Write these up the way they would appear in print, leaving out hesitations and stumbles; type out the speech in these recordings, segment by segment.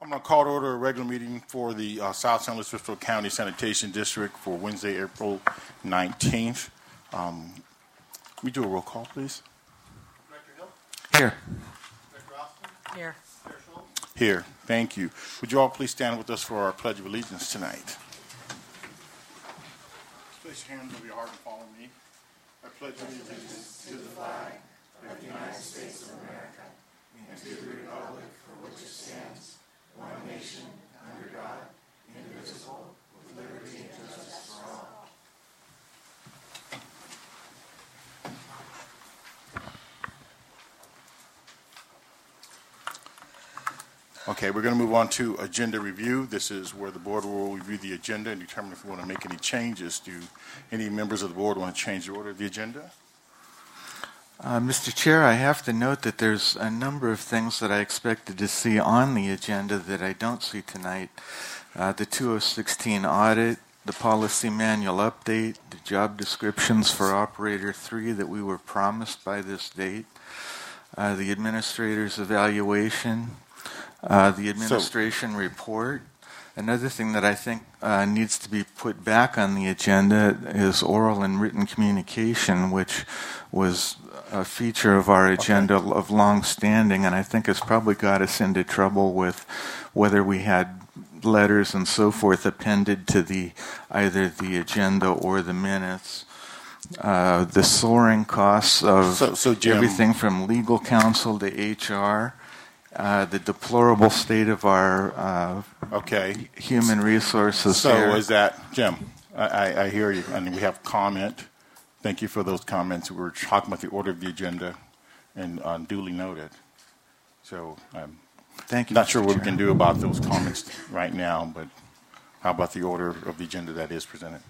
I'm going to call to order a regular meeting for the South San Luis Obispo County Sanitation District for Wednesday, April 19th. We do a roll call, please. Director Hill? Here. Director Austin? Here. Chair Schultz? Here. Thank you. Would you all please stand with us for our Pledge of Allegiance tonight? Place your hands over your heart and follow me. I pledge allegiance to the flag of the United States of America and to the republic for which it stands, one nation, under God, indivisible, with liberty and justice for all. Okay, we're going to move on to agenda review. This is where the board will review the agenda and determine if we want to make any changes. Do any members of the board want to change the order of the agenda? Mr. Chair, I have to note that there's a number of things that I expected to see on the agenda that I don't see tonight. The 2016 audit, the policy manual update, the job descriptions for Operator 3 that we were promised by this date, the administrator's evaluation, the administration report. Another thing that I think needs to be put back on the agenda is oral and written communication, which was a feature of our agenda of long standing, and I think has probably got us into trouble with whether we had letters and so forth appended to either the agenda or the minutes. The soaring costs of everything from legal counsel to HR. The deplorable state of our human resources. So is that, Jim, I hear you, and we have comment. Thank you for those comments. We're talking about the order of the agenda and duly noted. So I'm not sure what we can do about those comments right now, but how about the order of the agenda that is presented?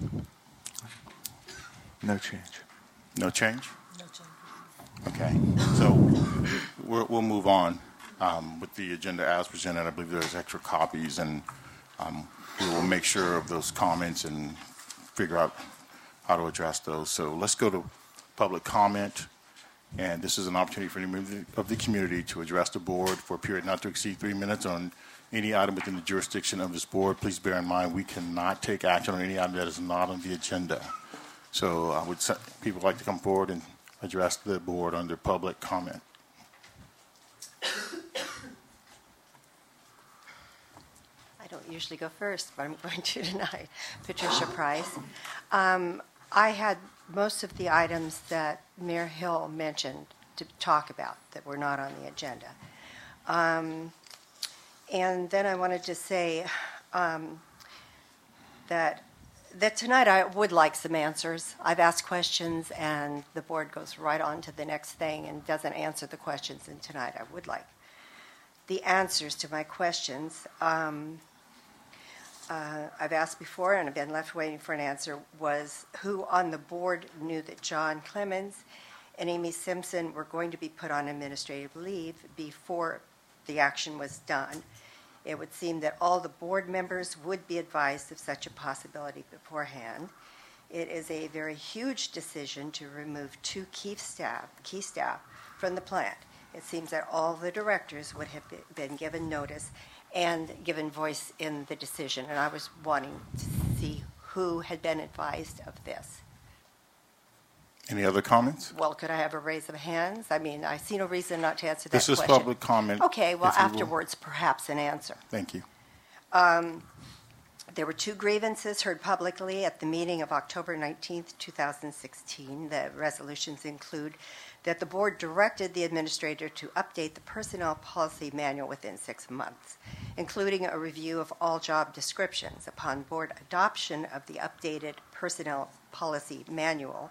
No change. No change? No change. Okay. So we'll move on. With the agenda as presented, I believe there's extra copies, and we will make sure of those comments and figure out how to address those. So let's go to public comment, and this is an opportunity for any member of the community to address the board for a period not to exceed 3 minutes on any item within the jurisdiction of this board. Please bear in mind we cannot take action on any item that is not on the agenda. So I would people like to come forward and address the board under public comment. I don't usually go first, but I'm going to tonight. Patricia Price. I had most of the items that Mayor Hill mentioned to talk about that were not on the agenda. And then I wanted to say that tonight I would like some answers. I've asked questions, and the board goes right on to the next thing and doesn't answer the questions. And tonight I would like the answers to my questions. I've asked before, and I've been left waiting for an answer, was who on the board knew that John Clemens and Amy Simpson were going to be put on administrative leave before the action was done. It would seem that all the board members would be advised of such a possibility beforehand. It is a very huge decision to remove two key staff from the plant. It seems that all the directors would have been given notice and given voice in the decision, and I was wanting to see who had been advised of this. Any other comments? Well, could I have a raise of hands? I mean, I see no reason not to answer that question. This is public comment. Okay, well, afterwards, perhaps an answer. Thank you. There were two grievances heard publicly at the meeting of October 19th, 2016. The resolutions include that the board directed the administrator to update the personnel policy manual within 6 months, including a review of all job descriptions. Upon board adoption of the updated personnel policy manual,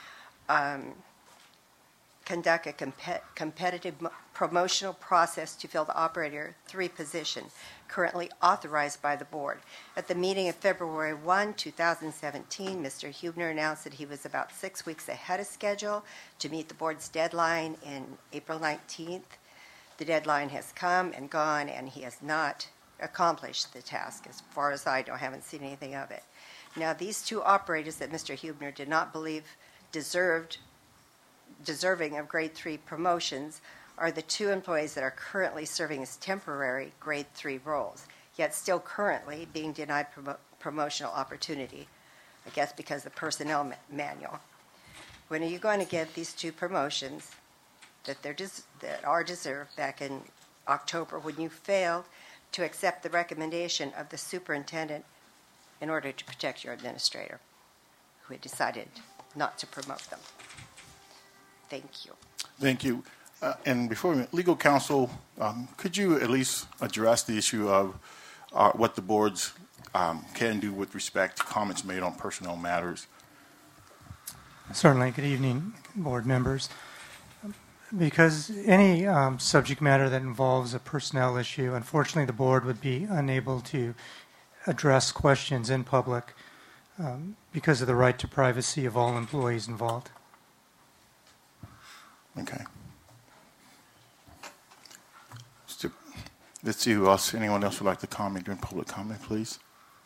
conduct a competitive promotional process to fill the Operator 3 position, currently authorized by the board. At the meeting of February 1, 2017, Mr. Huebner announced that he was about 6 weeks ahead of schedule to meet the board's deadline in April 19th. The deadline has come and gone, and he has not accomplished the task. As far as I know, I haven't seen anything of it. Now, these two operators that Mr. Huebner did not believe deserving of grade 3 promotions are the 2 employees that are currently serving as temporary grade 3 roles, yet still currently being denied promotional opportunity, I guess because of the personnel manual. When are you going to give these 2 promotions that are deserved back in October when you failed to accept the recommendation of the superintendent in order to protect your administrator, who had decided not to promote them? Thank you. Thank you. And before legal counsel, could you at least address the issue of what the boards can do with respect to comments made on personnel matters? Certainly. Good evening, board members. Because any subject matter that involves a personnel issue, unfortunately, the board would be unable to address questions in public because of the right to privacy of all employees involved. Okay. Let's see who else. Anyone else would like to comment during public comment, please?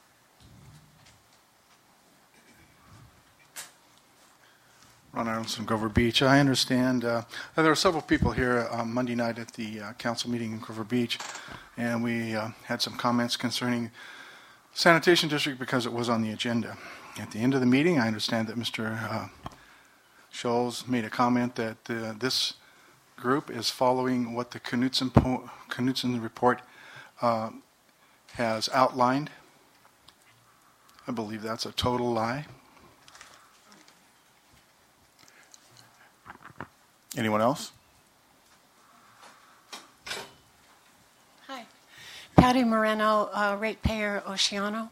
Ron Arnoldson, Grover Beach. I understand there were several people here Monday night at the council meeting in Grover Beach, and we had some comments concerning sanitation district because it was on the agenda. At the end of the meeting, I understand that Mr. Scholes made a comment that this group is following what the Knutson report has outlined. I believe that's a total lie. Anyone else? Hi. Patty Moreno, ratepayer Oceano.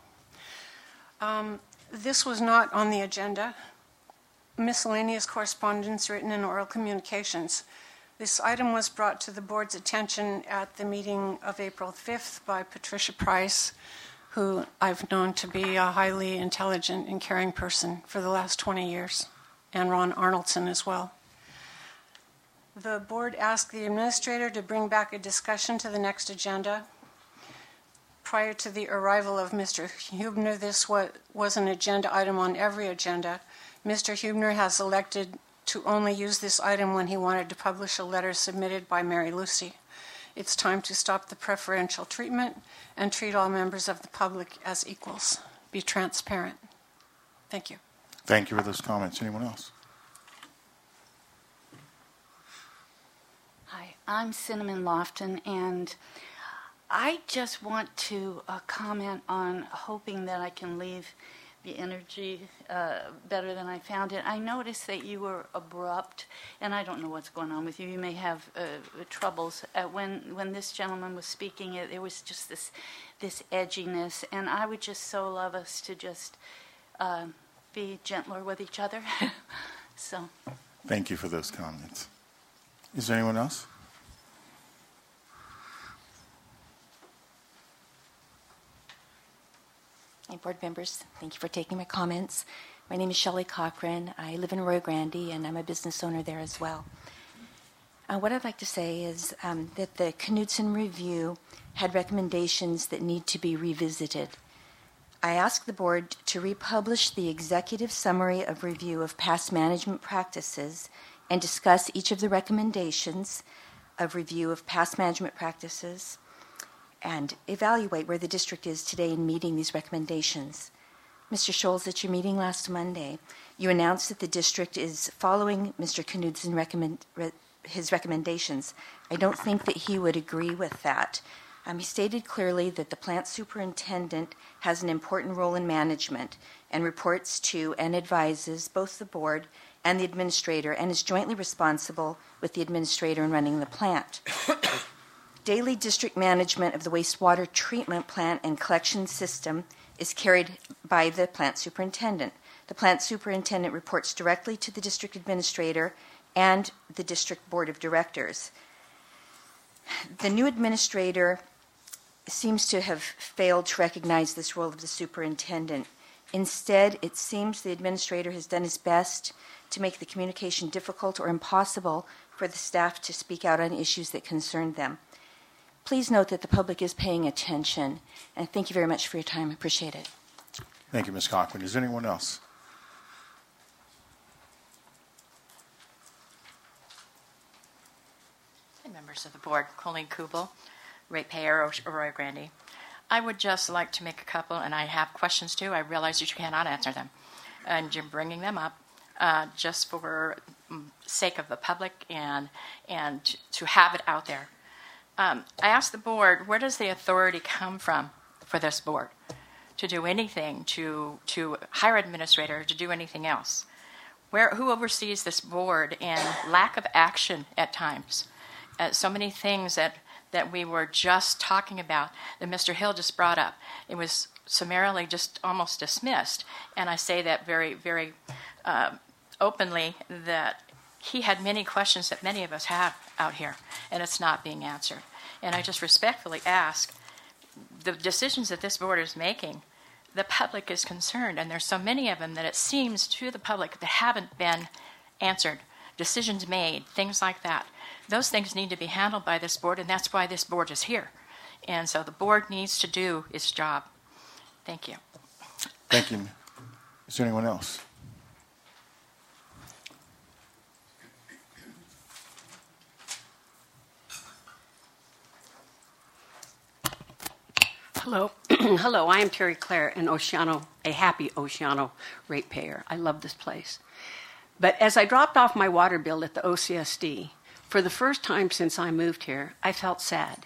This was not on the agenda. Miscellaneous correspondence, written and oral communications. This item was brought to the board's attention at the meeting of April 5th by Patricia Price, who I've known to be a highly intelligent and caring person for the last 20 years, and Ron Arnoldson as well. The board asked the administrator to bring back a discussion to the next agenda. Prior to the arrival of Mr. Huebner, this was an agenda item on every agenda. Mr. Huebner has elected to only use this item when he wanted to publish a letter submitted by Mary Lucy. It's time to stop the preferential treatment and treat all members of the public as equals. Be transparent. Thank you. Thank you for those comments. Anyone else? Hi, I'm Cinnamon Lofton, and I just want to comment on hoping that I can leave the energy better than I found it. I noticed that you were abrupt, and I don't know what's going on with you. You may have troubles. When this gentleman was speaking, there was just this edginess, and I would just so love us to just be gentler with each other. So. Thank you for those comments. Is there anyone else? Hi, board members. Thank you for taking my comments. My name is Shelley Cochran. I live in Rio Grande, and I'm a business owner there as well. What I'd like to say is that the Knutson review had recommendations that need to be revisited. I asked the board to republish the executive summary of review of past management practices and discuss each of the recommendations of review of past management practices and evaluate where the district is today in meeting these recommendations. Mr. Scholes, at your meeting last Monday, you announced that the district is following Mr. Knutson his recommendations. I don't think that he would agree with that. He stated clearly that the plant superintendent has an important role in management and reports to and advises both the board and the administrator and is jointly responsible with the administrator in running the plant. Daily district management of the wastewater treatment plant and collection system is carried by the plant superintendent. The plant superintendent reports directly to the district administrator and the district board of directors. The new administrator seems to have failed to recognize this role of the superintendent. Instead, it seems the administrator has done his best to make the communication difficult or impossible for the staff to speak out on issues that concern them. Please note that the public is paying attention, and thank you very much for your time. I appreciate it. Thank you, Ms. Cochran. Is there anyone else? and members of the board. Colleen Kubel, ratepayer, Arroyo Grande. I would just like to make a couple, and I have questions too. I realize that you cannot answer them, and you're bringing them up just for sake of the public and to have it out there. I asked the board, where does the authority come from for this board to do anything, to hire an administrator, to do anything else? Who oversees this board and lack of action at times? So many things that we were just talking about that Mr. Hill just brought up. It was summarily just almost dismissed. And I say that very, very openly, that he had many questions that many of us have out here, and it's not being answered. And I just respectfully ask, the decisions that this board is making, the public is concerned, and there's so many of them that it seems to the public that haven't been answered. Decisions made, things like that. Those things need to be handled by this board, and that's why this board is here. And so the board needs to do its job. Thank you. Thank you. Is there anyone else? Hello. Hello, I am Terry Clare, a happy Oceano ratepayer. I love this place. But as I dropped off my water bill at the OCSD, for the first time since I moved here, I felt sad.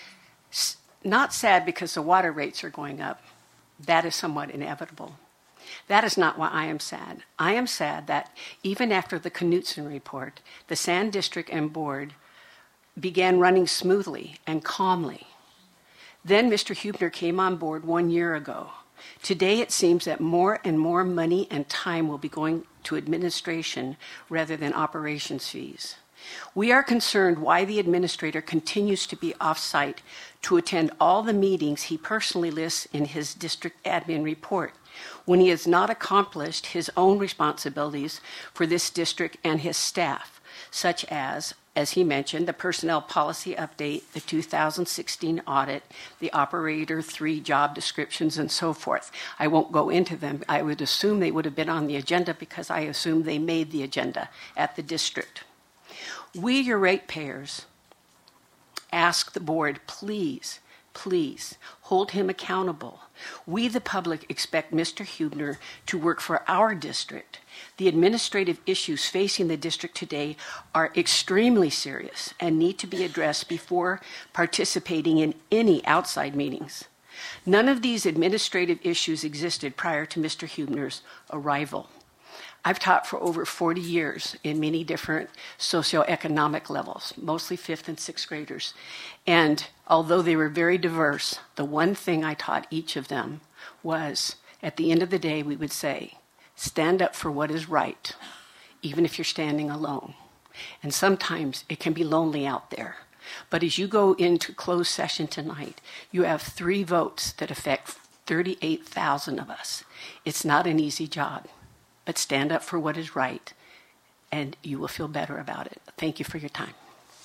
Not sad because the water rates are going up. That is somewhat inevitable. That is not why I am sad. I am sad that even after the Knutson report, the Sand District and Board began running smoothly and calmly. Then Mr. Huebner came on board 1 year ago. Today it seems that more and more money and time will be going to administration rather than operations fees. We are concerned why the administrator continues to be off-site to attend all the meetings he personally lists in his district admin report, when he has not accomplished his own responsibilities for this district and his staff, such as he mentioned, the personnel policy update, the 2016 audit, the operator 3 job descriptions, and so forth. I won't go into them. I would assume they would have been on the agenda because I assume they made the agenda at the district. We, your ratepayers, ask the board, please hold him accountable. We, the public, expect Mr. Huebner to work for our district. The administrative issues facing the district today are extremely serious and need to be addressed before participating in any outside meetings. None of these administrative issues existed prior to Mr. Huebner's arrival. I've taught for over 40 years in many different socioeconomic levels, mostly 5th and 6th graders. And although they were very diverse, the one thing I taught each of them was, at the end of the day, we would say, stand up for what is right, even if you're standing alone. And sometimes it can be lonely out there. But as you go into closed session tonight, you have 3 votes that affect 38,000 of us. It's not an easy job. But stand up for what is right, and you will feel better about it. Thank you for your time.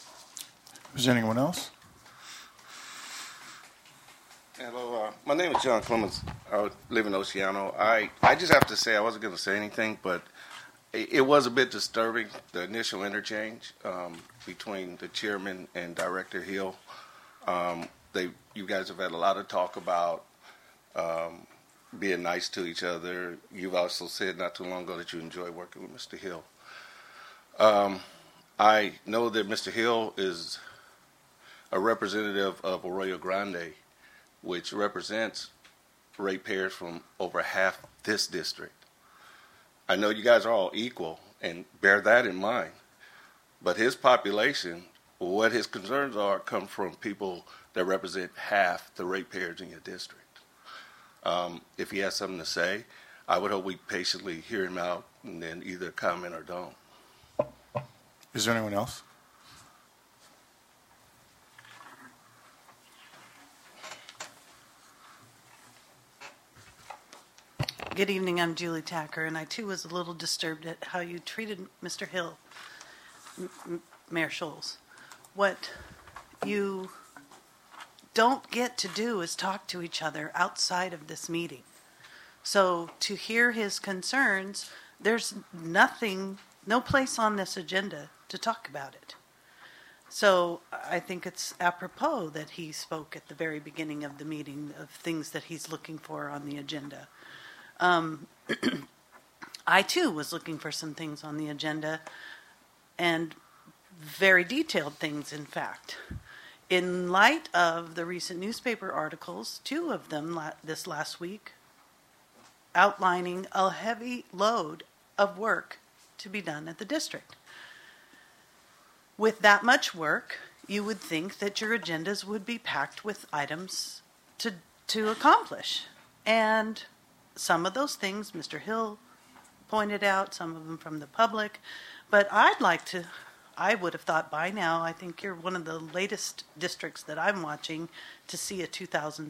Is there anyone else? Hello, my name is John Clemens. I live in Oceano. I just have to say, I wasn't going to say anything, but it was a bit disturbing, the initial interchange between the chairman and Director Hill. You guys have had a lot of talk about being nice to each other. You've also said not too long ago that you enjoy working with Mr. Hill. I know that Mr. Hill is a representative of Arroyo Grande, which represents ratepayers from over half this district. I know you guys are all equal, and bear that in mind. But his population, what his concerns are, come from people that represent half the ratepayers in your district. If he has something to say, I would hope we patiently hear him out and then either comment or don't. Is there anyone else? Good evening, I'm Julie Tacker, and I too was a little disturbed at how you treated Mr. Hill, Mayor Scholes. What you don't get to do is talk to each other outside of this meeting. So to hear his concerns, there's no place on this agenda to talk about it. So I think it's apropos that he spoke at the very beginning of the meeting of things that he's looking for on the agenda. I, too, was looking for some things on the agenda, and very detailed things, in fact. In light of the recent newspaper articles, 2 of them this last week, outlining a heavy load of work to be done at the district. With that much work, you would think that your agendas would be packed with items to accomplish. And some of those things Mr. Hill pointed out, some of them from the public. But I would have thought by now, I think you're one of the latest districts that I'm watching to see a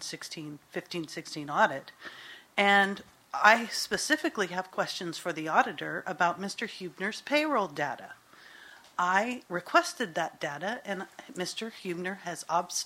2015-16 audit. And I specifically have questions for the auditor about Mr. Huebner's payroll data. I requested that data, and Mr. Huebner has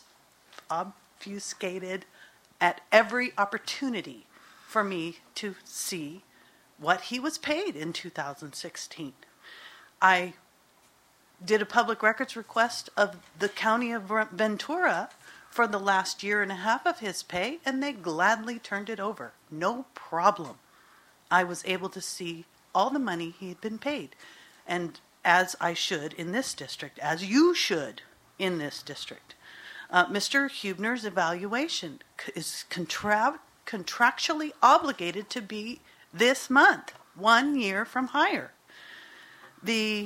obfuscated at every opportunity for me to see what he was paid in 2016. I did a public records request of the county of Ventura for the last year and a half of his pay, and they gladly turned it over. No problem. I was able to see all the money he had been paid. And as I should in this district, as you should in this district, Mr. Huebner's evaluation is contractually obligated to be this month, 1 year from hire. The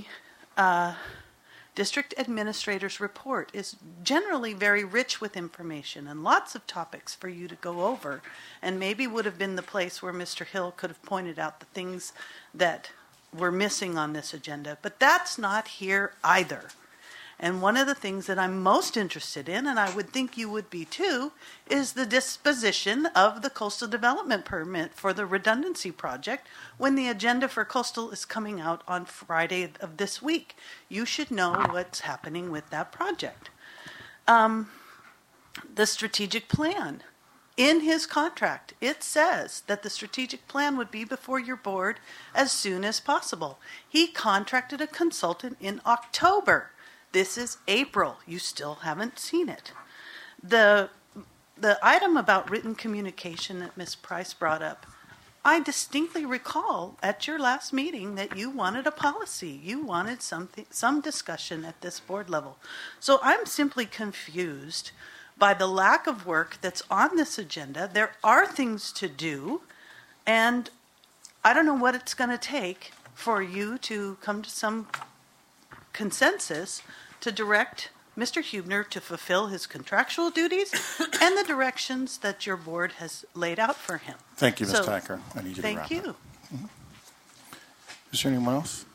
district administrator's report is generally very rich with information and lots of topics for you to go over, and maybe would have been the place where Mr. Hill could have pointed out the things that were missing on this agenda, but that's not here either. And one of the things that I'm most interested in, and I would think you would be too, is the disposition of the coastal development permit for the redundancy project when the agenda for coastal is coming out on Friday of this week. You should know what's happening with that project. The strategic plan. In his contract, it says that the strategic plan would be before your board as soon as possible. He contracted a consultant in October. This is April. You still haven't seen it. The item about written communication that Ms. Price brought up, I distinctly recall at your last meeting that you wanted a policy. You wanted some discussion at this board level. So I'm simply confused by the lack of work that's on this agenda. There are things to do, and I don't know what it's going to take for you to come to some consensus to direct Mr. Huebner to fulfill his contractual duties and the directions that your board has laid out for him. Thank you, Ms. Tacker. I need you to wrap up. Thank you. Mm-hmm. Is there anyone else?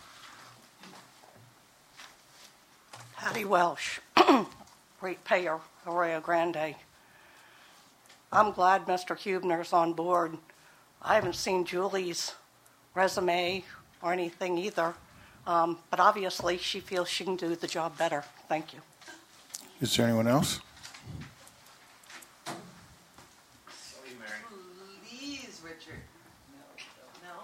Hattie Welsh, ratepayer, Arroyo Grande. I'm glad Mr. Huebner's on board. I haven't seen Julie's resume or anything either, but obviously she feels she can do the job better. Thank you. Is there anyone else? Please, Richard. No.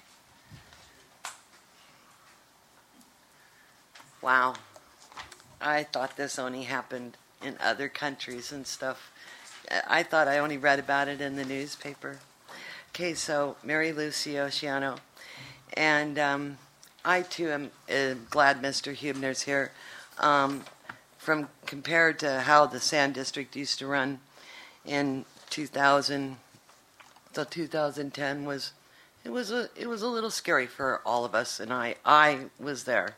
Wow. I thought this only happened in other countries and stuff. I thought I only read about it in the newspaper. Okay, so Mary Lucy Oceano. And I, too, am glad Mr. Huebner's here. From compared to how the Sand District used to run in 2000 till 2010 it was a little scary for all of us, and I was there.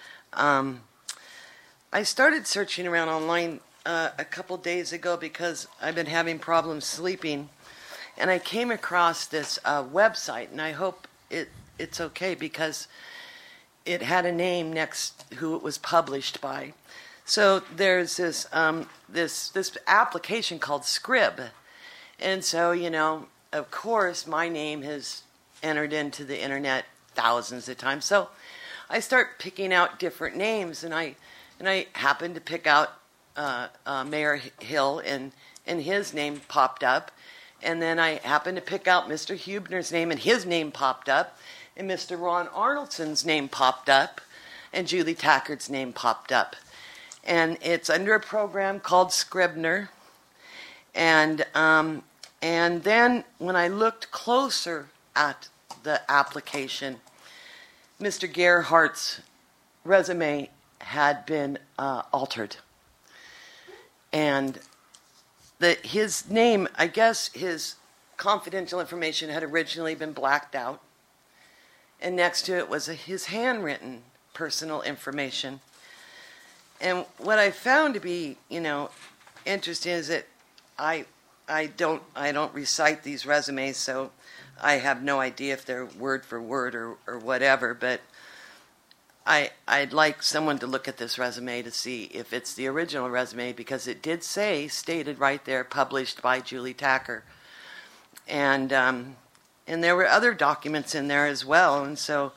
I started searching around online a couple days ago because I've been having problems sleeping, and I came across this website, and I hope it's okay because it had a name next who it was published by. So there's this this application called Scrib, and so of course my name has entered into the internet thousands of times. So I start picking out different names, and I happened to pick out Mayor Hill, and his name popped up, and then I happened to pick out Mr. Huebner's name, and his name popped up, and Mr. Ron Arnoldson's name popped up, and Julie Tacker's name popped up. and it's under a program called Scribner. And then when I looked closer at the application, Mr. Gerhardt's resume had been altered. And his name, I guess his confidential information had originally been blacked out. And next to it was his handwritten personal information. And what I found to be, interesting is that I don't recite these resumes, so I have no idea if they're word for word or whatever, but I'd like someone to look at this resume to see if it's the original resume, because it did say, stated right there, published by Julie Tacker. And there were other documents in there as well, and so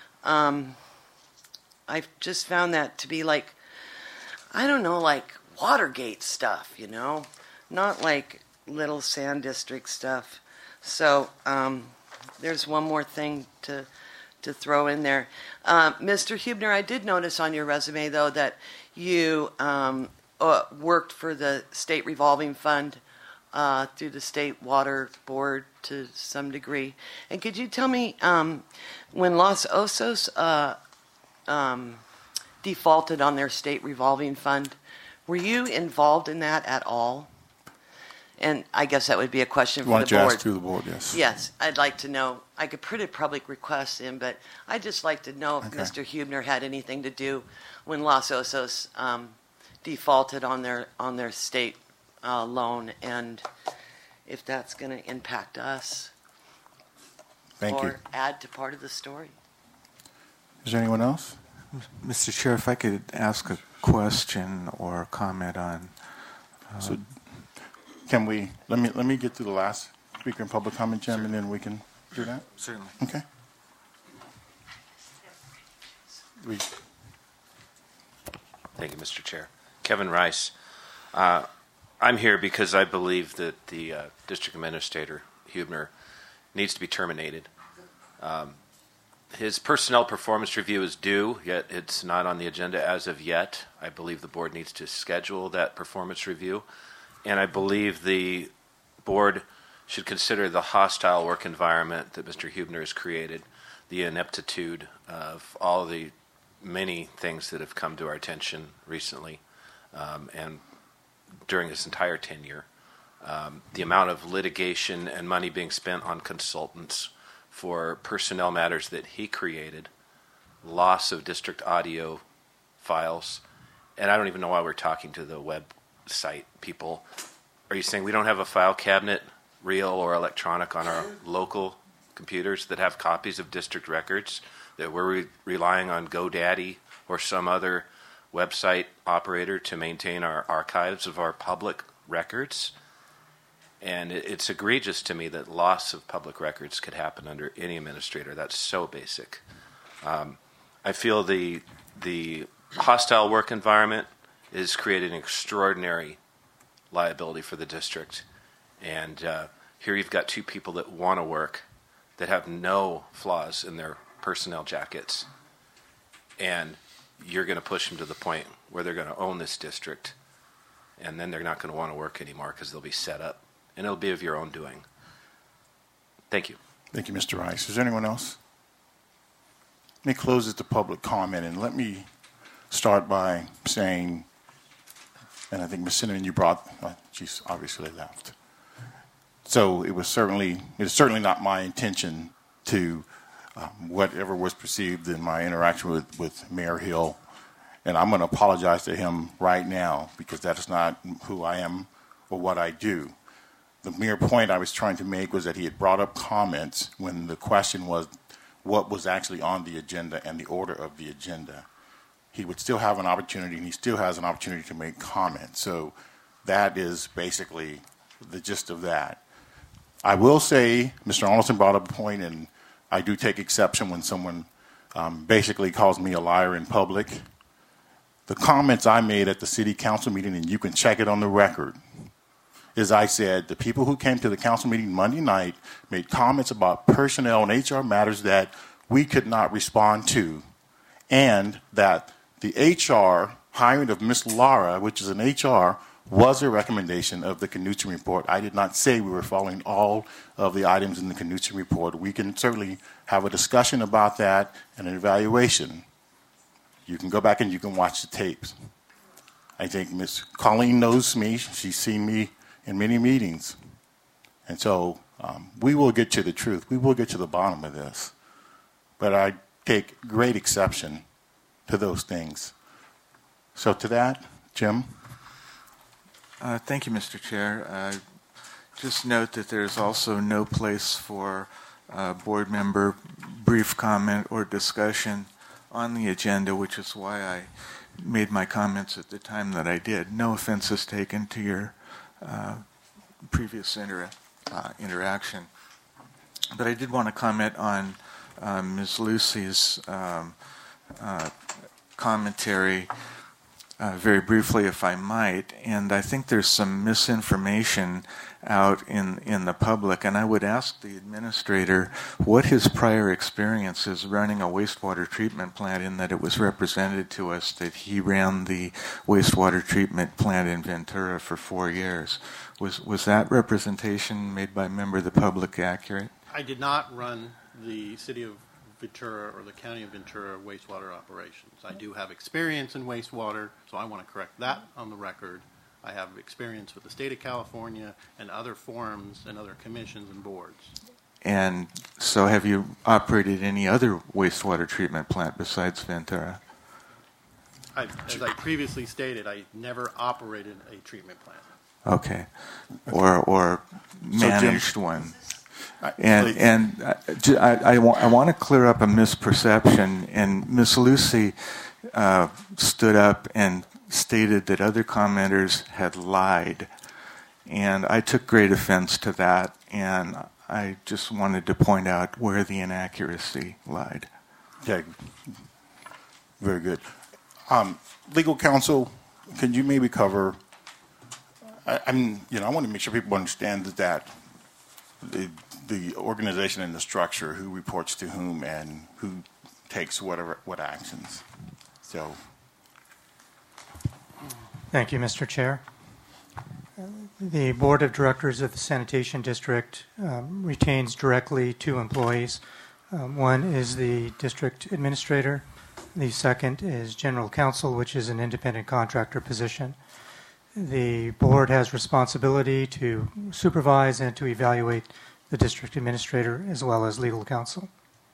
I've just found that to be like, I don't know, like Watergate stuff, not like little Sand District stuff. So there's one more thing to throw in there. Mr. Huebner, I did notice on your resume, though, that you worked for the State Revolving Fund through the State Water Board to some degree. And could you tell me, when Los Osos defaulted on their State Revolving Fund, were you involved in that at all? And I guess that would be a question for the board. Why don't you ask through the board, yes. Yes, I'd like to know. I could put a public request in, but I'd just like to know if Mr. Huebner had anything to do when Los Osos defaulted on their state loan, and if that's going to impact us. Thank you. Or add to part of the story. Is there anyone else? Mr. Chair, if I could ask a question or comment on. So can we, let me get to the last speaker in public comment, Jim, and then we can do that? Certainly. Okay. Thank you, Mr. Chair. Kevin Rice. I'm here because I believe that the District Administrator, Huebner, needs to be terminated. His personnel performance review is due, yet it's not on the agenda as of yet. I believe the board needs to schedule that performance review. And I believe the board should consider the hostile work environment that Mr. Huebner has created, the ineptitude of all the many things that have come to our attention recently and during his entire tenure, the amount of litigation and money being spent on consultants for personnel matters that he created, loss of district audio files, and I don't even know why we're talking to the website people. Are you saying we don't have a file cabinet, real or electronic, on our local computers that have copies of district records, that we're relying on GoDaddy or some other website operator to maintain our archives of our public records? And it's egregious to me that loss of public records could happen under any administrator. That's so basic. I feel the hostile work environment is creating an extraordinary liability for the district. And here you've got two people that want to work, that have no flaws in their personnel jackets. And you're going to push them to the point where they're going to own this district. And then they're not going to want to work anymore because they'll be set up. And it'll be of your own doing. Thank you. Thank you, Mr. Rice. Is there anyone else? Let me close it to public comment, and let me start by saying, and I think Ms. Cinnamon, you brought, she's obviously left. So it is certainly not my intention to, whatever was perceived in my interaction with Mayor Hill, and I'm going to apologize to him right now because that is not who I am or what I do. The mere point I was trying to make was that he had brought up comments when the question was what was actually on the agenda and the order of the agenda. He would still have an opportunity, and he still has an opportunity to make comments. So that is basically the gist of that. I will say, Mr. Arnoldson brought up a point, and I do take exception when someone basically calls me a liar in public. The comments I made at the city council meeting, and you can check it on the record, is I said the people who came to the council meeting Monday night made comments about personnel and HR matters that we could not respond to, and that the HR hiring of Miss Laura, which is an HR, was a recommendation of the Knudsen report. I did not say we were following all of the items in the Knudsen report. We can certainly have a discussion about that and an evaluation. You can go back and you can watch the tapes. I think Miss Colleen knows me. She's seen me in many meetings. And so we will get to the truth. We will get to the bottom of this. But I take great exception to those things. So to that, Jim? Thank you, Mr. Chair. Just note that there's also no place for board member brief comment or discussion on the agenda, which is why I made my comments at the time that I did. No offense is taken to your previous interaction. But I did want to comment on Ms. Lucy's commentary very briefly, if I might. And I think there's some misinformation out in the public, and I would ask the administrator what his prior experience is running a wastewater treatment plant, in that it was represented to us that he ran the wastewater treatment plant in Ventura for 4 years. Was that representation made by a member of the public accurate? I did not run the City of Ventura or the County of Ventura wastewater operations. I do have experience in wastewater, so I want to correct that on the record. I have experience with the state of California and other forums and other commissions and boards. And so have you operated any other wastewater treatment plant besides Ventura? As I previously stated, I never operated a treatment plant. Okay. Or managed one. And I want to clear up a misperception. And Ms. Lucy stood up and stated that other commenters had lied. And I took great offense to that. And I just wanted to point out where the inaccuracy lied. Okay. Very good. Legal counsel, could you maybe cover? I want to make sure people understand that the organization and the structure, who reports to whom and who takes what actions. So. Thank you, Mr. Chair. The Board of Directors of the Sanitation District retains directly 2 employees. One is the district administrator. The second is general counsel, which is an independent contractor position. The board has responsibility to supervise and to evaluate the district administrator as well as legal counsel.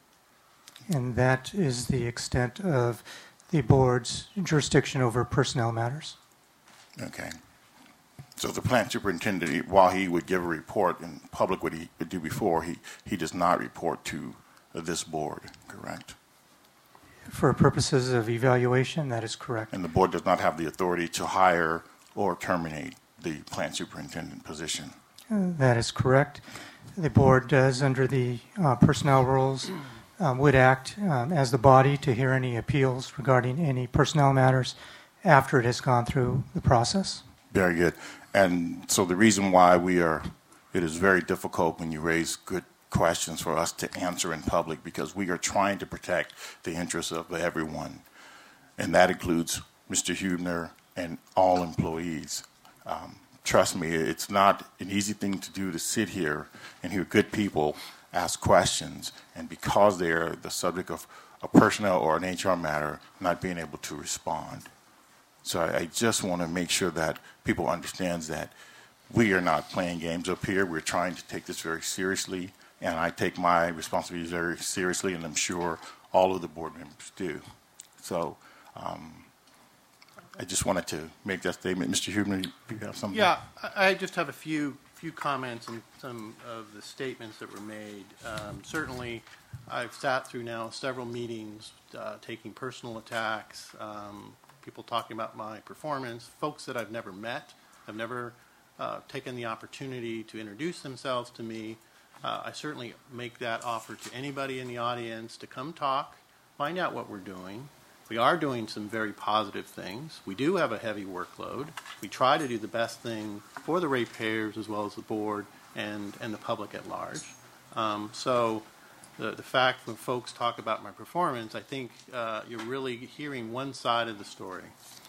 And that is the extent of the board's jurisdiction over personnel matters. Okay. So the plant superintendent, while he would give a report in public, what he would do before, he does not report to this board, correct? For purposes of evaluation, that is correct. And the board does not have the authority to hire or terminate the plant superintendent position? That is correct. The board does, under the personnel rules, would act as the body to hear any appeals regarding any personnel matters after it has gone through the process. Very good. And so the reason why it is very difficult when you raise good questions for us to answer in public, because we are trying to protect the interests of everyone. And that includes Mr. Huebner and all employees. Trust me, it's not an easy thing to do to sit here and hear good people ask questions, and because they are the subject of a personnel or an HR matter, not being able to respond. So I just want to make sure that people understand that we are not playing games up here. We're trying to take this very seriously, and I take my responsibilities very seriously, and I'm sure all of the board members do. So I just wanted to make that statement. Mr. Huebner, do you have something? Yeah, I just have a few comments on some of the statements that were made. Certainly, I've sat through now several meetings taking personal attacks, people talking about my performance, folks that I've never met, have never taken the opportunity to introduce themselves to me. I certainly make that offer to anybody in the audience to come talk, find out what we're doing. We are doing some very positive things. We do have a heavy workload. We try to do the best thing for the ratepayers as well as the board and the public at large. So the fact when folks talk about my performance, I think you're really hearing one side of the story.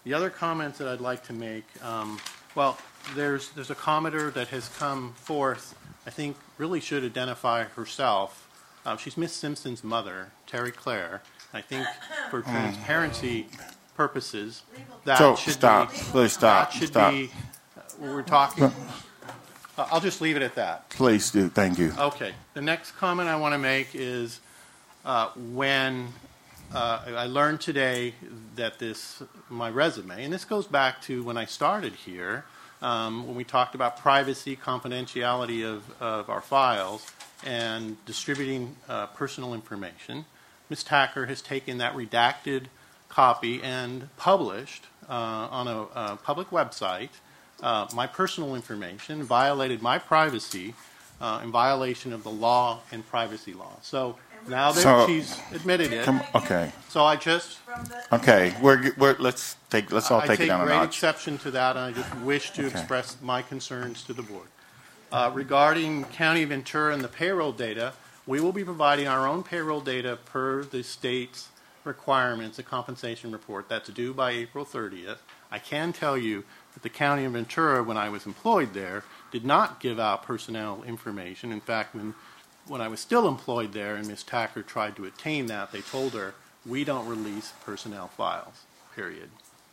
The other comments that I'd like to make, well, there's a commenter that has come forth, I think really should identify herself. She's Miss Simpson's mother, Terry Clare. I think for transparency purposes, that So, should stop. be... Please stop. That should Stop. be... We're talking... I'll just leave it at that. Please do. Thank you. Okay. The next comment I want to make is when I learned today that my resume, and this goes back to when I started here, when we talked about privacy, confidentiality of our files, and distributing personal information. Ms. Tacker has taken that redacted copy and published on a public website my personal information, violated my privacy in violation of the law and privacy law. So now that she's admitted it, Okay. so I just Okay. Let's all take it down a I take great notch. exception to that, and I just wish to Okay. express my concerns to the board. Regarding County of Ventura and the payroll data, we will be providing our own payroll data per the state's requirements, a compensation report that's due by April 30th. I can tell you that the County of Ventura, when I was employed there, did not give out personnel information. In fact, when I was still employed there and Ms. Tacker tried to attain that, they told her, we don't release personnel files, period.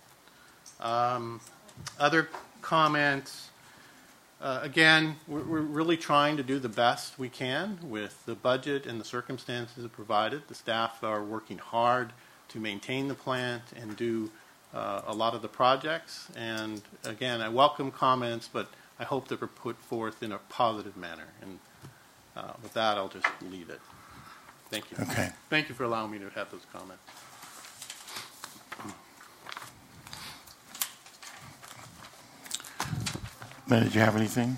Other comments, again, we're really trying to do the best we can with the budget and the circumstances provided. The staff are working hard to maintain the plant and do a lot of the projects. And again, I welcome comments, but I hope that we're put forth in a positive manner. And with that, I'll just leave it. Thank you. Okay. Thank you for allowing me to have those comments. Mayor, did you have anything?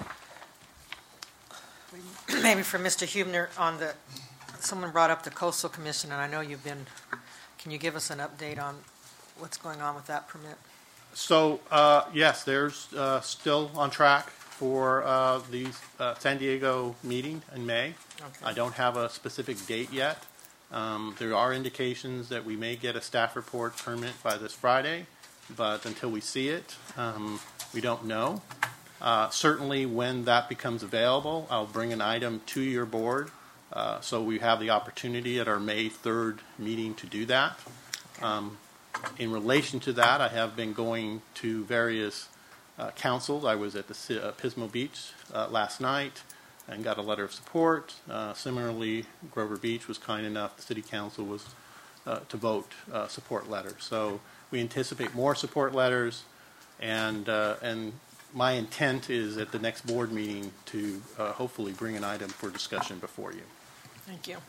Maybe for Mr. Hubner on someone brought up the Coastal Commission, and I know can you give us an update on what's going on with that permit? So, yes, there's still on track for the San Diego meeting in May. Okay. I don't have a specific date yet. There are indications that we may get a staff report permit by this Friday, but until we see it, we don't know. Certainly when that becomes available, I'll bring an item to your board so we have the opportunity at our May 3rd meeting to do that. In relation to that, I have been going to various councils. I was at the Pismo Beach last night and got a letter of support. Similarly, Grover Beach was kind enough, the city council was to vote support letters. So we anticipate more support letters, and my intent is at the next board meeting to hopefully bring an item for discussion before you. Thank you.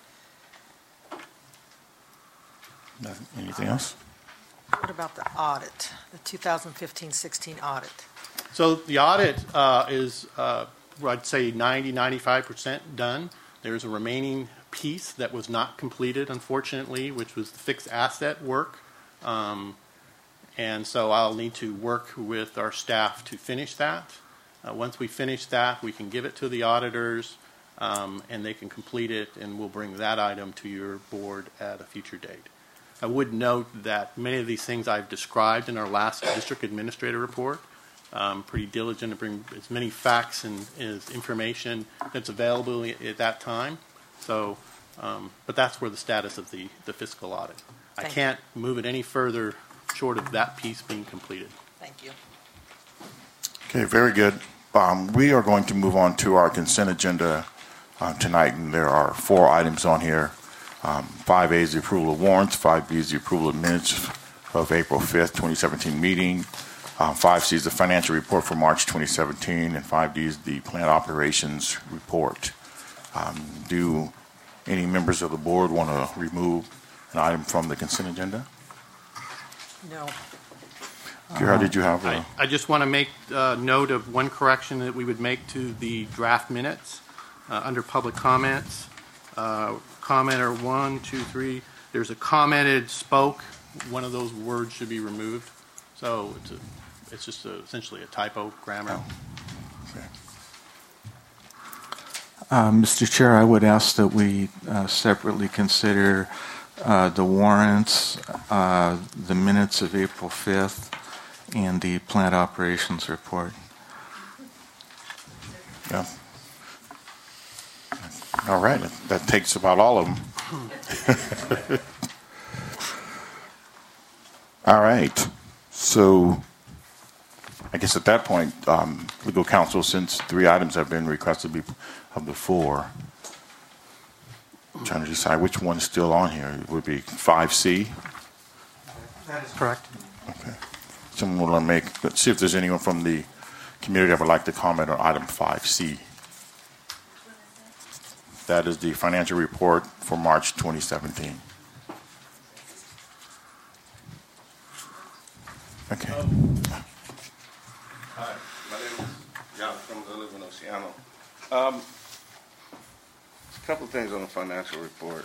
Anything else? What about the audit, the 2015-16 audit? So the audit is, I'd say, 95% done. There's a remaining piece that was not completed, unfortunately, which was the fixed asset work. And so I'll need to work with our staff to finish that. Once we finish that, we can give it to the auditors, and they can complete it, and we'll bring that item to your board at a future date. I would note that many of these things I've described in our last district administrator report. Pretty diligent to bring as many facts and information that's available at that time. So, but that's where the status of the fiscal audit. I can't move it any further short of that piece being completed. Thank you. Okay, very good. We are going to move on to our consent agenda tonight, and there are 4 items on here. 5A is the approval of warrants. 5B is the approval of minutes of April 5th, 2017 meeting. 5C is the financial report for March 2017, and 5D is the plant operations report. Do any members of the board want to remove an item from the consent agenda? No. Gerard, did you have I just want to make note of one correction that we would make to the draft minutes under public comments. Commenter 1, 2, 3. There's a commented spoke. One of those words should be removed. So it's just essentially a typo grammar. Okay. Mr. Chair, I would ask that we separately consider the warrants, the minutes of April 5th, and the plant operations report. Yeah. All right. That takes about all of them. All right. So I guess at that point, legal counsel, since 3 items have been requested of the 4, I'm trying to decide which one's still on here. It would be 5C. That is correct. Okay. Someone want to let's see if there's anyone from the community that would like to comment on item 5C. That is the financial report for March 2017. Okay. Hi, my name is John Cummins. I live in Oceano. A couple of things on the financial report.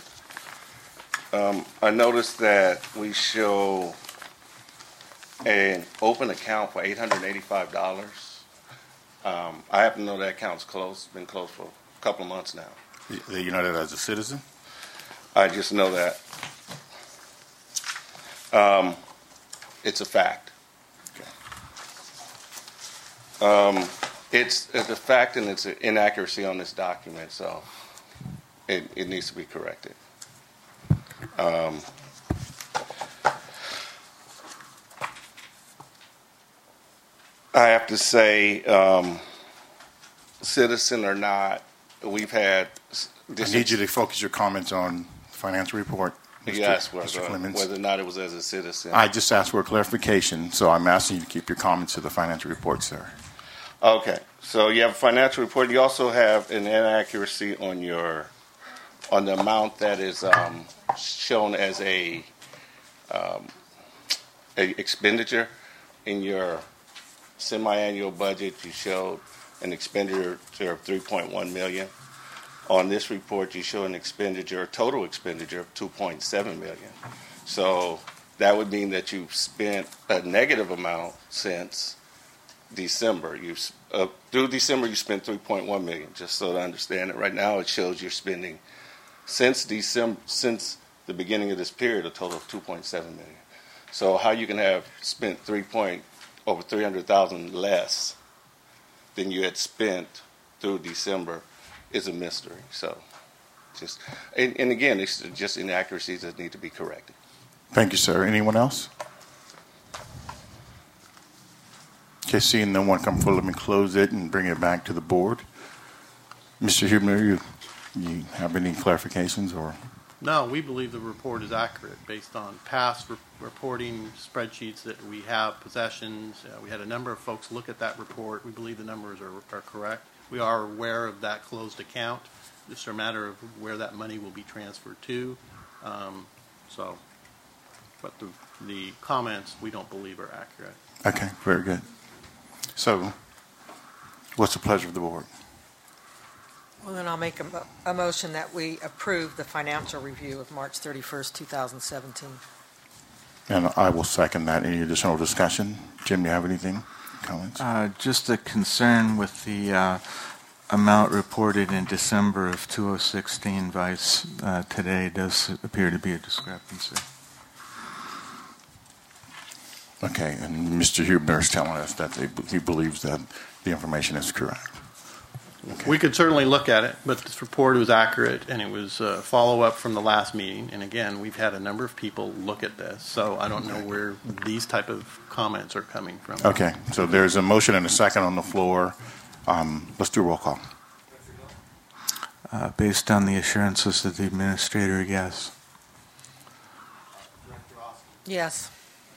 I noticed that we show an open account for $885. I happen to know that account's closed. It's been closed for a couple of months now. You know that as a citizen? I just know that. It's a fact. It's a fact, and it's an inaccuracy on this document, so it needs to be corrected. I have to say, citizen or not, we've had. I need you to focus your comments on the financial report. Yes, Mr. Clemens. whether or not it was as a citizen. I just asked for a clarification, so I'm asking you to keep your comments to the financial report, sir. Okay, so you have a financial report. You also have an inaccuracy on the amount that is shown as a expenditure in your semi-annual budget. You showed an expenditure of $3.1 million. On this report, you show a total expenditure of $2.7 million. So that would mean that you've spent a negative amount since December. Through December, you spent $3.1 million. Just so to understand it, right now it shows you're spending since the beginning of this period a total of $2.7 million. So how you can have spent over $300,000 less than you had spent through December is a mystery. So, and again, it's just inaccuracies that need to be corrected. Thank you, sir. Anyone else? Okay, seeing no one come forward, let me close it and bring it back to the board. Mr. Huebner, you have any clarifications or? No, we believe the report is accurate based on past reporting spreadsheets that we have, possessions. We had a number of folks look at that report. We believe the numbers are correct. We are aware of that closed account. It's just a matter of where that money will be transferred to. But the comments we don't believe are accurate. Okay, very good. So, what's the pleasure of the board? Well, then I'll make a motion that we approve the financial review of March 31st, 2017. And I will second that. Any additional discussion? Jim, do you have anything? Comments? Just a concern with the amount reported in December of 2016 vice today does appear to be a discrepancy. Okay, and Mr. Huebner is telling us that he believes that the information is correct. Okay. We could certainly look at it, but this report was accurate, and it was a follow-up from the last meeting. And again, we've had a number of people look at this, so I don't know where these type of comments are coming from. Okay, so there's a motion and a second on the floor. Let's do a roll call. Based on the assurances of the administrator, yes. Yes.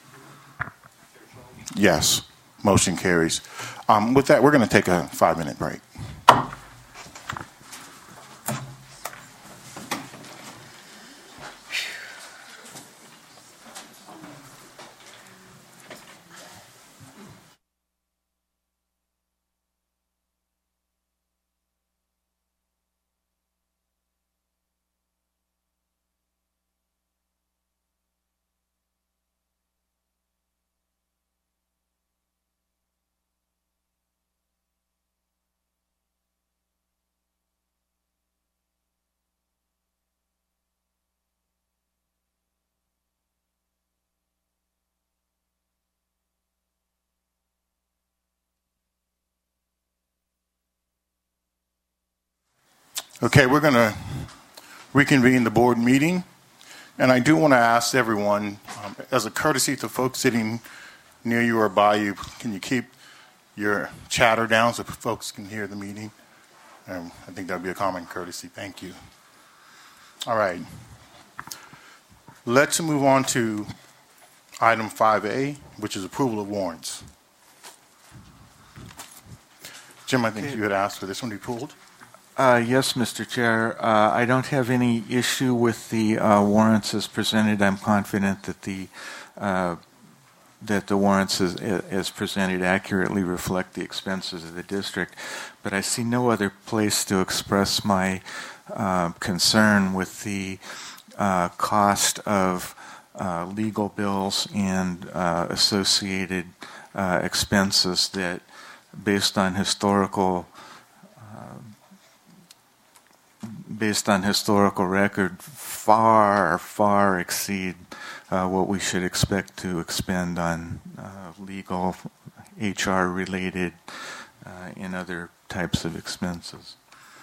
Yes, motion carries. With that, we're going to take a 5-minute break. Okay, we're going to reconvene the board meeting. And I do want to ask everyone, as a courtesy to folks sitting near you or by you, can you keep your chatter down so folks can hear the meeting? I think that would be a common courtesy. Thank you. All right. Let's move on to item 5A, which is approval of warrants. Jim, I think you had asked for this one to be pulled. Yes, Mr. Chair. I don't have any issue with the warrants as presented. I'm confident that the warrants as presented accurately reflect the expenses of the district. But I see no other place to express my concern with the cost of legal bills and associated expenses that, based on historical record, far exceed what we should expect to expend on legal, HR-related, and other types of expenses.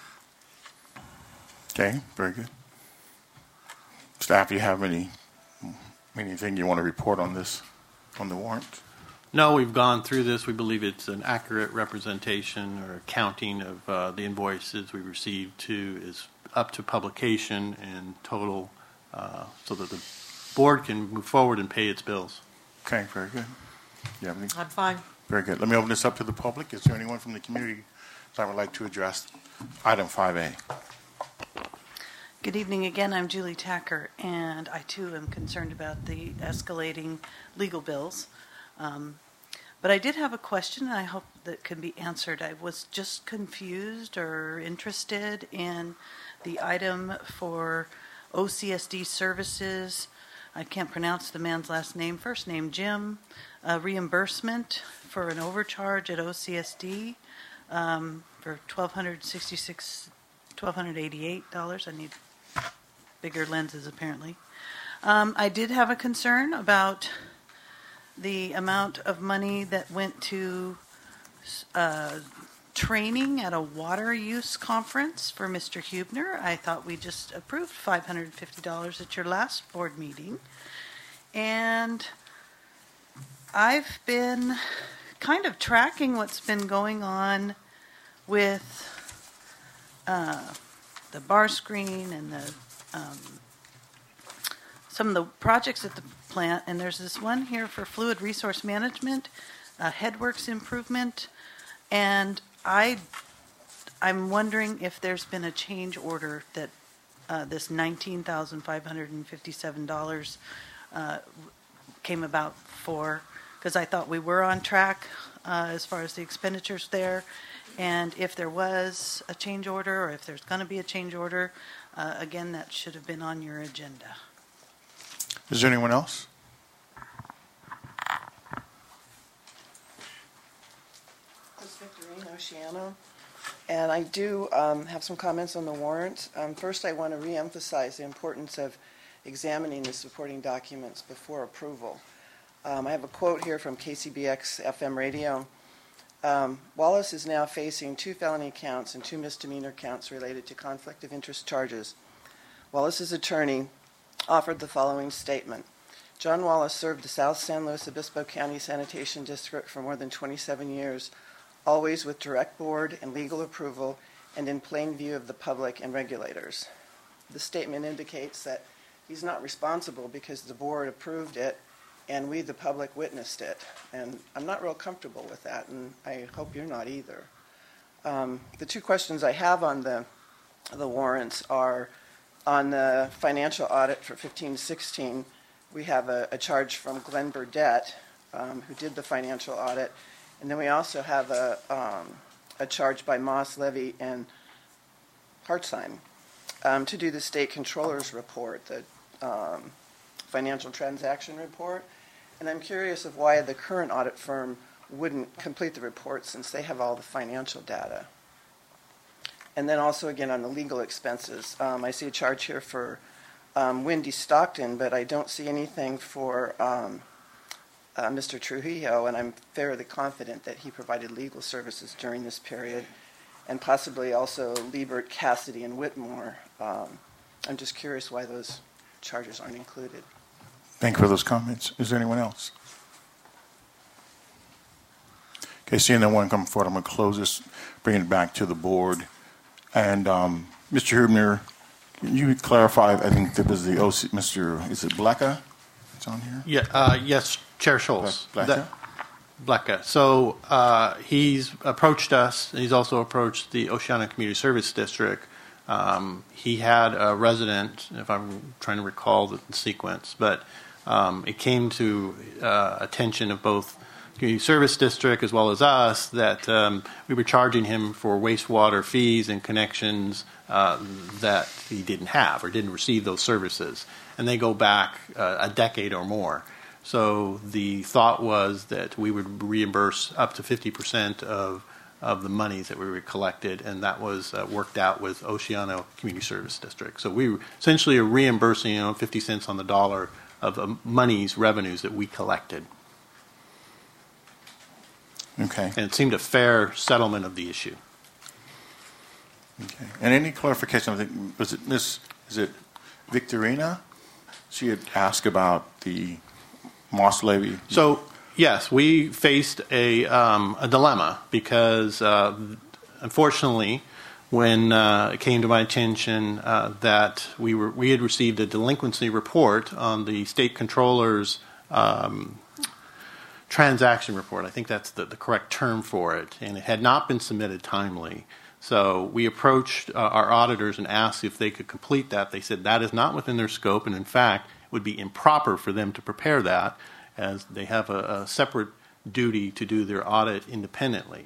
Okay, very good. Staff, do you have anything you want to report on this, on the warrant? No, we've gone through this. We believe it's an accurate representation or accounting of the invoices we received is up to publication and total so that the board can move forward and pay its bills. Okay, very good. You have any? I'm fine. Very good. Let me open this up to the public. Is there anyone from the community that would like to address item 5A? Good evening again. I'm Julie Tacker, and I too am concerned about the escalating legal bills. But I did have a question, and I hope that can be answered. I was just confused or interested in the item for OCSD services. I can't pronounce the man's last name. First name, Jim. Reimbursement for an overcharge at OCSD for $1,288. I need bigger lenses, apparently. I did have a concern about the amount of money that went to training at a water use conference for Mr. Hubner. I thought we just approved $550 at your last board meeting. And I've been kind of tracking what's been going on with the bar screen and the some of the projects at the plant, and there's this one here for fluid resource management, headworks improvement, and I'm wondering if there's been a change order that this $19,557 came about for, because I thought we were on track as far as the expenditures there, and if there was a change order or if there's going to be a change order, again, that should have been on your agenda. Is there anyone else? This is Victorine Oceano, and I do have some comments on the warrant. First, I want to reemphasize the importance of examining the supporting documents before approval. I have a quote here from KCBX FM radio. Wallace is now facing 2 felony counts and 2 misdemeanor counts related to conflict of interest charges. Wallace's attorney offered the following statement. John Wallace served the South San Luis Obispo County Sanitation District for more than 27 years, always with direct board and legal approval and in plain view of the public and regulators. The statement indicates that he's not responsible because the board approved it and we, the public, witnessed it. And I'm not real comfortable with that, and I hope you're not either. The 2 questions I have on the warrants are on the financial audit for 15-16. We have a charge from Glenn Burdett, who did the financial audit, and then we also have a charge by Moss, Levy, and Hartzheim to do the state controller's report, the financial transaction report. And I'm curious of why the current audit firm wouldn't complete the report since they have all the financial data. And then also, again, on the legal expenses, I see a charge here for Wendy Stockton, but I don't see anything for Mr. Trujillo, and I'm fairly confident that he provided legal services during this period. and possibly also Liebert, Cassidy, and Whitmore. I'm just curious why those charges aren't included. Thank you for those comments. Is there anyone else? Okay, seeing no one come forward, I'm going to close this, bring it back to the board. And Mr. Hubner, can you clarify? I think that was the OC, is it Blecka? It's on here? Yeah, yes, Chair Schultz. Blecka? Blecka. So he's approached us. He's also approached the Oceana Community Service District. He had a resident, if I'm trying to recall the sequence, but it came to attention of both Community Service District as well as us that we were charging him for wastewater fees and connections that he didn't have or didn't receive those services. And they go back a decade or more. So the thought was that we would reimburse up to 50% of the monies that we were collected, and that was worked out with Oceano Community Service District. So we essentially are reimbursing 50 cents on the dollar of revenues that we collected. Okay. And it seemed a fair settlement of the issue. Okay. And any clarification? I think is it Victorina? She had asked about the Moss levy. So yes, we faced a dilemma because unfortunately, when it came to my attention that we had received a delinquency report on the state controller's transaction report. I think that's the correct term for it, and it had not been submitted timely. So we approached our auditors and asked if they could complete that. They said that is not within their scope, and in fact, it would be improper for them to prepare that, as they have a separate duty to do their audit independently.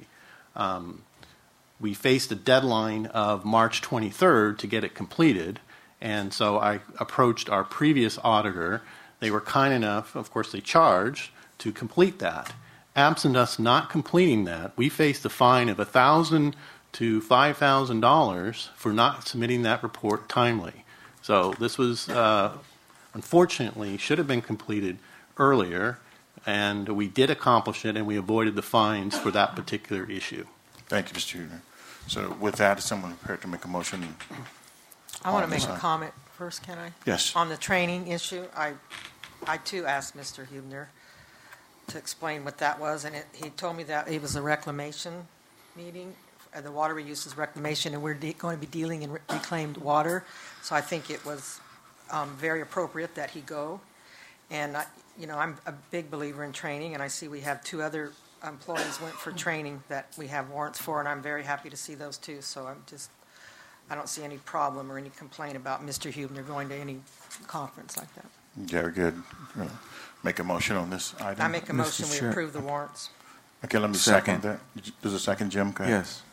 We faced a deadline of March 23rd to get it completed, and so I approached our previous auditor. They were kind enough, of course they charged, to complete that. Absent us not completing that, we faced a fine of $1,000 to $5,000 for not submitting that report timely. So this was, unfortunately, should have been completed earlier, and we did accomplish it, and we avoided the fines for that particular issue. Thank you, Mr. Hubner. So with that, is someone prepared to make a motion? I want to make a comment first, can I? Yes. On the training issue, I too asked Mr. Hubner to explain what that was, and he told me that it was a reclamation meeting, the water reuses reclamation, and we're going to be dealing in reclaimed water. So I think it was very appropriate that he go. And I'm a big believer in training, and I see we have 2 other employees went for training that we have warrants for, and I'm very happy to see those 2. So I don't see any problem or any complaint about Mr. Hubner going to any conference like that. Very good. Make a motion on this item. I make a motion we approve the warrants. Okay, let me second that. Does a second, Jim? Go ahead. Yes.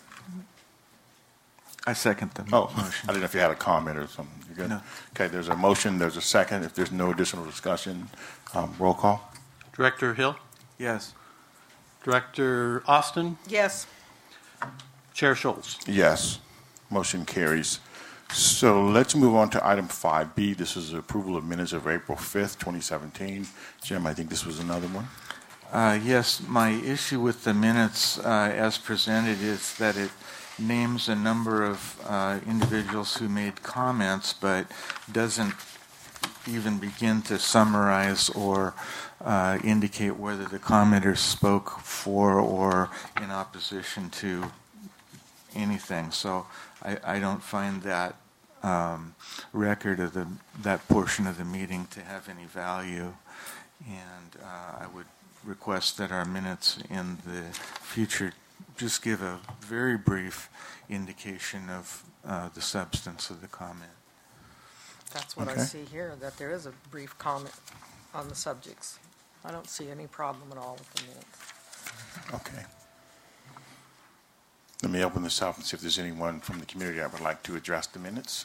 I second the motion. motion. I didn't know if you had a comment or something. You good? No. Okay, there's a motion, there's a second. If there's no additional discussion, roll call. Director Hill? Yes. Director Austin? Yes. Chair Schultz? Yes. Motion carries. So let's move on to item 5B. This is approval of minutes of April 5th, 2017. Jim, I think this was another one. Yes, my issue with the minutes as presented is that it names a number of individuals who made comments, but doesn't even begin to summarize or indicate whether the commenters spoke for or in opposition to anything. So I don't find that record of that portion of the meeting to have any value, and I would request that our minutes in the future just give a very brief indication of the substance of the comment. That's what I see here, that there is a brief comment on the subjects. I don't see any problem at all with the minutes. Okay. Let me open this up and see if there's anyone from the community that would like to address the minutes.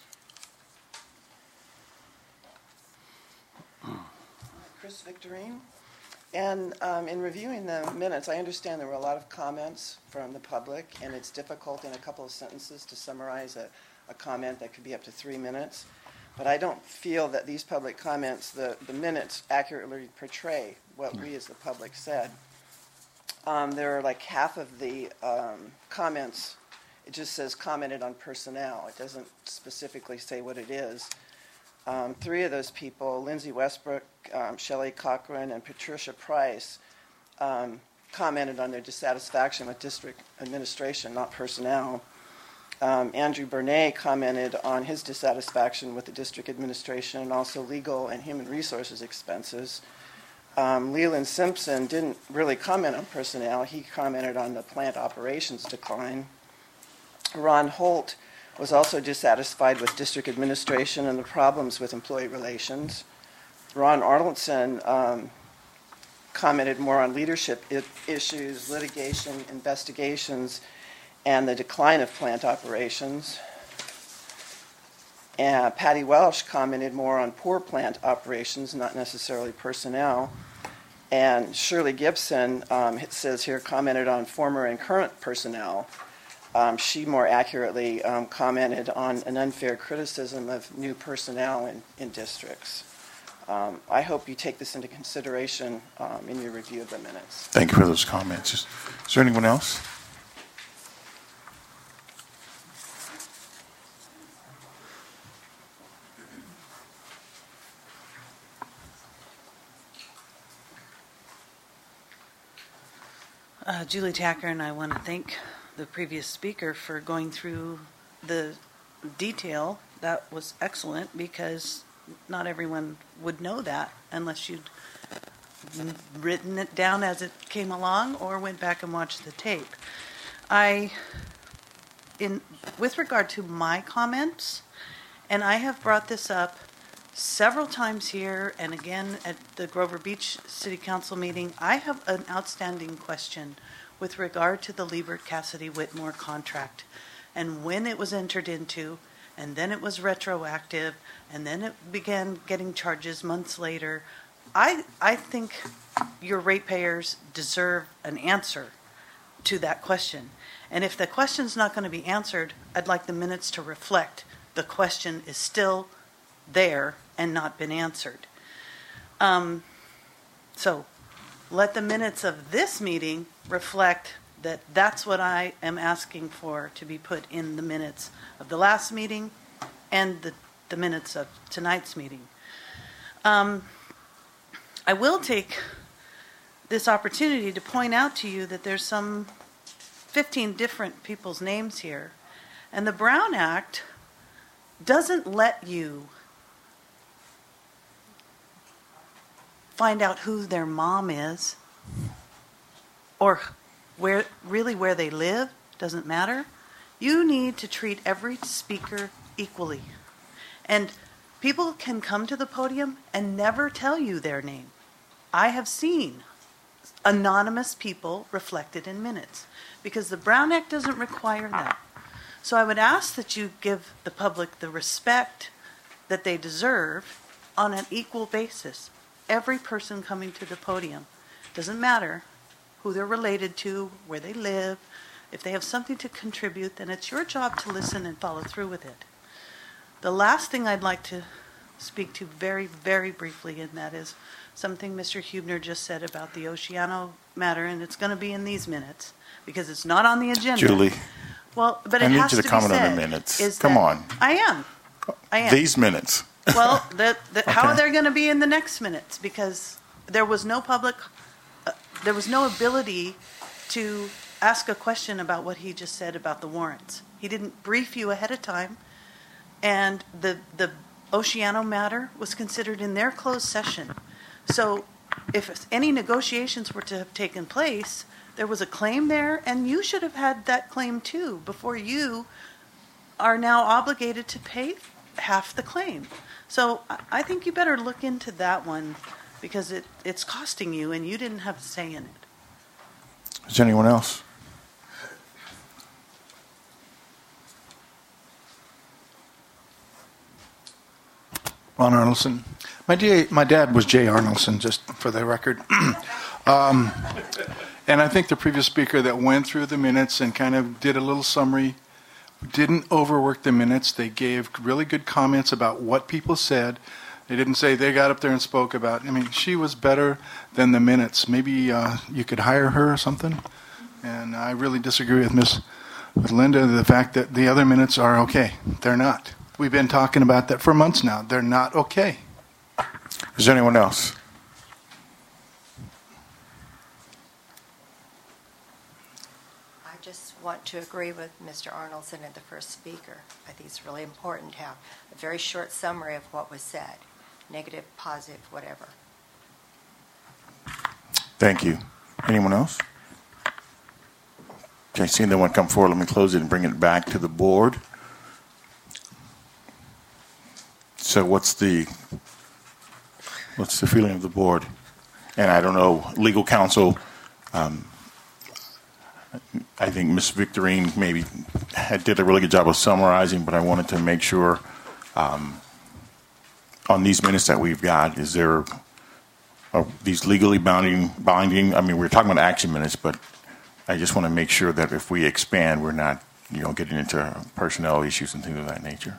Chris Victorine. And in reviewing the minutes, I understand there were a lot of comments from the public, and it's difficult in a couple of sentences to summarize a comment that could be up to 3 minutes. But I don't feel that these public comments, the minutes, accurately portray what we as the public said. There are like half of the comments It just says commented on personnel. It doesn't specifically say what it is. 3 of those people, Lindsay Westbrook, Shelley Cochran, and Patricia Price, commented on their dissatisfaction with district administration, not personnel. Andrew Bernay commented on his dissatisfaction with the district administration and also legal and human resources expenses. Leland Simpson didn't really comment on personnel. He commented on the plant operations decline. Ron Holt was also dissatisfied with district administration and the problems with employee relations. Ron Arnoldson commented more on leadership issues, litigation, investigations, and the decline of plant operations. And Patty Welsh commented more on poor plant operations, not necessarily personnel. And Shirley Gibson, it says here, commented on former and current personnel. She more accurately commented on an unfair criticism of new personnel in districts. I hope you take this into consideration in your review of the minutes. Thank you for those comments. Is there anyone else? Julie Tacker, and I want to thank the previous speaker for going through the detail. That was excellent because not everyone would know that unless you'd written it down as it came along or went back and watched the tape. With regard to my comments, and I have brought this up several times here and again at the Grover Beach City Council meeting, I have an outstanding question with regard to the Liebert Cassidy Whitmore contract and when it was entered into, and then it was retroactive, and then it began getting charges months later. I think your ratepayers deserve an answer to that question. And if the question's not going to be answered, I'd like the minutes to reflect the question is still there and not been answered. So let the minutes of this meeting reflect that that's what I am asking for to be put in the minutes of the last meeting and the minutes of tonight's meeting. I will take this opportunity to point out to you that there's some 15 different people's names here, and the Brown Act doesn't let you find out who their mom is or where they live. Doesn't matter. You need to treat every speaker equally. And people can come to the podium and never tell you their name. I have seen anonymous people reflected in minutes because the Brown Act doesn't require that. So I would ask that you give the public the respect that they deserve on an equal basis. Every person coming to the podium, doesn't matter who they're related to, where they live. If they have something to contribute, then it's your job to listen and follow through with it. The last thing I'd like to speak to very, very briefly, and that is something Mr. Huebner just said about the Oceano matter, and it's going to be in these minutes because it's not on the agenda. Julie, well, but I it need has you to to comment be said, on the minutes. is Come that- on. I am. These minutes. Well, how are Okay. they going to be in the next minutes? Because there was no there was no ability to ask a question about what he just said about the warrants. He didn't brief you ahead of time, and the Oceano matter was considered in their closed session. So if any negotiations were to have taken place, there was a claim there, and you should have had that claim too before you are now obligated to pay half the claim. So I think you better look into that one because it's costing you and you didn't have a say in it. Is there anyone else? Ron Arnoldson. My dad was Jay Arnoldson, just for the record. And I think the previous speaker that went through the minutes and kind of did a little summary didn't overwork the minutes. They gave really good comments about what people said. They didn't say they got up there and spoke about. I mean, she was better than the minutes. Maybe you could hire her or something. And I really disagree with Miss with Linda the fact that the other minutes are okay. They're not. We've been talking about that for months now. They're not okay. Is there anyone else? I just want to agree with Mr. Arnoldson and the first speaker. I think it's really important to have a very short summary of what was said, negative, positive, whatever. Thank you. Anyone else? Okay, seeing no one come forward, let me close it and bring it back to the board. So what's the feeling of the board? And I don't know, legal counsel, I think Ms. Victorine maybe did a really good job of summarizing, but I wanted to make sure on these minutes that we've got, are these legally binding? I mean, we're talking about action minutes, but I just want to make sure that if we expand, we're not, getting into personnel issues and things of that nature.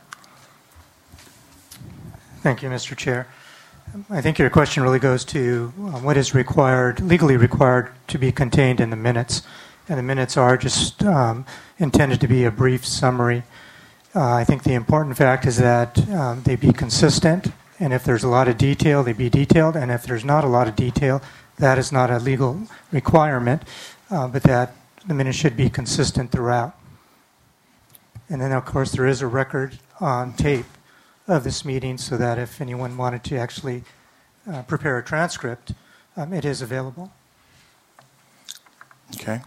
Thank you, Mr. Chair. I think your question really goes to what is legally required to be contained in the minutes. And the minutes are just intended to be a brief summary. I think the important fact is that they be consistent, and if there's a lot of detail, they be detailed, and if there's not a lot of detail, that is not a legal requirement, but that the minutes should be consistent throughout. And then, of course, there is a record on tape of this meeting so that if anyone wanted to actually prepare a transcript, it is available. Okay.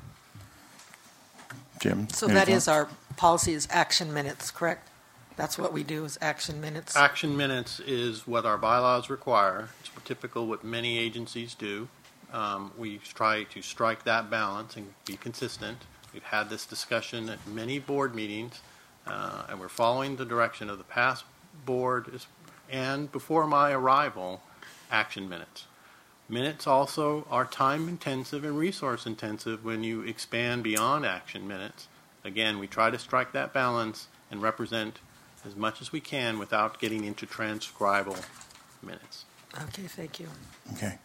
Jim? So that is our policy is action minutes, correct? That's what we do is action minutes? Action minutes is what our bylaws require. It's typical what many agencies do. We try to strike that balance and be consistent. We've had this discussion at many board meetings, and we're following the direction of the past board and before my arrival, action minutes. Minutes also are time-intensive and resource-intensive when you expand beyond action minutes. Again, we try to strike that balance and represent as much as we can without getting into transcribal minutes. Okay, thank you. Okay.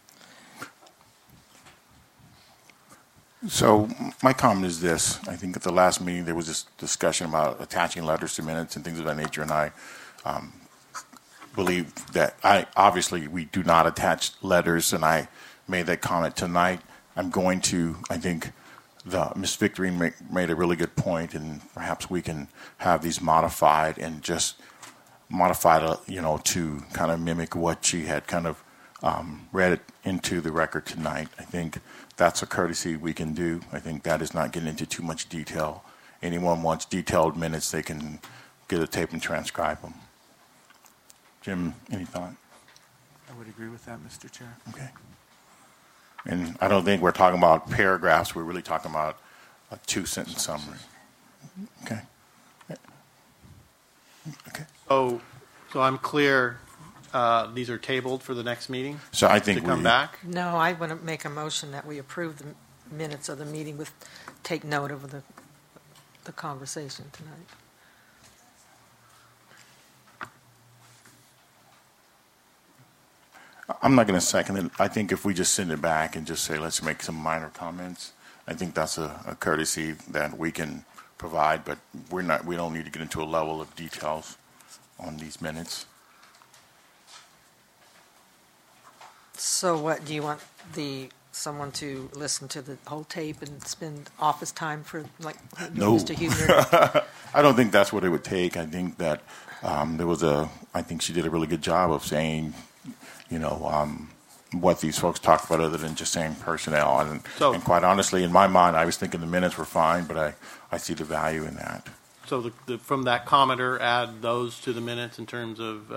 So my comment is this. I think at the last meeting there was this discussion about attaching letters to minutes and things of that nature, and I believe that obviously we do not attach letters, and I made that comment tonight. I think Ms. Victorine made a really good point, and perhaps we can have these modified and just modified, to kind of mimic what she had kind of read it into the record tonight. I think that's a courtesy we can do. I think that is not getting into too much detail. Anyone wants detailed minutes, they can get a tape and transcribe them. Jim, any thought? I would agree with that, Mr. Chair. Okay. And I don't think we're talking about paragraphs. We're really talking about a two-sentence summary. Okay. Okay. So I'm clear. These are tabled for the next meeting. So I think to come back. No, I want to make a motion that we approve the minutes of the meeting take note of the conversation tonight. I'm not going to second it. I think if we just send it back and just say, let's make some minor comments, I think that's a courtesy that we can provide, but we don't need to get into a level of details on these minutes. So what, do you want someone to listen to the whole tape and spend office time for, like, No. Mr. Huebner? I don't think that's what it would take. I think that I think she did a really good job of saying, what these folks talked about other than just saying personnel. And quite honestly, in my mind, I was thinking the minutes were fine, but I see the value in that. So from that commenter, add those to the minutes in terms of...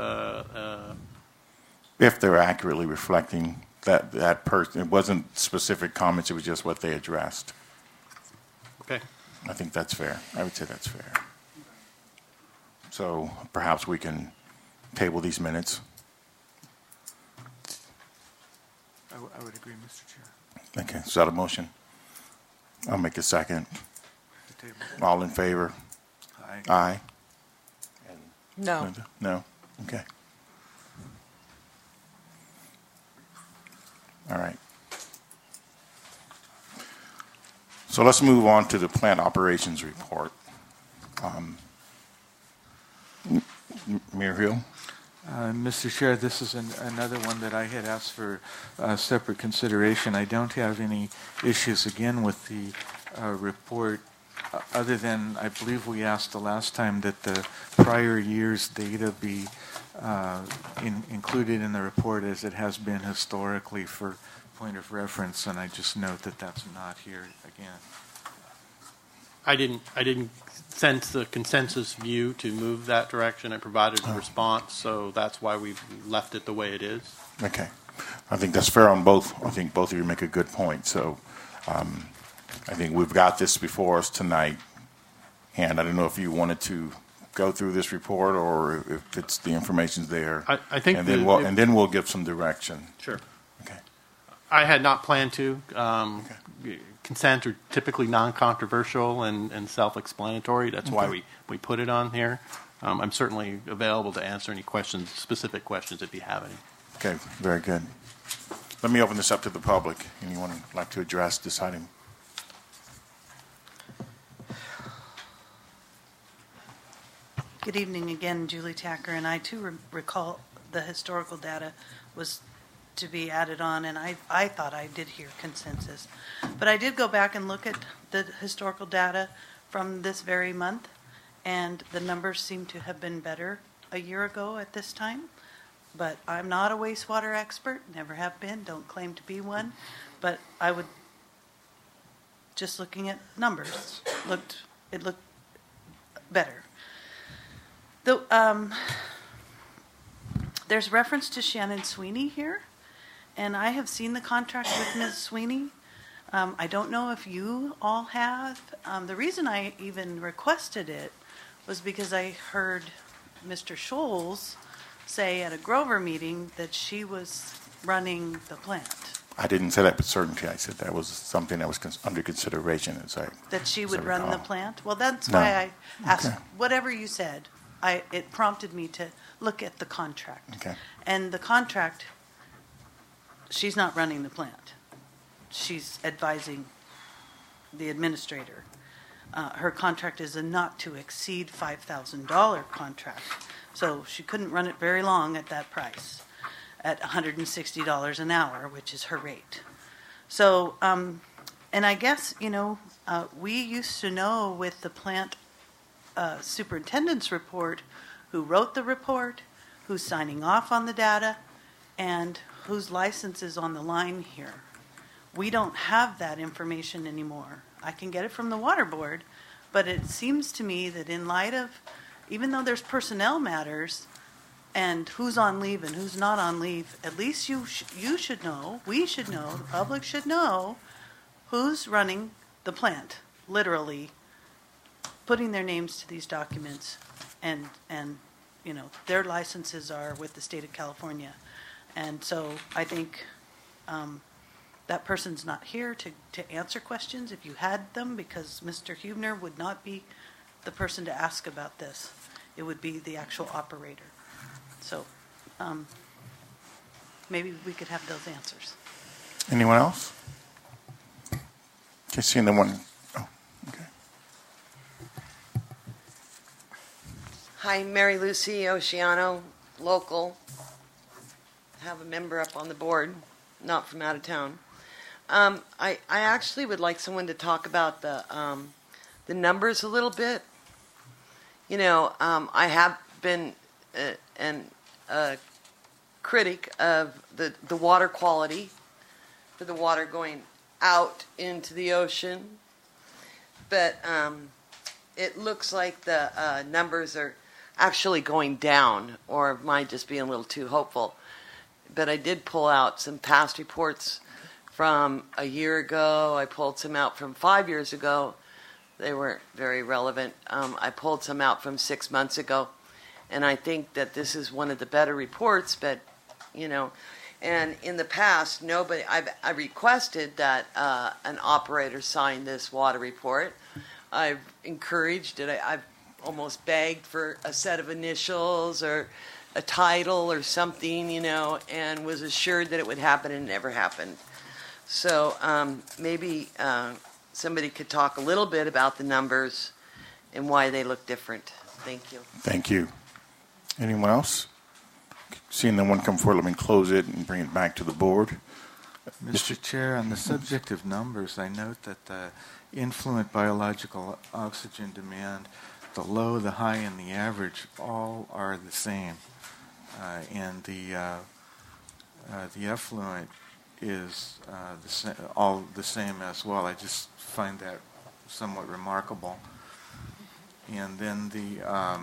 if they're accurately reflecting that person. It wasn't specific comments, it was just what they addressed. Okay. I think that's fair. I would say that's fair. So perhaps we can table these minutes. I would agree, Mr. Chair. Okay, is that a motion? I'll make a second. All in favor? Aye. Aye. No. No? Okay. All right. So let's move on to the plant operations report. Mayor Hill? Mr. Chair, this is another one that I had asked for separate consideration. I don't have any issues again with the report, other than I believe we asked the last time that the prior year's data be included in the report as it has been historically for point of reference, and I just note that that's not here again. I didn't sense the consensus view to move that direction. I provided a response, so that's why we've left it the way it is. Okay. I think that's fair on both. I think both of you make a good point. So I think we've got this before us tonight, and I don't know if you wanted to go through this report or if it's the information's there. I think, and then we'll give some direction. Sure. Okay. I had not planned to. Consent are typically non-controversial and self-explanatory. That's why we put it on here. I'm certainly available to answer any questions, specific questions, if you have any. Okay, very good. Let me open this up to the public. Anyone would like to address this item? Good evening again, Julie Tacker, and I too recall the historical data was to be added on, and I thought I did hear consensus. But I did go back and look at the historical data from this very month, and the numbers seem to have been better a year ago at this time. But I'm not a wastewater expert, never have been, don't claim to be one, but I would, just looking at numbers, it looked better. There's reference to Shannon Sweeney here, and I have seen the contract with Ms. Sweeney. I don't know if you all have. The reason I even requested it was because I heard Mr. Scholes say at a Grover meeting that she was running the plant. I didn't say that with certainty. I said that was something that was under consideration. That she would run the plant? Well, that's why I asked. Whatever you said, it prompted me to look at the contract. Okay. And the contract, she's not running the plant. She's advising the administrator. Her contract is a not to exceed $5,000 contract. So she couldn't run it very long at that price, at $160 an hour, which is her rate. So, and I guess, we used to know with the plant superintendent's report who wrote the report, who's signing off on the data, and whose license is on the line here. We don't have that information anymore. I can get it from the water board, but it seems to me that in light of, even though there's personnel matters and who's on leave and who's not on leave, at least you should know, we should know, the public should know who's running the plant, literally putting their names to these documents, and their licenses are with the state of California. And so I think that person's not here to answer questions if you had them, because Mr. Huebner would not be the person to ask about this. It would be the actual operator. So maybe we could have those answers. Anyone else? Okay, seeing the one. Oh, okay. Hi, Mary Lucy Oceano, local. Have a member up on the board, not from out of town. I actually would like someone to talk about the numbers a little bit. I have been a critic of the water quality for the water going out into the ocean, but it looks like the numbers are actually going down, or might just be a little too hopeful. But I did pull out some past reports from a year ago. I pulled some out from 5 years ago. They weren't very relevant. I pulled some out from 6 months ago. And I think that this is one of the better reports, but, and in the past, I requested that an operator sign this water report. I've encouraged it. I've almost begged for a set of initials or a title or something, and was assured that it would happen, and it never happened. So maybe somebody could talk a little bit about the numbers and why they look different. Thank you. Thank you. Anyone else? Seeing no one come forward, let me close it and bring it back to the board. Mr. Chair, on the subject of numbers, I note that the influent biological oxygen demand, the low, the high, and the average all are the same. And the effluent is all the same as well. I just find that somewhat remarkable. And then the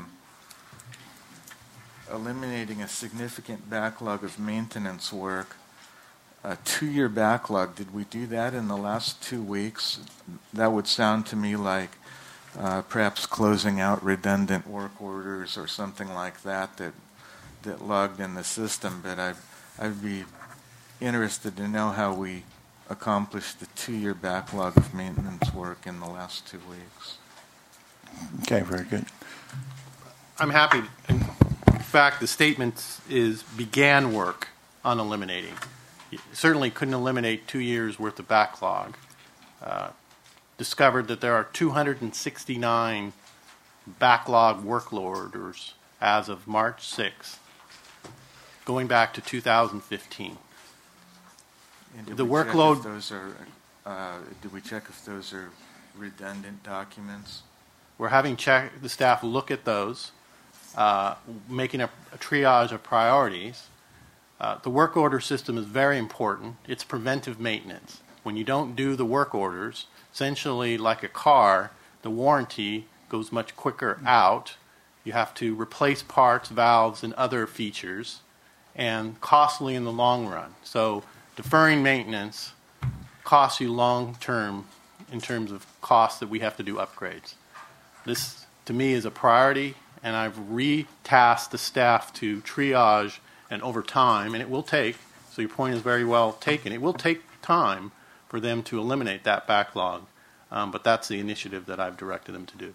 eliminating a significant backlog of maintenance work, a 2-year backlog. Did we do that in the last 2 weeks? That would sound to me like perhaps closing out redundant work orders or something like that logged in the system. But I'd be interested to know how we accomplished the 2-year backlog of maintenance work in the last 2 weeks. Okay, very good. I'm happy. In fact, the statement is began work on eliminating. You certainly couldn't eliminate 2 years' worth of backlog. Discovered that there are 269 backlog work orders as of March 6th, going back to 2015. And The workload. Did we check if those are redundant documents? We're having the staff look at those, making a triage of priorities. The work order system is very important. It's preventive maintenance. When you don't do the work orders, essentially like a car, the warranty goes much quicker out. You have to replace parts, valves, and other features, and costly in the long run. So deferring maintenance costs you long term in terms of costs that we have to do upgrades. This, to me, is a priority, and I've retasked the staff to triage, and over time, and it will take, so your point is very well taken, it will take time for them to eliminate that backlog, but that's the initiative that I've directed them to do.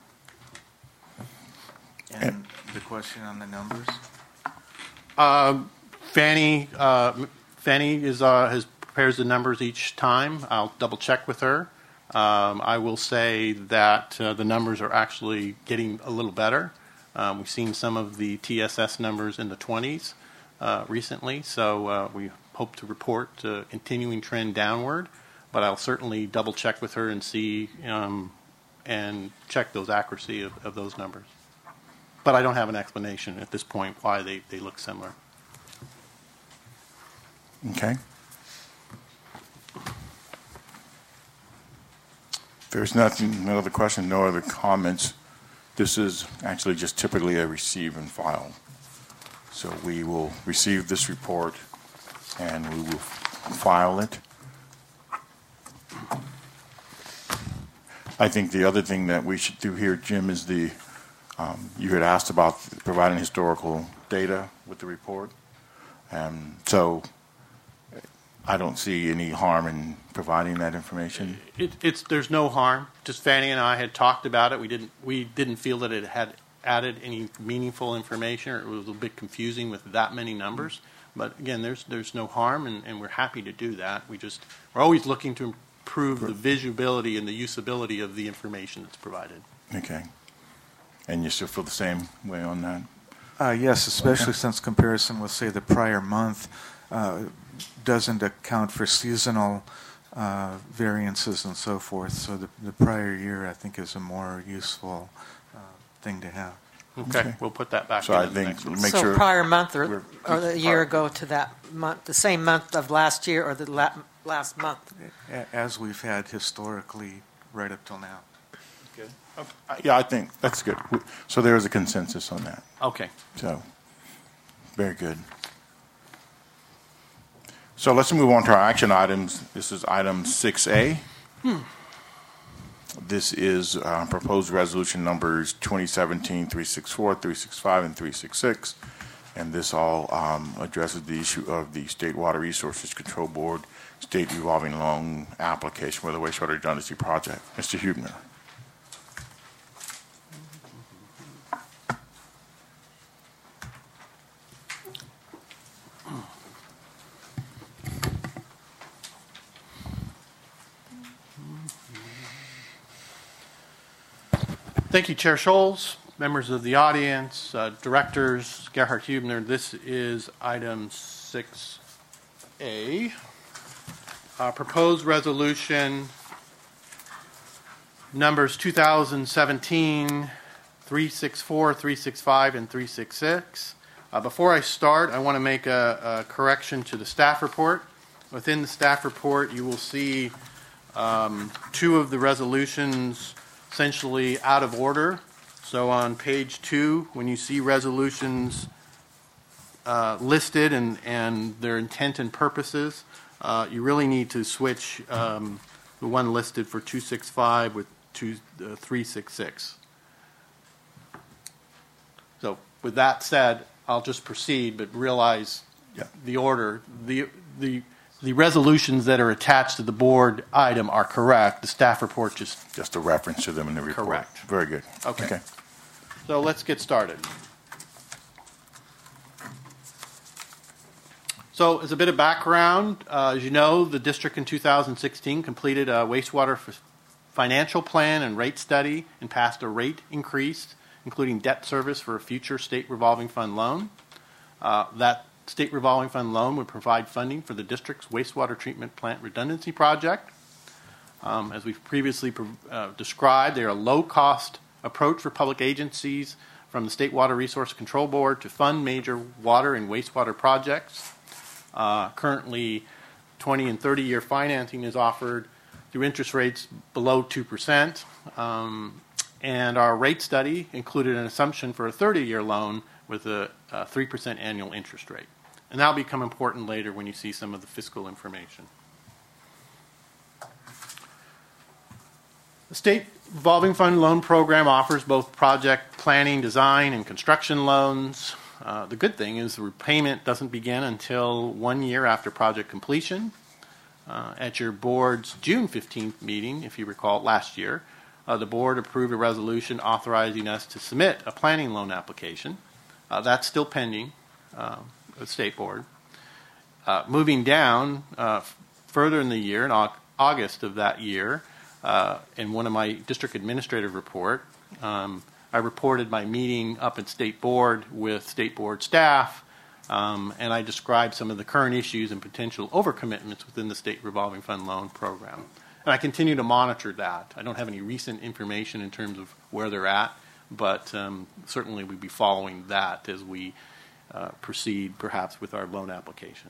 And the question on the numbers? Fanny prepares the numbers each time. I'll double check with her. I will say that the numbers are actually getting a little better. We've seen some of the TSS numbers in the 20s recently, so we hope to report a continuing trend downward, but I'll certainly double check with her and see and check those accuracy of those numbers. But I don't have an explanation at this point why they look similar. Okay. If there's nothing, no other question, no other comments, this is actually just typically a receive and file. So we will receive this report and we will file it. I think the other thing that we should do here, Jim, is you had asked about providing historical data with the report. So I don't see any harm in providing that information. There's no harm. Just Fanny and I had talked about it. We didn't feel that it had added any meaningful information, or it was a bit confusing with that many numbers. But again, there's no harm, and we're happy to do that. We're always looking to improve the visibility and the usability of the information that's provided. Okay. And you still feel the same way on that? Yes, especially since comparison with, say, the prior month doesn't account for seasonal variances and so forth. So the prior year, I think, is a more useful thing to have. Okay, we'll put that back. So I think make so sure prior month or the year ago to that month, the same month of last year or the last month, as we've had historically right up till now. Good. Yeah, I think that's good. So there is a consensus on that. Okay. So very good. So let's move on to our action items. This is item 6A. This is proposed resolution numbers 2017-364, 365, and 366. And this all addresses the issue of the State Water Resources Control Board State Revolving Loan application for the Wastewater Redundancy Project. Mr. Huebner. Thank you, Chair Scholes, members of the audience, directors, Gerhard Hubner. This is item 6A. Proposed resolution numbers 2017 364, 365, and 366. Before I start, I want to make a correction to the staff report. Within the staff report, you will see two of the resolutions essentially out of order. So on page 2, when you see resolutions listed and their intent and purposes, you really need to switch the one listed for 265 with 366. So with that said, I'll just proceed, but realize the order. The resolutions that are attached to the board item are correct. The staff report just a reference to them in the report. Correct. Very good. Okay. So let's get started. So as a bit of background, as you know, the district in 2016 completed a wastewater financial plan and rate study and passed a rate increase, including debt service for a future state revolving fund loan. That state revolving fund loan would provide funding for the district's wastewater treatment plant redundancy project. As we've previously described, they are a low-cost approach for public agencies from the State Water Resource Control Board to fund major water and wastewater projects. Currently, 20 and 30-year financing is offered through interest rates below 2%. And our rate study included an assumption for a 30-year loan with a 3% annual interest rate. And that'll become important later when you see some of the fiscal information. The State Revolving Fund Loan Program offers both project planning, design, and construction loans. The good thing is the repayment doesn't begin until 1 year after project completion. At your board's June 15th meeting, if you recall, last year, the board approved a resolution authorizing us to submit a planning loan application. That's still pending the state board. Moving down further in the year, in August of that year, in one of my district administrative report, I reported my meeting up at state board with state board staff, and I described some of the current issues and potential overcommitments within the state revolving fund loan program. And I continue to monitor that. I don't have any recent information in terms of where they're at, but certainly we'll be following that as we proceed perhaps with our loan application.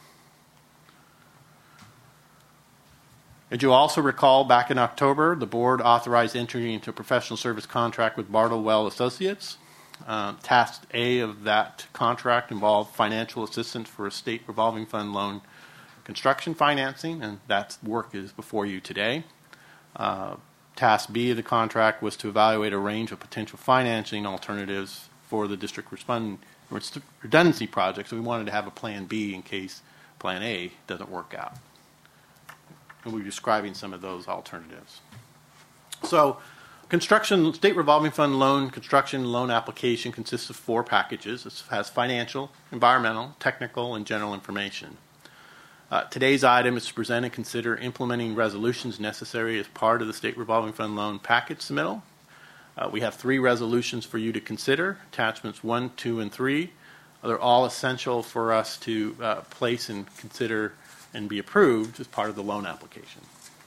As you also recall, back in October, the board authorized entering into a professional service contract with Bartlewell Associates. Task A of that contract involved financial assistance for a state revolving fund loan construction financing, and that work is before you today. Task B of the contract was to evaluate a range of potential financing alternatives for the district redundancy project, so we wanted to have a plan B in case plan A doesn't work out. And we're describing some of those alternatives. So state revolving fund loan construction loan application consists of 4 packages. It has financial, environmental, technical, and general information. Today's item is to present and consider implementing resolutions necessary as part of the state revolving fund loan package submittal. We have 3 resolutions for you to consider, attachments 1, 2, and 3. They're all essential for us to place and consider and be approved as part of the loan application.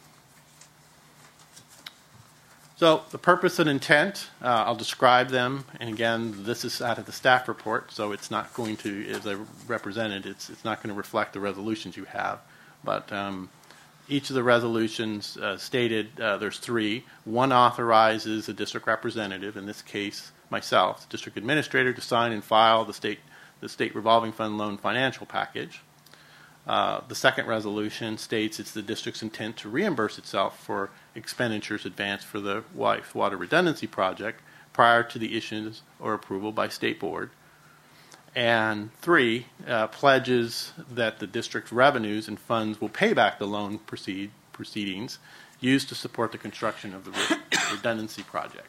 So the purpose and intent, I'll describe them, and again, this is out of the staff report, so it's not going to, as I represented, it's not going to reflect the resolutions you have. But each of the resolutions stated, there's 3. One authorizes a district representative, in this case myself, the district administrator, to sign and file the state revolving fund loan financial package. The second resolution states it's the district's intent to reimburse itself for expenditures advanced for the water redundancy project prior to the issuance or approval by state board. And 3, pledges that the district's revenues and funds will pay back the loan proceedings used to support the construction of the redundancy project.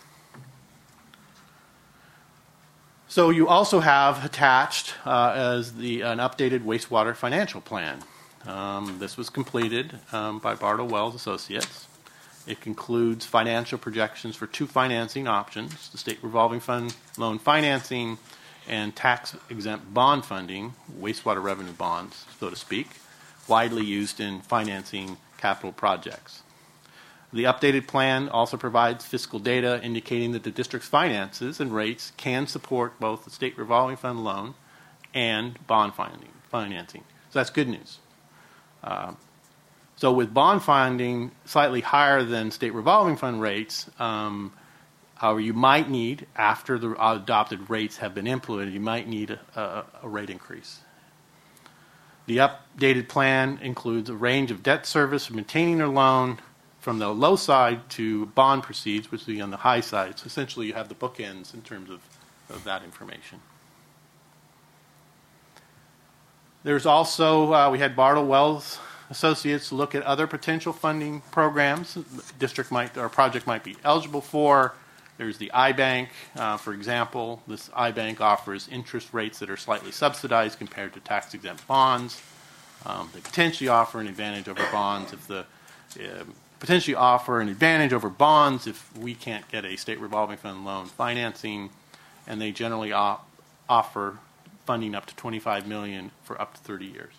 So you also have attached as an updated wastewater financial plan. This was completed by Bartlewell Associates. It concludes financial projections for two financing options, the state revolving fund loan financing and tax-exempt bond funding, wastewater revenue bonds, so to speak, widely used in financing capital projects. The updated plan also provides fiscal data indicating that the district's finances and rates can support both the state revolving fund loan and bond financing. So that's good news. So with bond funding slightly higher than state revolving fund rates, however, you might need, after the adopted rates have been implemented, you might need a rate increase. The updated plan includes a range of debt service for maintaining their loan from the low side to bond proceeds, which would be on the high side. So essentially you have the bookends in terms of that information. There's also, we had Bartle Wells Associates look at other potential funding programs the district might, or project might be eligible for. There's the iBank, for example. This iBank offers interest rates that are slightly subsidized compared to tax-exempt bonds. They potentially offer an advantage over bonds if we can't get a state revolving fund loan financing, and they generally offer funding up to $25 million for up to 30 years.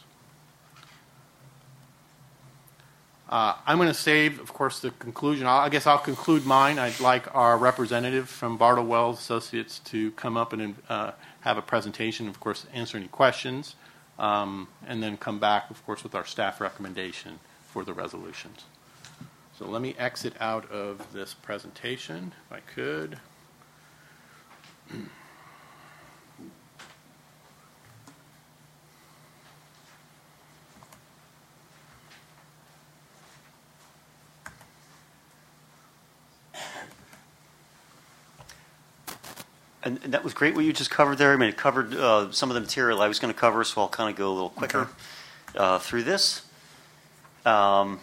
I'm going to save, of course, the conclusion. I guess I'll conclude mine. I'd like our representative from Bartle Wells Associates to come up and have a presentation, of course, answer any questions, and then come back, of course, with our staff recommendation for the resolutions. So let me exit out of this presentation, if I could. And that was great what you just covered there. I mean, it covered some of the material I was going to cover, so I'll kind of go a little quicker through this. Oh,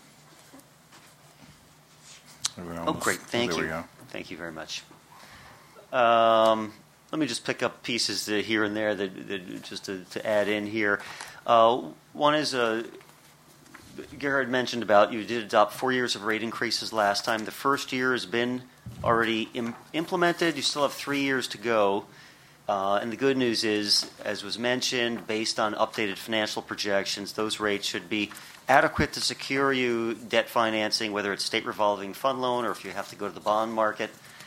great. Thank you. Thank you very much. Let me just pick up pieces here and there that just to add in here. One is Gerhard mentioned about you did adopt 4 years of rate increases last time. The first year has been already implemented. You still have 3 years to go. And the good news is, as was mentioned, based on updated financial projections, those rates should be adequate to secure you debt financing, whether it's state revolving fund loan or if you have to go to the bond market.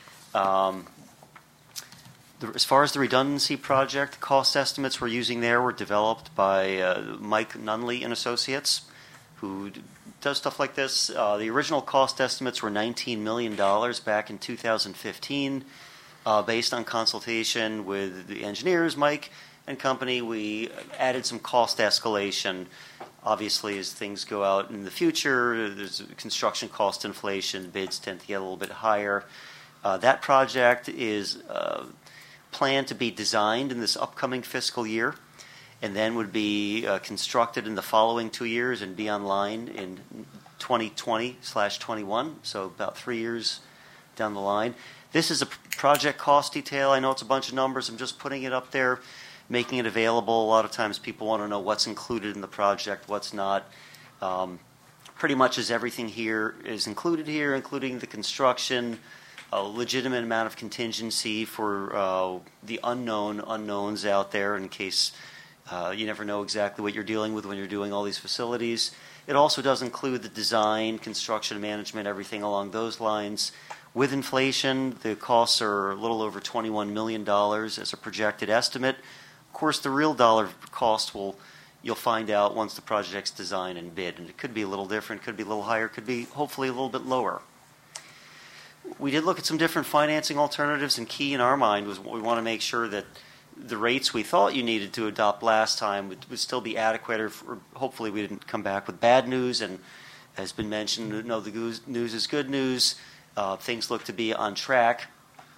As far as the redundancy project, cost estimates we're using there were developed by Mike Nunley and Associates, who does stuff like this. The original cost estimates were $19 million back in 2015. Based on consultation with the engineers, Mike and company, we added some cost escalation. Obviously, as things go out in the future, there's construction cost inflation. Bids tend to get a little bit higher. That project is planned to be designed in this upcoming fiscal year, and then would be constructed in the following 2 years and be online in 2020/21, so about 3 years down the line. This is a project cost detail. I know it's a bunch of numbers. I'm just putting it up there, making it available. A lot of times people want to know what's included in the project, what's not. Pretty much as everything here is included here, including the construction, a legitimate amount of contingency for the unknowns out there in case you never know exactly what you're dealing with when you're doing all these facilities. It also does include the design, construction management, everything along those lines. With inflation, the costs are a little over $21 million as a projected estimate. Of course, the real dollar cost you'll find out once the project's designed and bid. And it could be a little different, could be a little higher, could be hopefully a little bit lower. We did look at some different financing alternatives, and key in our mind was we want to make sure that the rates we thought you needed to adopt last time would still be adequate, or hopefully we didn't come back with bad news. And as been mentioned, no, the good news is good news. Things look to be on track.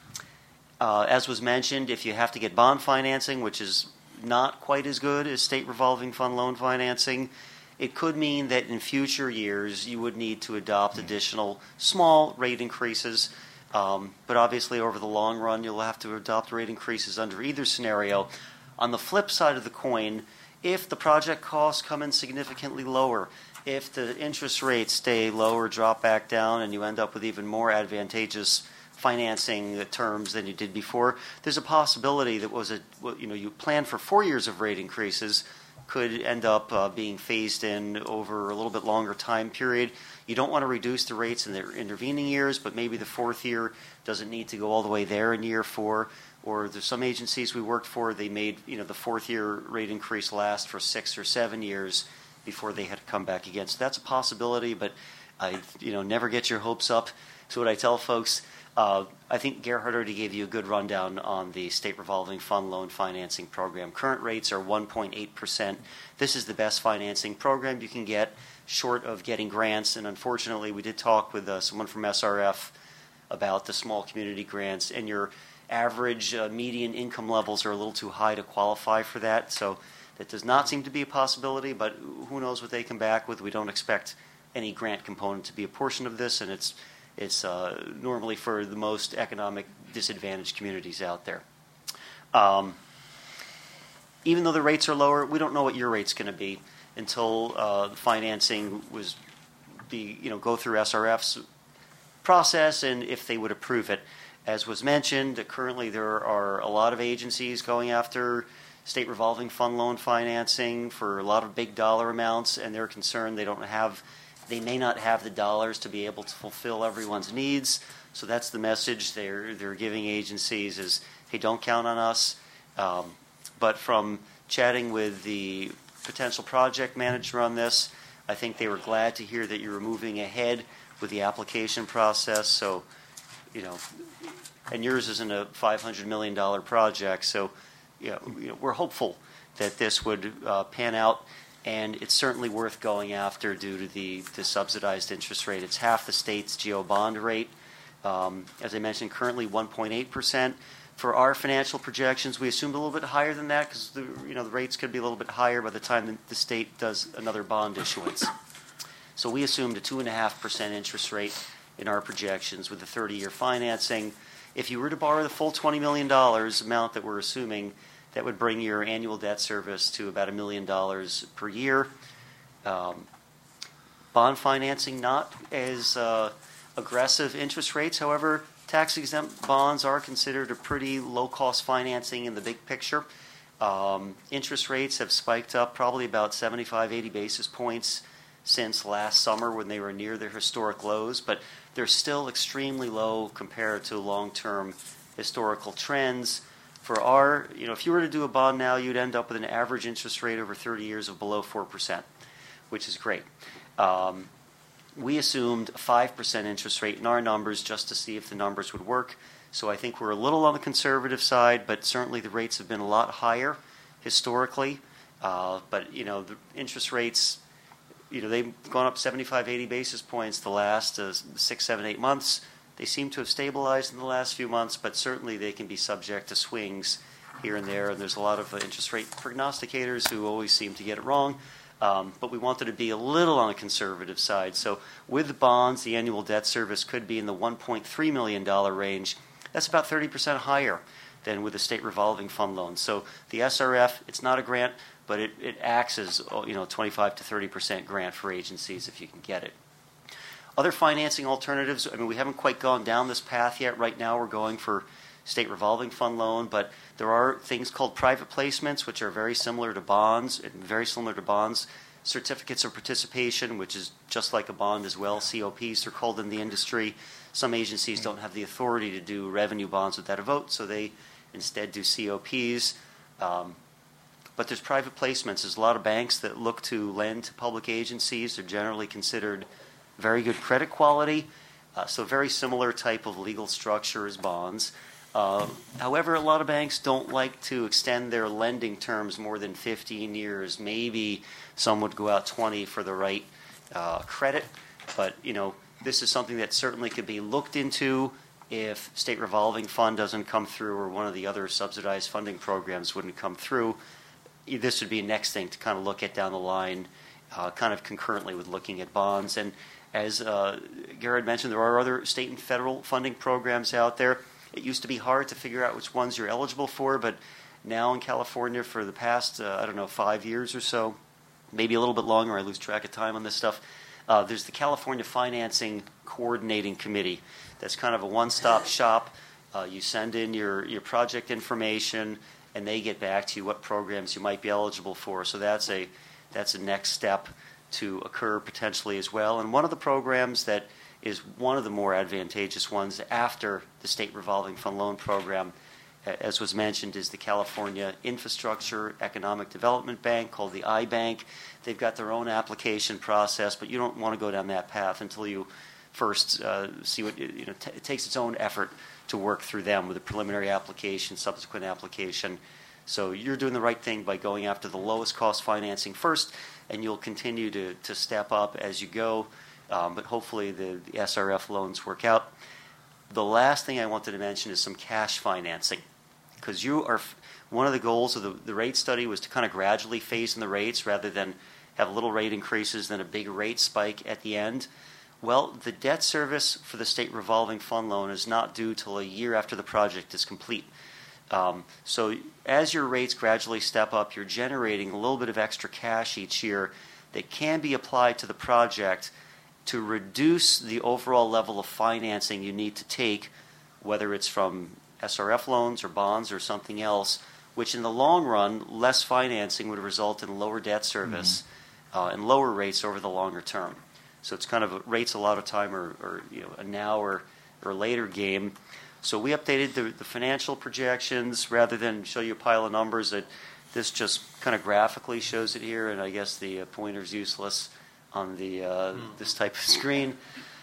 As was mentioned, if you have to get bond financing, which is not quite as good as state revolving fund loan financing, it could mean that in future years you would need to adopt additional small rate increases. But obviously over the long run you'll have to adopt rate increases under either scenario. On the flip side of the coin, if the project costs come in significantly lower, if the interest rates stay low or drop back down and you end up with even more advantageous financing terms than you did before, there's a possibility that you planned for 4 years of rate increases could end up being phased in over a little bit longer time period. You don't want to reduce the rates in the intervening years, but maybe the fourth year doesn't need to go all the way there in year 4. Or there's some agencies we worked for, they made the fourth year rate increase last for 6 or 7 years before they had to come back again. So that's a possibility, but never get your hopes up. So what I tell folks, I think Gerhard already gave you a good rundown on the State Revolving Fund Loan Financing Program. Current rates are 1.8%. This is the best financing program you can get, short of getting grants. And unfortunately, we did talk with someone from SRF about the small community grants, and your average median income levels are a little too high to qualify for that. So that does not seem to be a possibility, but who knows what they come back with. We don't expect any grant component to be a portion of this, and it's normally for the most economic disadvantaged communities out there. Even though the rates are lower, we don't know what your rate's going to be until the financing go through SRF's process, and if they would approve it. As was mentioned, currently there are a lot of agencies going after state revolving fund loan financing for a lot of big dollar amounts, and they're concerned they may not have the dollars to be able to fulfill everyone's needs. So that's the message they're giving agencies is, hey, don't count on us. But from chatting with the potential project manager on this, I think they were glad to hear that you're moving ahead with the application process. So, and yours isn't a $500 million project. So, we're hopeful that this would pan out. And it's certainly worth going after due to the subsidized interest rate. It's half the state's GO bond rate. As I mentioned, currently 1.8%. For our financial projections, we assumed a little bit higher than that because the rates could be a little bit higher by the time the state does another bond issuance. So we assumed a 2.5% interest rate in our projections with the 30-year financing. If you were to borrow the full $20 million amount that we're assuming, that would bring your annual debt service to about $1 million per year. Bond financing, not as aggressive interest rates. However, tax-exempt bonds are considered a pretty low-cost financing in the big picture. Interest rates have spiked up probably about 75, 80 basis points since last summer when they were near their historic lows, but they're still extremely low compared to long-term historical trends. For our, if you were to do a bond now, you'd end up with an average interest rate over 30 years of below 4%, which is great. We assumed a 5% interest rate in our numbers just to see if the numbers would work. So I think we're a little on the conservative side, but certainly the rates have been a lot higher historically. But, the interest rates, they've gone up 75, 80 basis points the last 6, 7, 8 months. They seem to have stabilized in the last few months, but certainly they can be subject to swings here and there. And there's a lot of interest rate prognosticators who always seem to get it wrong. But we wanted to be a little on the conservative side. So with bonds, the annual debt service could be in the $1.3 million range. That's about 30% higher than with the state revolving fund loan. So the SRF, it's not a grant, but it acts as 25 to 30% grant for agencies if you can get it. Other financing alternatives, we haven't quite gone down this path yet. Right now we're going for state revolving fund loan, but there are things called private placements, which are very similar to bonds, certificates of participation, which is just like a bond as well. COPs are called in the industry. Some agencies don't have the authority to do revenue bonds without a vote, so they instead do COPs. But there's private placements. There's a lot of banks that look to lend to public agencies. They're generally considered very good credit quality, so very similar type of legal structure as bonds. However, a lot of banks don't like to extend their lending terms more than 15 years. Maybe some would go out 20 for the right credit, but this is something that certainly could be looked into if state revolving fund doesn't come through or one of the other subsidized funding programs wouldn't come through. This would be a next thing to kind of look at down the line, kind of concurrently with looking at bonds. And as Gerhard mentioned, there are other state and federal funding programs out there. It used to be hard to figure out which ones you're eligible for, but now in California for the past, 5 years or so, maybe a little bit longer. I lose track of time on this stuff. There's the California Financing Coordinating Committee. That's kind of a one-stop shop. You send in your project information, and they get back to you what programs you might be eligible for. So that's a next step to occur potentially as well. And one of the programs that is one of the more advantageous ones after the State Revolving Fund Loan Program, as was mentioned, is the California Infrastructure Economic Development Bank, called the iBank. They've got their own application process, but you don't want to go down that path until you first see what, it takes its own effort to work through them with a preliminary application, subsequent application. So you're doing the right thing by going after the lowest cost financing first, and you'll continue to step up as you go, but hopefully the SRF loans work out. The last thing I wanted to mention is some cash financing, because one of the goals of the rate study was to kind of gradually phase in the rates rather than have little rate increases, then a big rate spike at the end. Well, the debt service for the State Revolving Fund Loan is not due till a year after the project is complete. So as your rates gradually step up, you're generating a little bit of extra cash each year that can be applied to the project to reduce the overall level of financing you need to take, whether it's from SRF loans or bonds or something else, which in the long run, less financing would result in lower debt service and lower rates over the longer term. So it's kind of rates a lot of time or a now or later game. So we updated the financial projections rather than show you a pile of numbers. That this just kind of graphically shows it here, and I guess the pointer's useless on the this type of screen.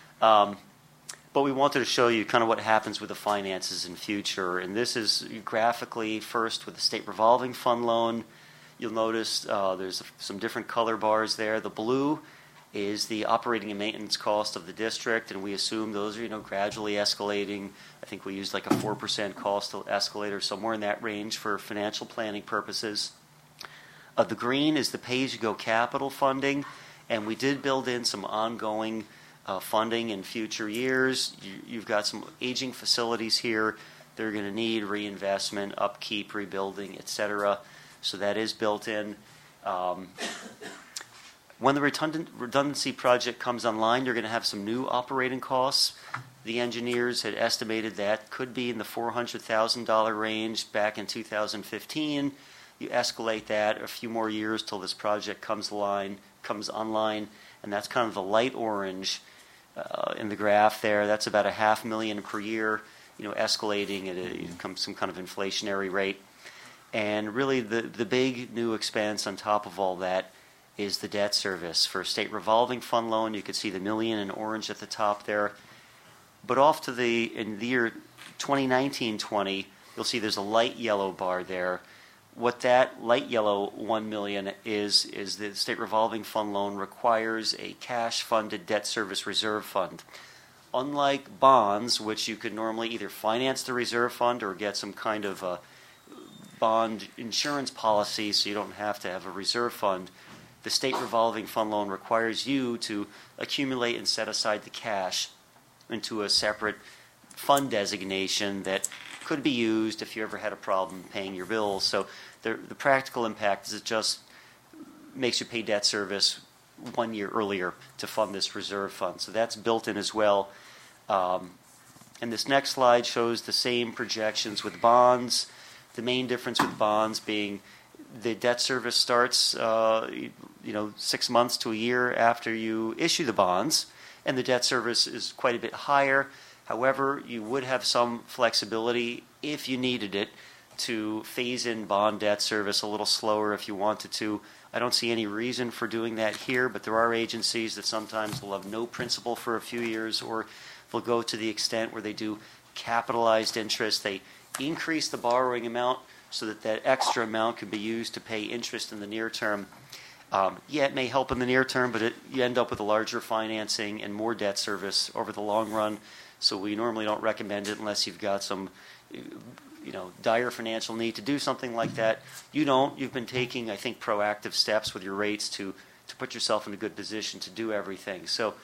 But we wanted to show you kind of what happens with the finances in future. And this is graphically first with the State Revolving Fund Loan. You'll notice there's some different color bars there. The blue is the operating and maintenance cost of the district, and we assume those are gradually escalating. I think we used like a 4% cost escalator, somewhere in that range for financial planning purposes. The green is the pay-as-you-go capital funding, and we did build in some ongoing funding in future years. You've got some aging facilities here. They're going to need reinvestment, upkeep, rebuilding, etc. So that is built in. When the redundancy project comes online, you're going to have some new operating costs. The engineers had estimated that could be in the $400,000 range back in 2015. You escalate that a few more years till this project comes online, and that's kind of the light orange in the graph there. That's about $500,000 per year, escalating at some kind of inflationary rate. And really the big new expense on top of all that is the debt service. For a State Revolving Fund Loan, you can see the million in orange at the top there. But in the year 2019-20, you'll see there's a light yellow bar there. What that light yellow $1 million is the State Revolving Fund Loan requires a cash-funded debt service reserve fund. Unlike bonds, which you could normally either finance the reserve fund or get some kind of a bond insurance policy so you don't have to have a reserve fund, the State Revolving Fund Loan requires you to accumulate and set aside the cash into a separate fund designation that could be used if you ever had a problem paying your bills. So the practical impact is it just makes you pay debt service 1 year earlier to fund this reserve fund. So that's built in as well. And this next slide shows the same projections with bonds. The main difference with bonds being the debt service starts 6 months to a year after you issue the bonds, and the debt service is quite a bit higher. However, you would have some flexibility if you needed it to phase in bond debt service a little slower if you wanted to. I don't see any reason for doing that here, but there are agencies that sometimes will have no principal for a few years, or they'll go to the extent where they do capitalized interest. They increase the borrowing amount so that extra amount can be used to pay interest in the near term. It may help in the near term, but you end up with a larger financing and more debt service over the long run. So we normally don't recommend it unless you've got some, dire financial need to do something like that. You don't. You've been taking, I think, proactive steps with your rates to put yourself in a good position to do everything. So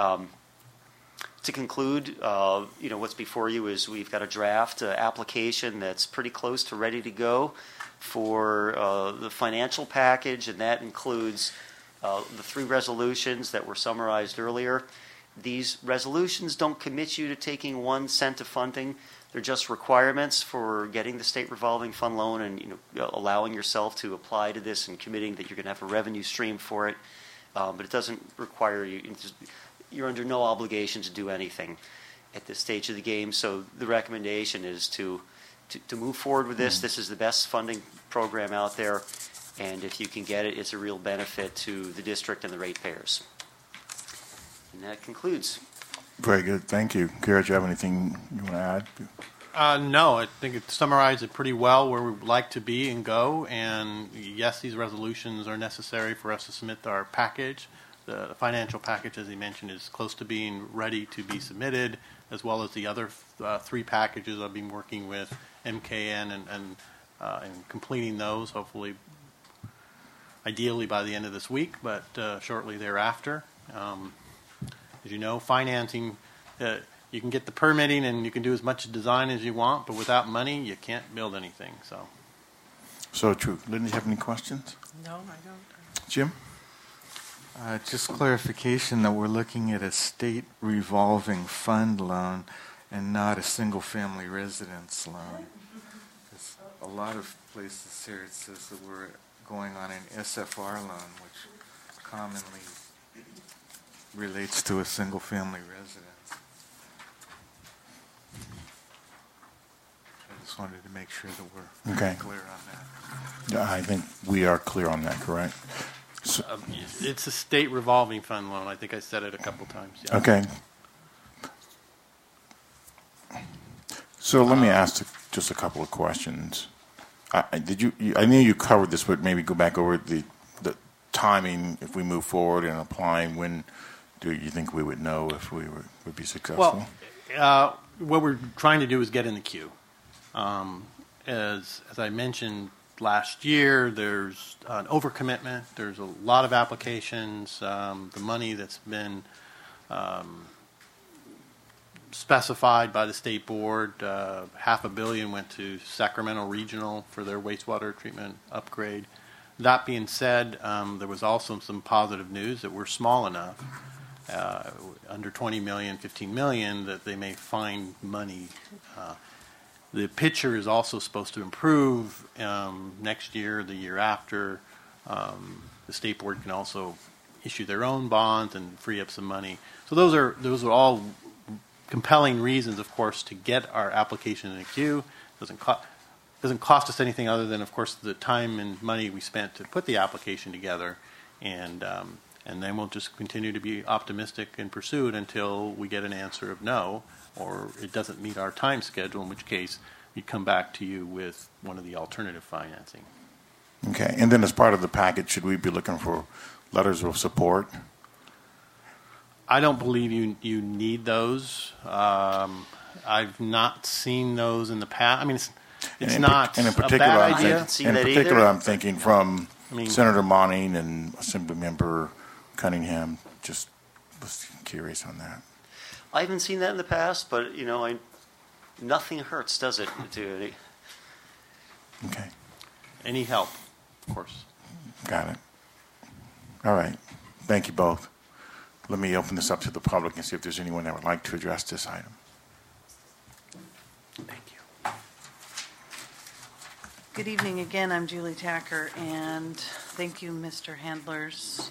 to conclude, what's before you is we've got a draft application that's pretty close to ready to go for the financial package, and that includes The 3 resolutions that were summarized earlier, these resolutions don't commit you to taking 1 cent of funding. They're just requirements for getting the state revolving fund loan and allowing yourself to apply to this and committing that you're going to have a revenue stream for it. But it doesn't require you. You're under no obligation to do anything at this stage of the game. So the recommendation is to move forward with this. This is the best funding program out there, and if you can get it, it's a real benefit to the district and the ratepayers. And that concludes. Very good. Thank you. Kara, do you have anything you want to add? No, I think it summarized it pretty well where we would like to be and go. And yes, these resolutions are necessary for us to submit our package. The financial package, as he mentioned, is close to being ready to be submitted, as well as the other 3 packages I've been working with MKN and completing those, hopefully, ideally by the end of this week, but shortly thereafter. As you know, financing, you can get the permitting and you can do as much design as you want, but without money, you can't build anything. So true. Lynn, do you have any questions? No, I don't. Jim? Just clarification that we're looking at a state revolving fund loan and not a single-family residence loan. Because a lot of places here it says that we're going on an SFR loan, which commonly relates to a single-family residence. I just wanted to make sure that we're clear on that. I think we are clear on that, correct? So, it's a state revolving fund loan. I think I said it a couple times. Yeah. Okay. So let me ask just a couple of questions. I knew you covered this, but maybe go back over the timing if we move forward and applying. When do you think we would know if we would be successful? Well, what we're trying to do is get in the queue. As I mentioned last year, there's an overcommitment. There's a lot of applications. The money that's been specified by the state board, $500 million went to Sacramento Regional for their wastewater treatment upgrade. That being said, there was also some positive news that we're small enough, under 20 million, 15 million, that they may find money. The picture is also supposed to improve next year, the year after. The state board can also issue their own bonds and free up some money. So those are all compelling reasons, of course, to get our application in the queue. Doesn't cost us anything other than, of course, the time and money we spent to put the application together, and then we'll just continue to be optimistic and pursue it until we get an answer of no, or it doesn't meet our time schedule, in which case we come back to you with one of the alternative financing. Okay, and then as part of the package, should we be looking for letters of support? I don't believe you need those. I've not seen those in the past. I mean, it's not a bad idea. In particular, I'm thinking from Senator Monning and Assembly Member Cunningham. Just was curious on that. I haven't seen that in the past, but nothing hurts, does it? Okay. Any help, of course. Got it. All right. Thank you both. Let me open this up to the public and see if there's anyone that would like to address this item. Thank you. Good evening again. I'm Julie Tacker, and thank you, Mr. Handlers.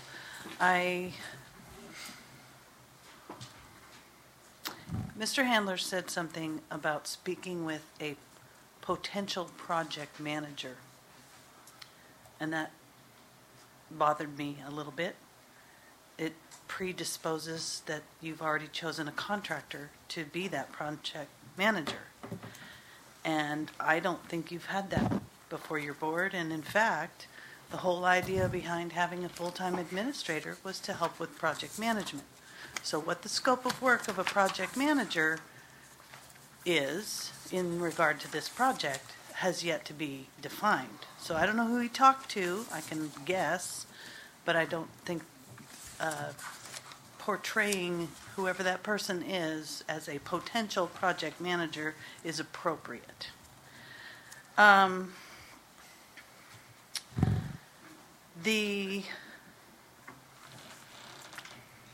Mr. Handler said something about speaking with a potential project manager, and that bothered me a little bit. It predisposes that you've already chosen a contractor to be that project manager, and I don't think you've had that before your board. And in fact, the whole idea behind having a full-time administrator was to help with project management. So what the scope of work of a project manager is in regard to this project has yet to be defined. So I don't know who he talked to. I can guess, but I don't think portraying whoever that person is as a potential project manager is appropriate. The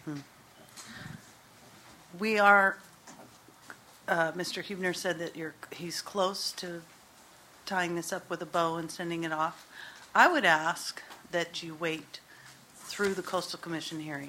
We are, Mr. Huebner said that he's close to tying this up with a bow and sending it off. I would ask that you wait through the Coastal Commission hearing.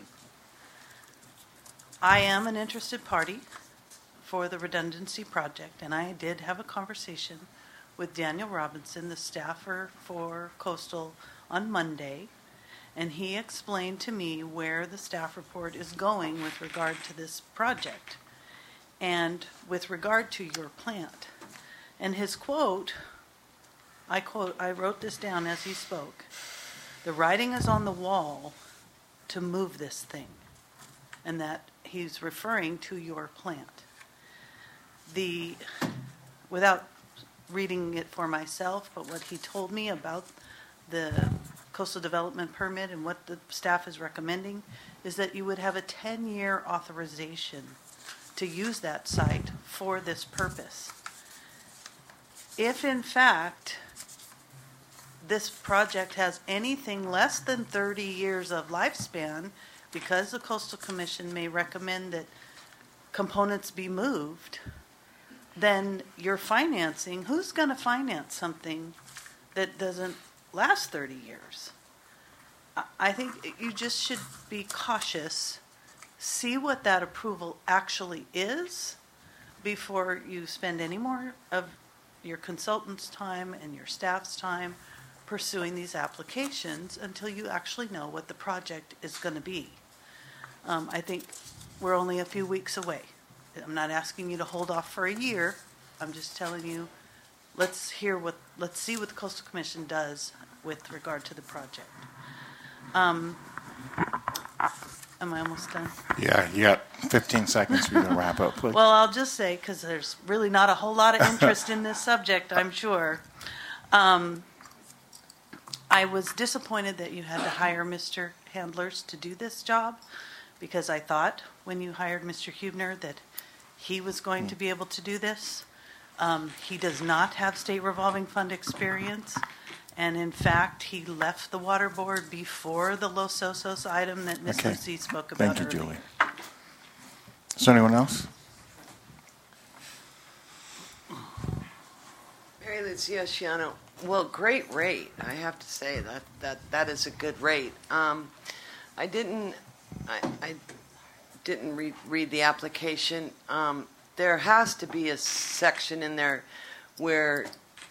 I am an interested party for the redundancy project, and I did have a conversation with Daniel Robinson, the staffer for Coastal, on Monday, and he explained to me where the staff report is going with regard to this project and with regard to your plant. And his quote, I wrote this down as he spoke, "The writing is on the wall to move this thing," and that he's referring to your plant. Without reading it for myself, but what he told me about the coastal development permit and what the staff is recommending is that you would have a 10-year authorization to use that site for this purpose. If in fact this project has anything less than 30 years of lifespan, because the Coastal Commission may recommend that components be moved, then your financing, who's going to finance something that doesn't last 30 years? I think you just should be cautious, see what that approval actually is before you spend any more of your consultant's time and your staff's time pursuing these applications until you actually know what the project is going to be. I think we're only a few weeks away. I'm not asking you to hold off for a year. I'm just telling you, let's see what the Coastal Commission does with regard to the project. Am I almost done? Yeah, you got 15 seconds for you to wrap up, please. Well, I'll just say, because there's really not a whole lot of interest in this subject, I'm sure. I was disappointed that you had to hire Mr. Handlers to do this job, because I thought when you hired Mr. Huebner that he was going to be able to do this. He does not have state revolving fund experience, and in fact, he left the water board before the Los Osos item that Ms. Lucy spoke about Thank you, earlier. Julie. Is there anyone else? Mary Lucia Shiano. Well, great rate. I have to say that is a good rate. I didn't read the application. There has to be a section in there where,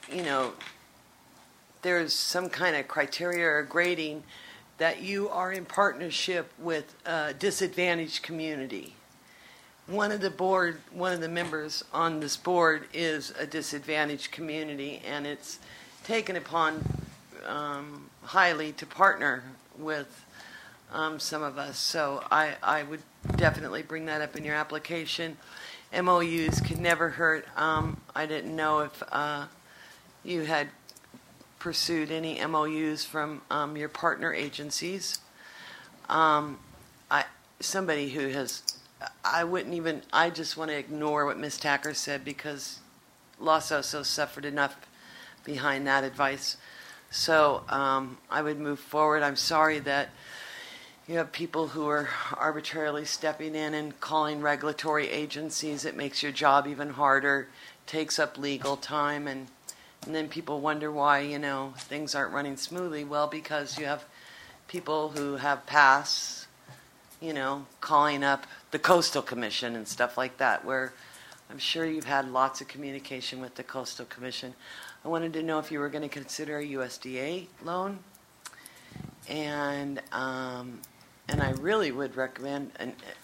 there's some kind of criteria or grading that you are in partnership with a disadvantaged community. One of the members on this board is a disadvantaged community, and it's taken upon highly to partner with some of us. So I would definitely bring that up in your application. MOUs could never hurt. I didn't know if you had pursued any MOUs from your partner agencies. Somebody who has, I just want to ignore what Ms. Tacker said, because Los Osos suffered enough behind that advice. So I would move forward. I'm sorry that you have people who are arbitrarily stepping in and calling regulatory agencies. It makes your job even harder, takes up legal time, and then people wonder why, things aren't running smoothly. Well, because you have people who have pasts, calling up the Coastal Commission and stuff like that, where I'm sure you've had lots of communication with the Coastal Commission. I wanted to know if you were going to consider a USDA loan, and I really would recommend,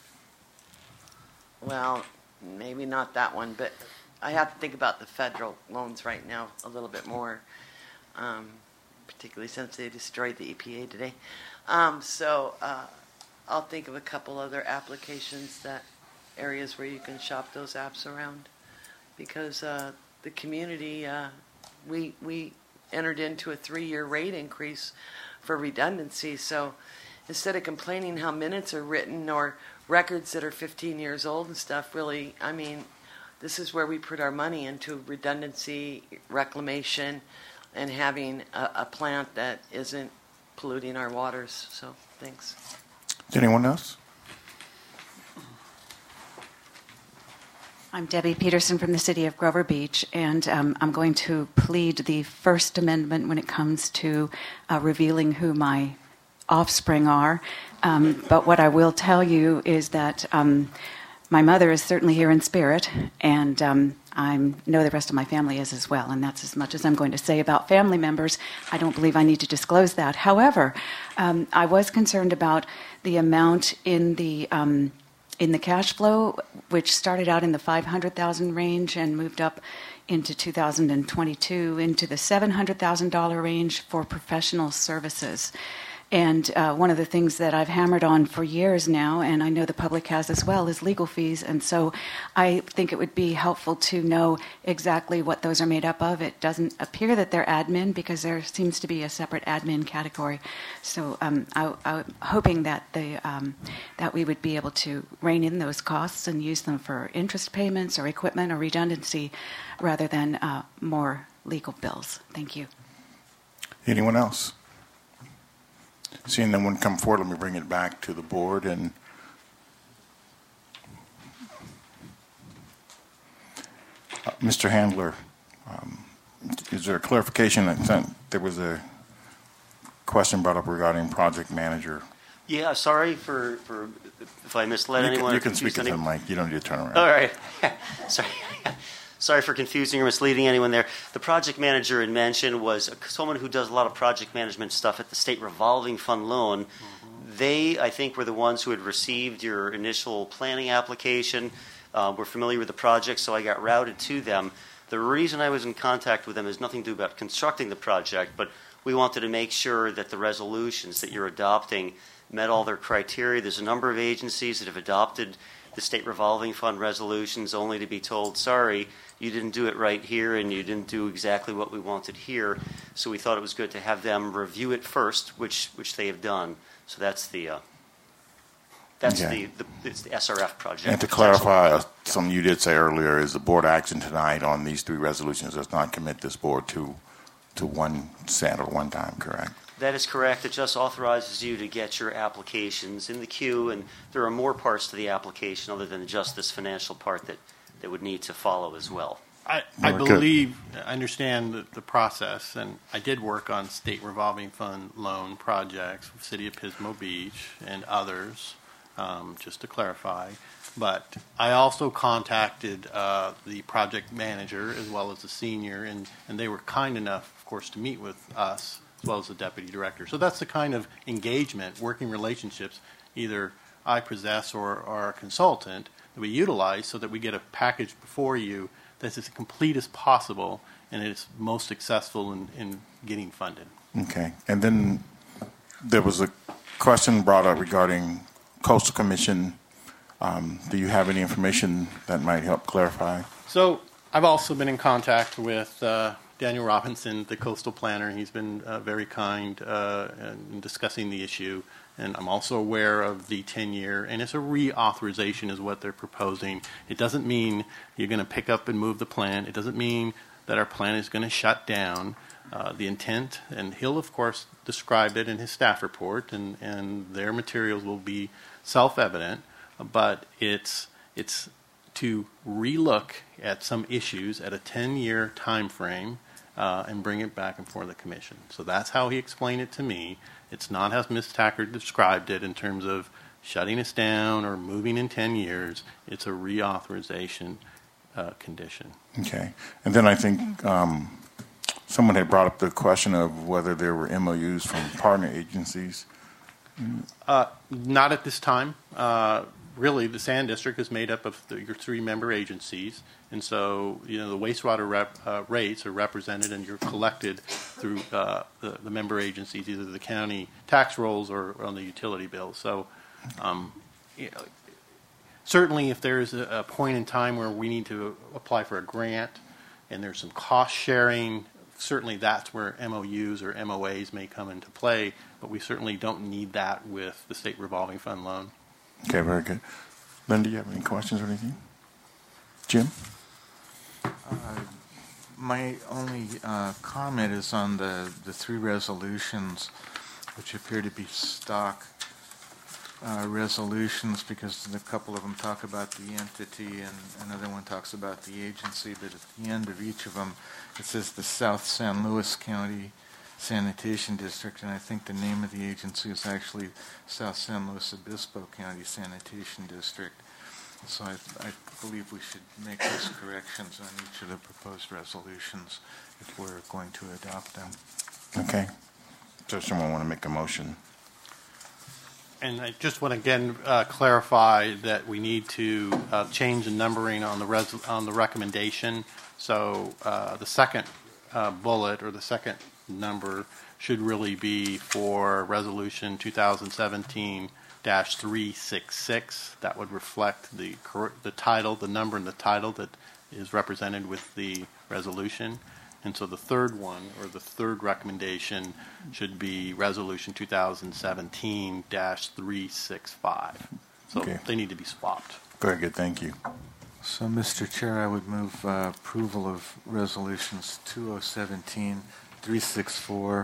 well, maybe not that one, but I have to think about the federal loans right now a little bit more, particularly since they destroyed the EPA today. So I'll think of a couple other applications, areas where you can shop those apps around, because the community, we entered into a 3-year rate increase for redundancy. So instead of complaining how minutes are written or records that are 15 years old and stuff, really, this is where we put our money into redundancy, reclamation, and having a plant that isn't polluting our waters. So thanks. Is anyone else? I'm Debbie Peterson from the city of Grover Beach, and I'm going to plead the First Amendment when it comes to revealing who my offspring are. But what I will tell you is that my mother is certainly here in spirit, and I know the rest of my family is as well, and that's as much as I'm going to say about family members. I don't believe I need to disclose that. However, I was concerned about the amount in the cash flow, which started out in the $500,000 range and moved up into 2022 into the $700,000 range for professional services. And one of the things that I've hammered on for years now, and I know the public has as well, is legal fees. And so I think it would be helpful to know exactly what those are made up of. It doesn't appear that they're admin because there seems to be a separate admin category. So I'm hoping that that we would be able to rein in those costs and use them for interest payments or equipment or redundancy rather than more legal bills. Thank you. Anyone else? Seeing no one come forward, let me bring it back to the board. And Mr. Handler, is there a clarification? There was a question brought up regarding project manager. Yeah, sorry for if I misled anyone. You can speak to the mic. You don't need to turn around. All right. Sorry. Sorry for confusing or misleading anyone there. The project manager in mention was someone who does a lot of project management stuff at the State Revolving Fund loan. They, I think, were the ones who had received your initial planning application, were familiar with the project, so I got routed to them. The reason I was in contact with them has nothing to do about constructing the project, but we wanted to make sure that the resolutions that you're adopting met all their criteria. There's a number of agencies that have adopted the State Revolving Fund resolutions only to be told, sorry, you didn't do it right here and you didn't do exactly what we wanted here. So we thought it was good to have them review it first, which they have done. So that's the it's the SRF project. And to clarify, something you did say earlier is the board action tonight on these three resolutions does not commit this board to one sand at one time, correct? That is correct. It just authorizes you to get your applications in the queue, and there are more parts to the application other than just this financial part that would need to follow as well. I believe, I understand the process, and I did work on State Revolving Fund loan projects with City of Pismo Beach and others, just to clarify. But I also contacted the project manager as well as the senior, and they were kind enough, of course, to meet with us as well as the deputy director. So that's the kind of engagement, working relationships, either I possess or our consultant, that we utilize so that we get a package before you that's as complete as possible and it's most successful in getting funded. Okay. And then there was a question brought up regarding Coastal Commission. Do you have any information that might help clarify? So I've also been in contact with Daniel Robinson, the coastal planner. He's been very kind in discussing the issue. And I'm also aware of the 10-year, and it's a reauthorization is what they're proposing. It doesn't mean you're going to pick up and move the plan. It doesn't mean that our plan is going to shut down. The intent, and he'll, of course, describe it in his staff report, and their materials will be self-evident, but it's to relook at some issues at a 10-year time frame and bring it back before the commission. So that's how he explained it to me. It's not how Ms. Tacker described it in terms of shutting us down or moving in 10 years. It's a reauthorization condition. Okay. And then I think someone had brought up the question of whether there were MOUs from partner agencies. Not at this time. Really, the Sand District is made up of your three-member agencies, and so the wastewater rates are represented and you're collected through the member agencies, either the county tax rolls or on the utility bill. So, certainly, if there's a point in time where we need to apply for a grant and there's some cost sharing, certainly that's where MOUs or MOAs may come into play. But we certainly don't need that with the State Revolving Fund loan. Okay, very good. Linda, do you have any questions or anything? Jim? My only comment is on the three resolutions which appear to be stock resolutions because a couple of them talk about the entity and another one talks about the agency, but at the end of each of them it says the South San Luis County Sanitation District, and I think the name of the agency is actually South San Luis Obispo County Sanitation District. So I believe we should make those corrections on each of the proposed resolutions if we're going to adopt them. Okay. Does someone want to make a motion? And I just want to again clarify that we need to change the numbering on the recommendation. So the second bullet or the second number should really be for Resolution 2017-366. That would reflect the title, the number and the title that is represented with the resolution. And so the third one, or the third recommendation, should be Resolution 2017-365. So Okay. they need to be swapped. Very good, thank you. So, Mr. Chair, I would move approval of resolutions 2017-364,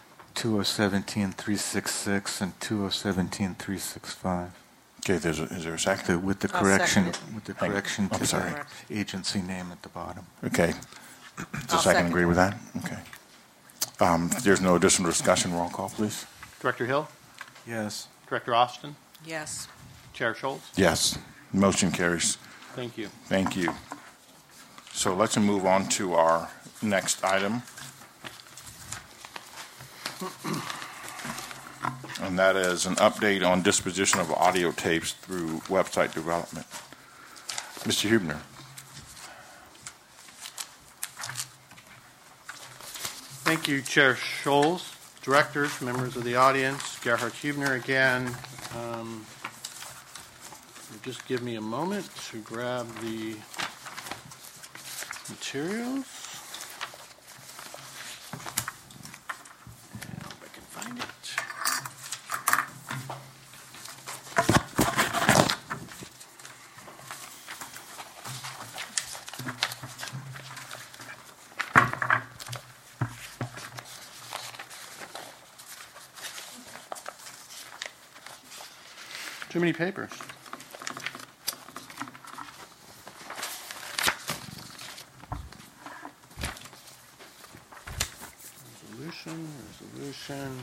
2017-366, and 2017-365. Okay, is there a second? With the I'll correction, second it. with the correction I'm to sorry. the agency name at the bottom. Okay. Does the I'll second second. agree with that? Okay. There's no additional discussion. Roll call, please. Director Hill? Yes. Director Austin? Yes. Chair Schultz? Yes. Motion carries. Thank you. Thank you. So let's move on to our next item. And that is an update on disposition of audio tapes through website development. Mr. Hubner. Thank you, Chair Scholes, directors, members of the audience, Gerhard Hubner again. Just give me a moment to grab the materials. And if I can find it. Too many papers. Resolution.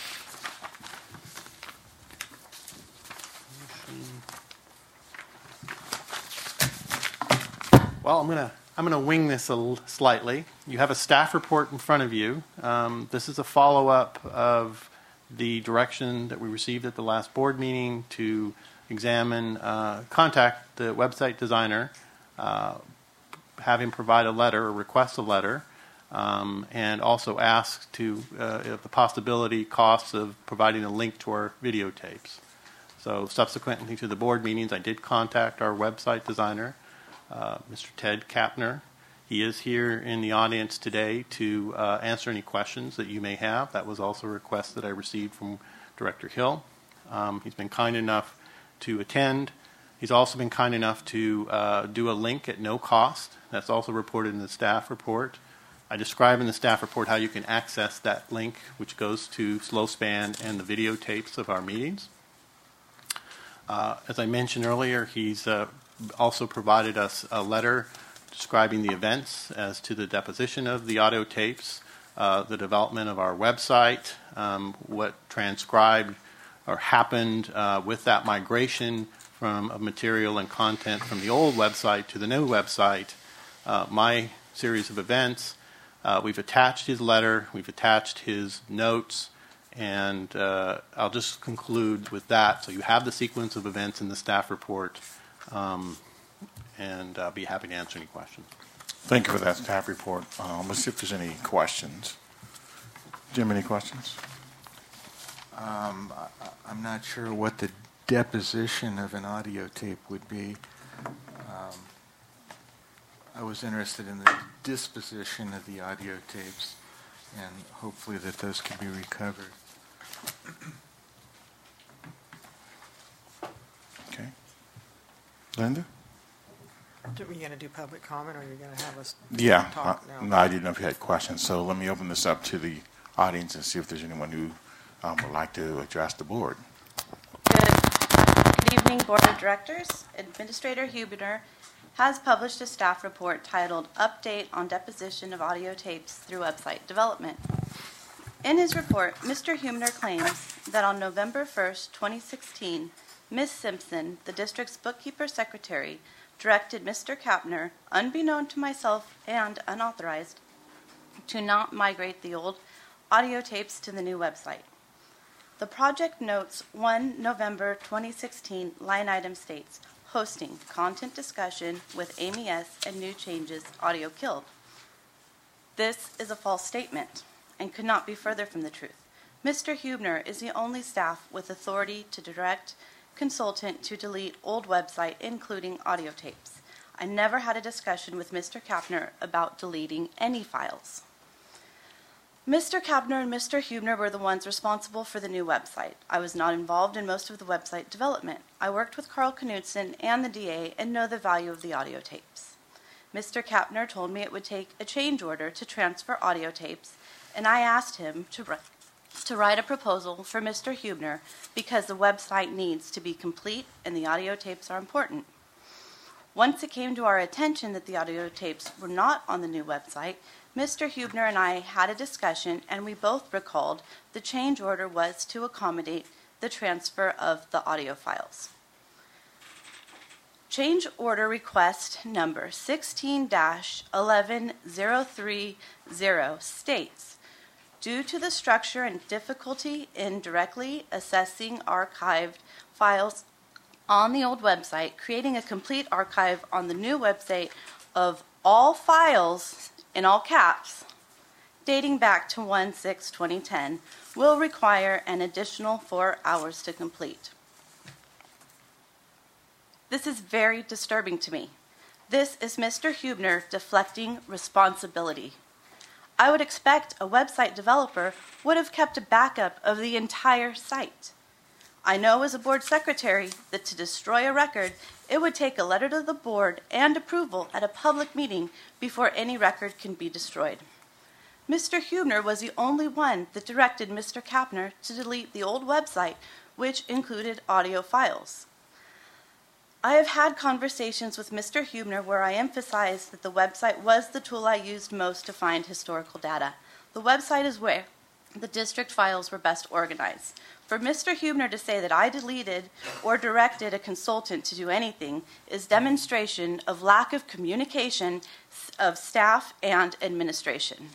Well, I'm gonna wing this slightly. You have a staff report in front of you. This is a follow-up of the direction that we received at the last board meeting to examine, contact the website designer, have him provide a letter or request a letter, and also ask to the possibility costs of providing a link to our videotapes. So subsequently to the board meetings, I did contact our website designer, Mr. Ted Kapner. He is here in the audience today to answer any questions that you may have. That was also a request that I received from Director Hill. He's been kind enough to attend. He's also been kind enough to do a link at no cost. That's also reported in the staff report. I describe in the staff report how you can access that link, which goes to SlowSpan and the videotapes of our meetings. As I mentioned earlier, he's also provided us a letter describing the events as to the deposition of the audio tapes, the development of our website, what transcribed or happened with that migration from material and content from the old website to the new website, my series of events. We've attached his letter, we've attached his notes, and I'll just conclude with that. So you have the sequence of events in the staff report, and I'll be happy to answer any questions. Thank you for that staff report. Let's see if there's any questions. Jim, any questions? I'm not sure what the deposition of an audio tape would be. I was interested in the disposition of the audio tapes, and hopefully that those can be recovered. Okay. Linda? Are you going to do public comment, or are you going to have us Yeah, talk now? no, I didn't know if you had questions. So let me open this up to the audience and see if there's anyone who would like to address the board. Good evening, Board of Directors. Administrator Huebner has published a staff report titled Update on Deposition of Audio Tapes Through Website Development. In his report, Mr. Huebner claims that on November 1st, 2016, Ms. Simpson, the district's bookkeeper secretary, directed Mr. Kapner, unbeknown to myself and unauthorized, to not migrate the old audio tapes to the new website. The project notes 1 November 2016 line item states, hosting content discussion with Amy S. and new changes, audio killed. This is a false statement and could not be further from the truth. Mr. Huebner is the only staff with authority to direct consultant to delete old website, including audio tapes. I never had a discussion with Mr. Kapner about deleting any files. Mr. Kapner and Mr. Huebner were the ones responsible for the new website. I was not involved in most of the website development. I worked with Carl Knudsen and the DA and know the value of the audio tapes. Mr. Kapner told me it would take a change order to transfer audio tapes, and I asked him to write a proposal for Mr. Huebner because the website needs to be complete and the audio tapes are important. Once it came to our attention that the audio tapes were not on the new website, Mr. Huebner and I had a discussion, and we both recalled the change order was to accommodate the transfer of the audio files. Change order request number 16-11030 states, due to the structure and difficulty in directly accessing archived files on the old website, creating a complete archive on the new website of all files, in all caps, dating back to 1/6/2010, will require an additional 4 hours to complete. This is very disturbing to me. This is Mr. Huebner deflecting responsibility. I would expect a website developer would have kept a backup of the entire site. I know as a board secretary that to destroy a record, it would take a letter to the board and approval at a public meeting before any record can be destroyed. Mr. Huebner was the only one that directed Mr. Kapner to delete the old website, which included audio files. I have had conversations with Mr. Huebner where I emphasized that the website was the tool I used most to find historical data. The website is where the district files were best organized. For Mr. Huebner to say that I deleted or directed a consultant to do anything is demonstration of lack of communication of staff and administration.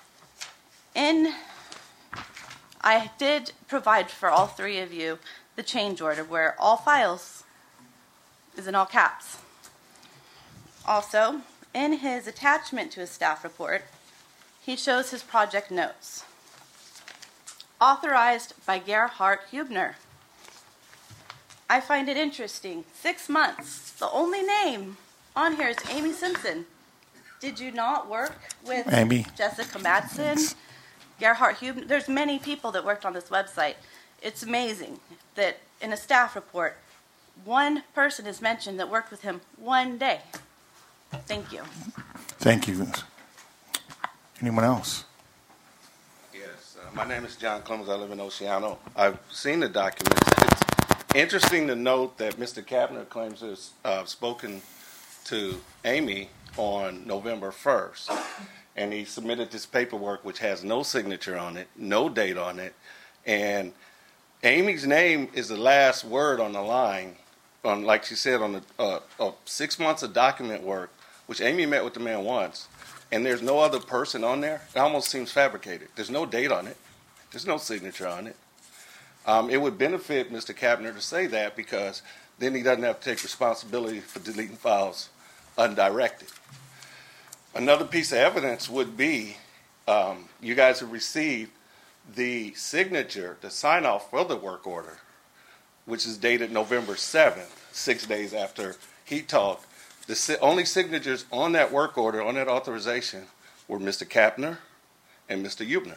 I did provide for all three of you the change order where all files is in all caps. Also, in his attachment to his staff report, he shows his project notes. Authorized by Gerhard Huebner. I find it interesting. 6 months. The only name on here is Amy Simpson. Did you not work with Amy? Jessica Madsen, Gerhard Huebner? There's many people that worked on this website. It's amazing that in a staff report, one person is mentioned that worked with him one day. Thank you. Thank you. Anyone else? Yes, my name is John Clemens. I live in Oceano. I've seen the documents. It's interesting to note that Mr. Kapner claims to have spoken to Amy on November 1st, and he submitted this paperwork which has no signature on it, no date on it, and Amy's name is the last word on the line, on, like she said, on the 6 months of document work, which Amy met with the man once, and there's no other person on there. It almost seems fabricated. There's no date on it. There's no signature on it. It would benefit Mr. Kapner to say that, because then he doesn't have to take responsibility for deleting files undirected. Another piece of evidence would be you guys have received the signature, the sign-off for the work order, which is dated November 7th, 6 days after he talked. The only signatures on that work order, on that authorization, were Mr. Kapner and Mr. Huebner.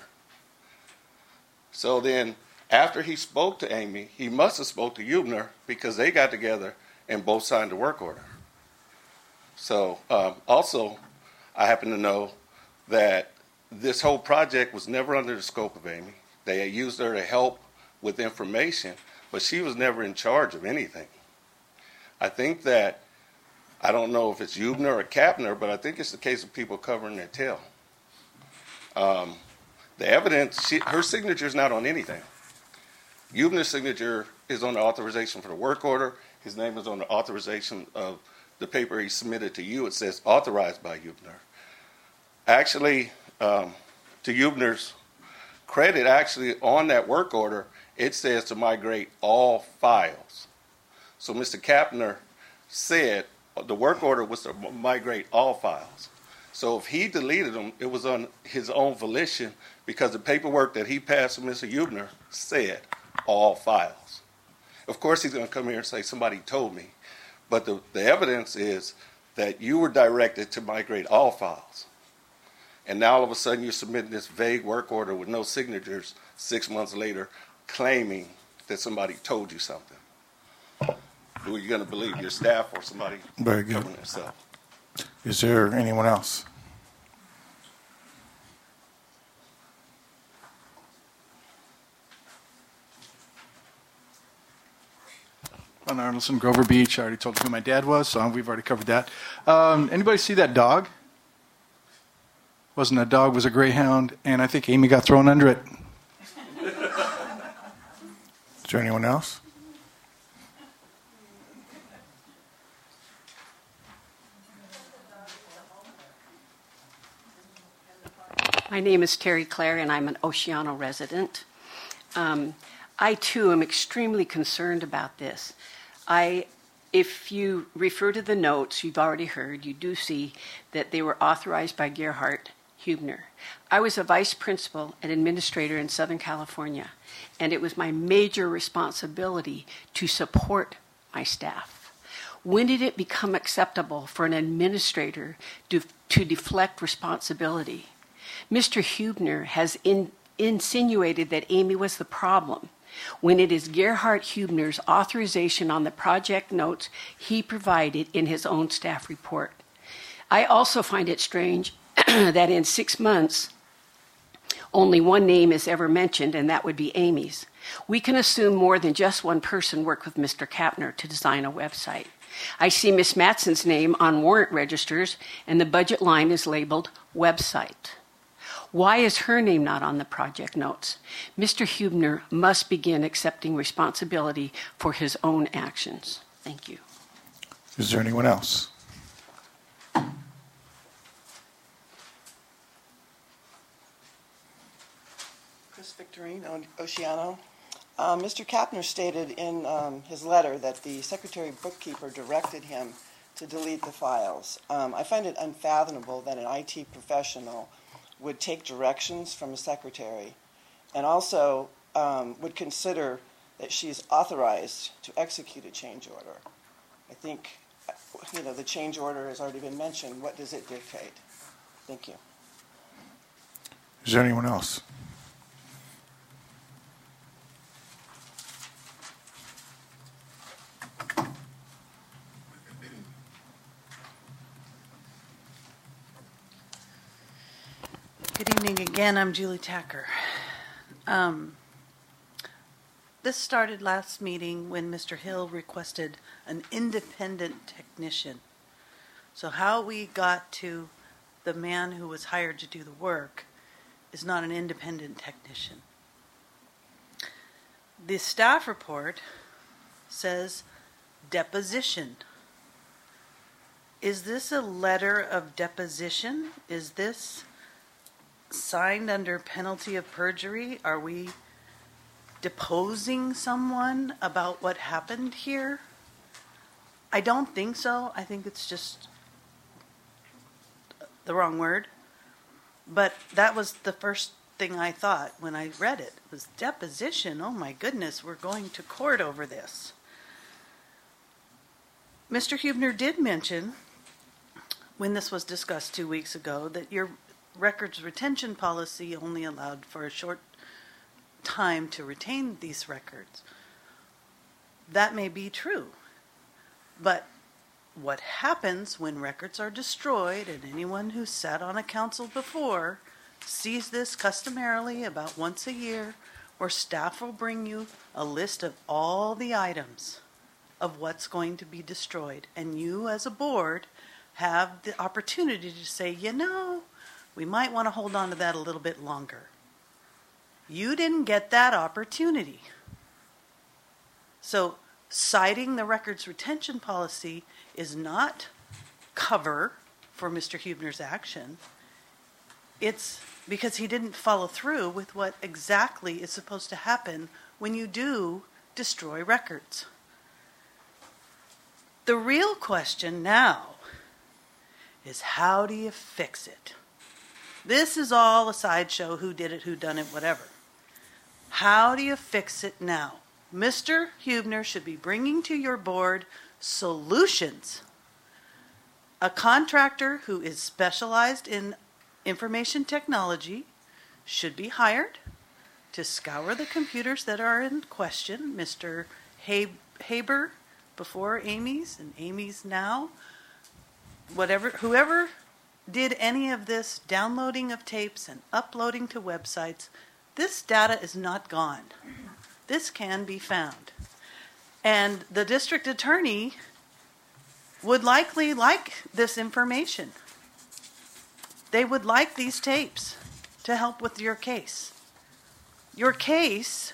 So then, after he spoke to Amy, he must have spoke to Huebner, because they got together and both signed the work order. So also, I happen to know that this whole project was never under the scope of Amy. They had used her to help with information, but she was never in charge of anything. I think that, I don't know if it's Hubner or Kapner, but I think it's the case of people covering their tail. The evidence, her signature is not on anything. Hubner's signature is on the authorization for the work order. His name is on the authorization of the paper he submitted to you. It says authorized by Hubner. Actually, to Hubner's credit, actually on that work order, it says to migrate all files. So Mr. Kapner said the work order was to migrate all files. So if he deleted them, it was on his own volition because the paperwork that he passed to Mr. Hubner said all files. Of course, he's going to come here and say, somebody told me. But the evidence is that you were directed to migrate all files. And now all of a sudden you're submitting this vague work order with no signatures 6 months later claiming that somebody told you something. Who are you going to believe, your staff or somebody Very good. covering themselves? Is there anyone else? Ron Arnoldson, Grover Beach. I already told you who my dad was, so we've already covered that. Anybody see that dog? Wasn't a dog, was a greyhound, and I think Amy got thrown under it. Is there anyone else? My name is Terry Clare, and I'm an Oceano resident. I, too, am extremely concerned about this. If you refer to the notes, you've already heard, you do see that they were authorized by Gerhard Hubner. I was a vice principal and administrator in Southern California, and it was my major responsibility to support my staff. When did it become acceptable for an administrator to deflect responsibility? Mr. Hubner has insinuated that Amy was the problem, when it is Gerhard Hubner's authorization on the project notes he provided in his own staff report. I also find it strange that in 6 months, only one name is ever mentioned, and that would be Amy's. We can assume more than just one person worked with Mr. Kapner to design a website. I see Ms. Matson's name on warrant registers, and the budget line is labeled website. Why is her name not on the project notes? Mr. Hubner must begin accepting responsibility for his own actions. Thank you. Is there anyone else? Chris Victorine, Oceano. Mr. Kapner stated in his letter that the secretary bookkeeper directed him to delete the files. I find it unfathomable that an IT professional would take directions from a secretary and also would consider that she's authorized to execute a change order. I think, the change order has already been mentioned. What does it dictate? Thank you. Is there anyone else? Good evening again. I'm Julie Tacker. This started last meeting when Mr. Hill requested an independent technician. So how we got to the man who was hired to do the work is not an independent technician. The staff report says deposition. Is this a letter of deposition? Is this signed under penalty of perjury? Are we deposing someone about what happened here? I don't think so. I think it's just the wrong word. But that was the first thing I thought when I read it. It was deposition. Oh my goodness, we're going to court over this. Mr. Hubner did mention, when this was discussed 2 weeks ago, that your records retention policy only allowed for a short time to retain these records. That may be true, but what happens when records are destroyed, and anyone who sat on a council before sees this customarily about once a year, where staff will bring you a list of all the items of what's going to be destroyed. And you, as a board, have the opportunity to say, you know, we might want to hold on to that a little bit longer. You didn't get that opportunity. So citing the records retention policy is not cover for Mr. Huebner's action. It's because he didn't follow through with what exactly is supposed to happen when you do destroy records. The real question now is, how do you fix it? This is all a sideshow, who did it, who done it, whatever. How do you fix it now? Mr. Huebner should be bringing to your board solutions. A contractor who is specialized in information technology should be hired to scour the computers that are in question. Mr. Haber before Amy's and Amy's now. Whoever did any of this downloading of tapes and uploading to websites, this data is not gone. This can be found. And the district attorney would likely like this information. They would like these tapes to help with your case. Your case,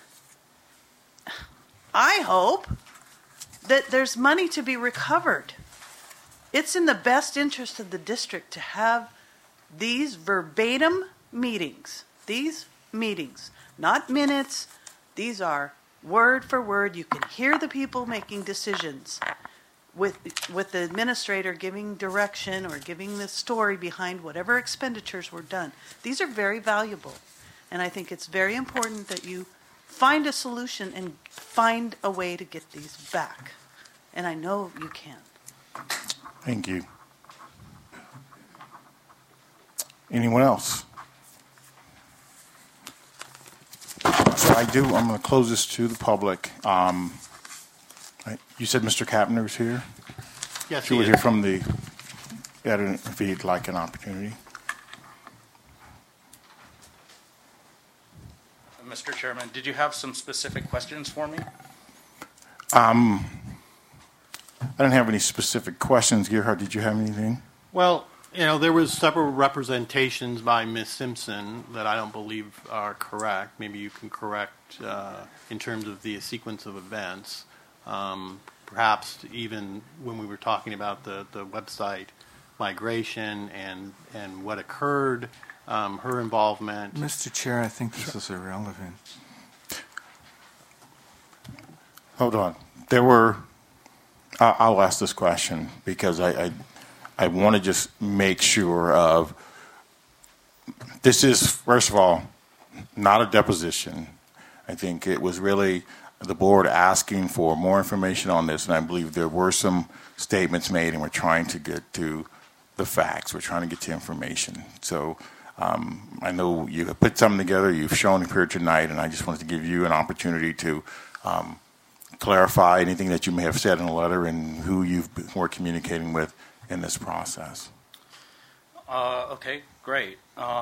I hope that there's money to be recovered. It's in the best interest of the district to have these verbatim meetings. These meetings, not minutes. These are word for word. You can hear the people making decisions with the administrator giving direction or giving the story behind whatever expenditures were done. These are very valuable. And I think it's very important that you find a solution and find a way to get these back. And I know you can. Thank you. Anyone else? So I'm going to close this to the public. You said Mr. Kapner's here? Yes, he would hear from the editor if he'd like an opportunity. Mr. Chairman, did you have some specific questions for me? I don't have any specific questions. Gerhard, did you have anything? Well, there was several representations by Ms. Simpson that I don't believe are correct. Maybe you can correct in terms of the sequence of events. Perhaps even when we were talking about the website migration and what occurred, her involvement. Mr. Chair, I think this is irrelevant. Hold on. There were. I'll ask this question because I want to just make sure of. This is, first of all, not a deposition. I think it was really the board asking for more information on this, and I believe there were some statements made, and we're trying to get to the facts. We're trying to get to information. So I know you have put something together. You've shown here tonight, and I just wanted to give you an opportunity to clarify anything that you may have said in a letter and who you've were communicating with in this process. Okay, great.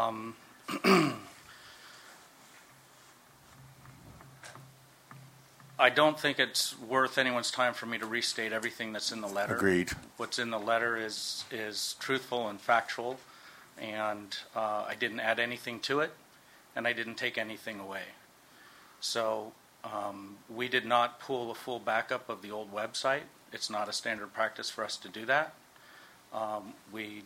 I don't think it's worth anyone's time for me to restate everything that's in the letter. Agreed. What's in the letter is truthful and factual, and I didn't add anything to it, and I didn't take anything away. So we did not pull a full backup of the old website. It's not a standard practice for us to do that. We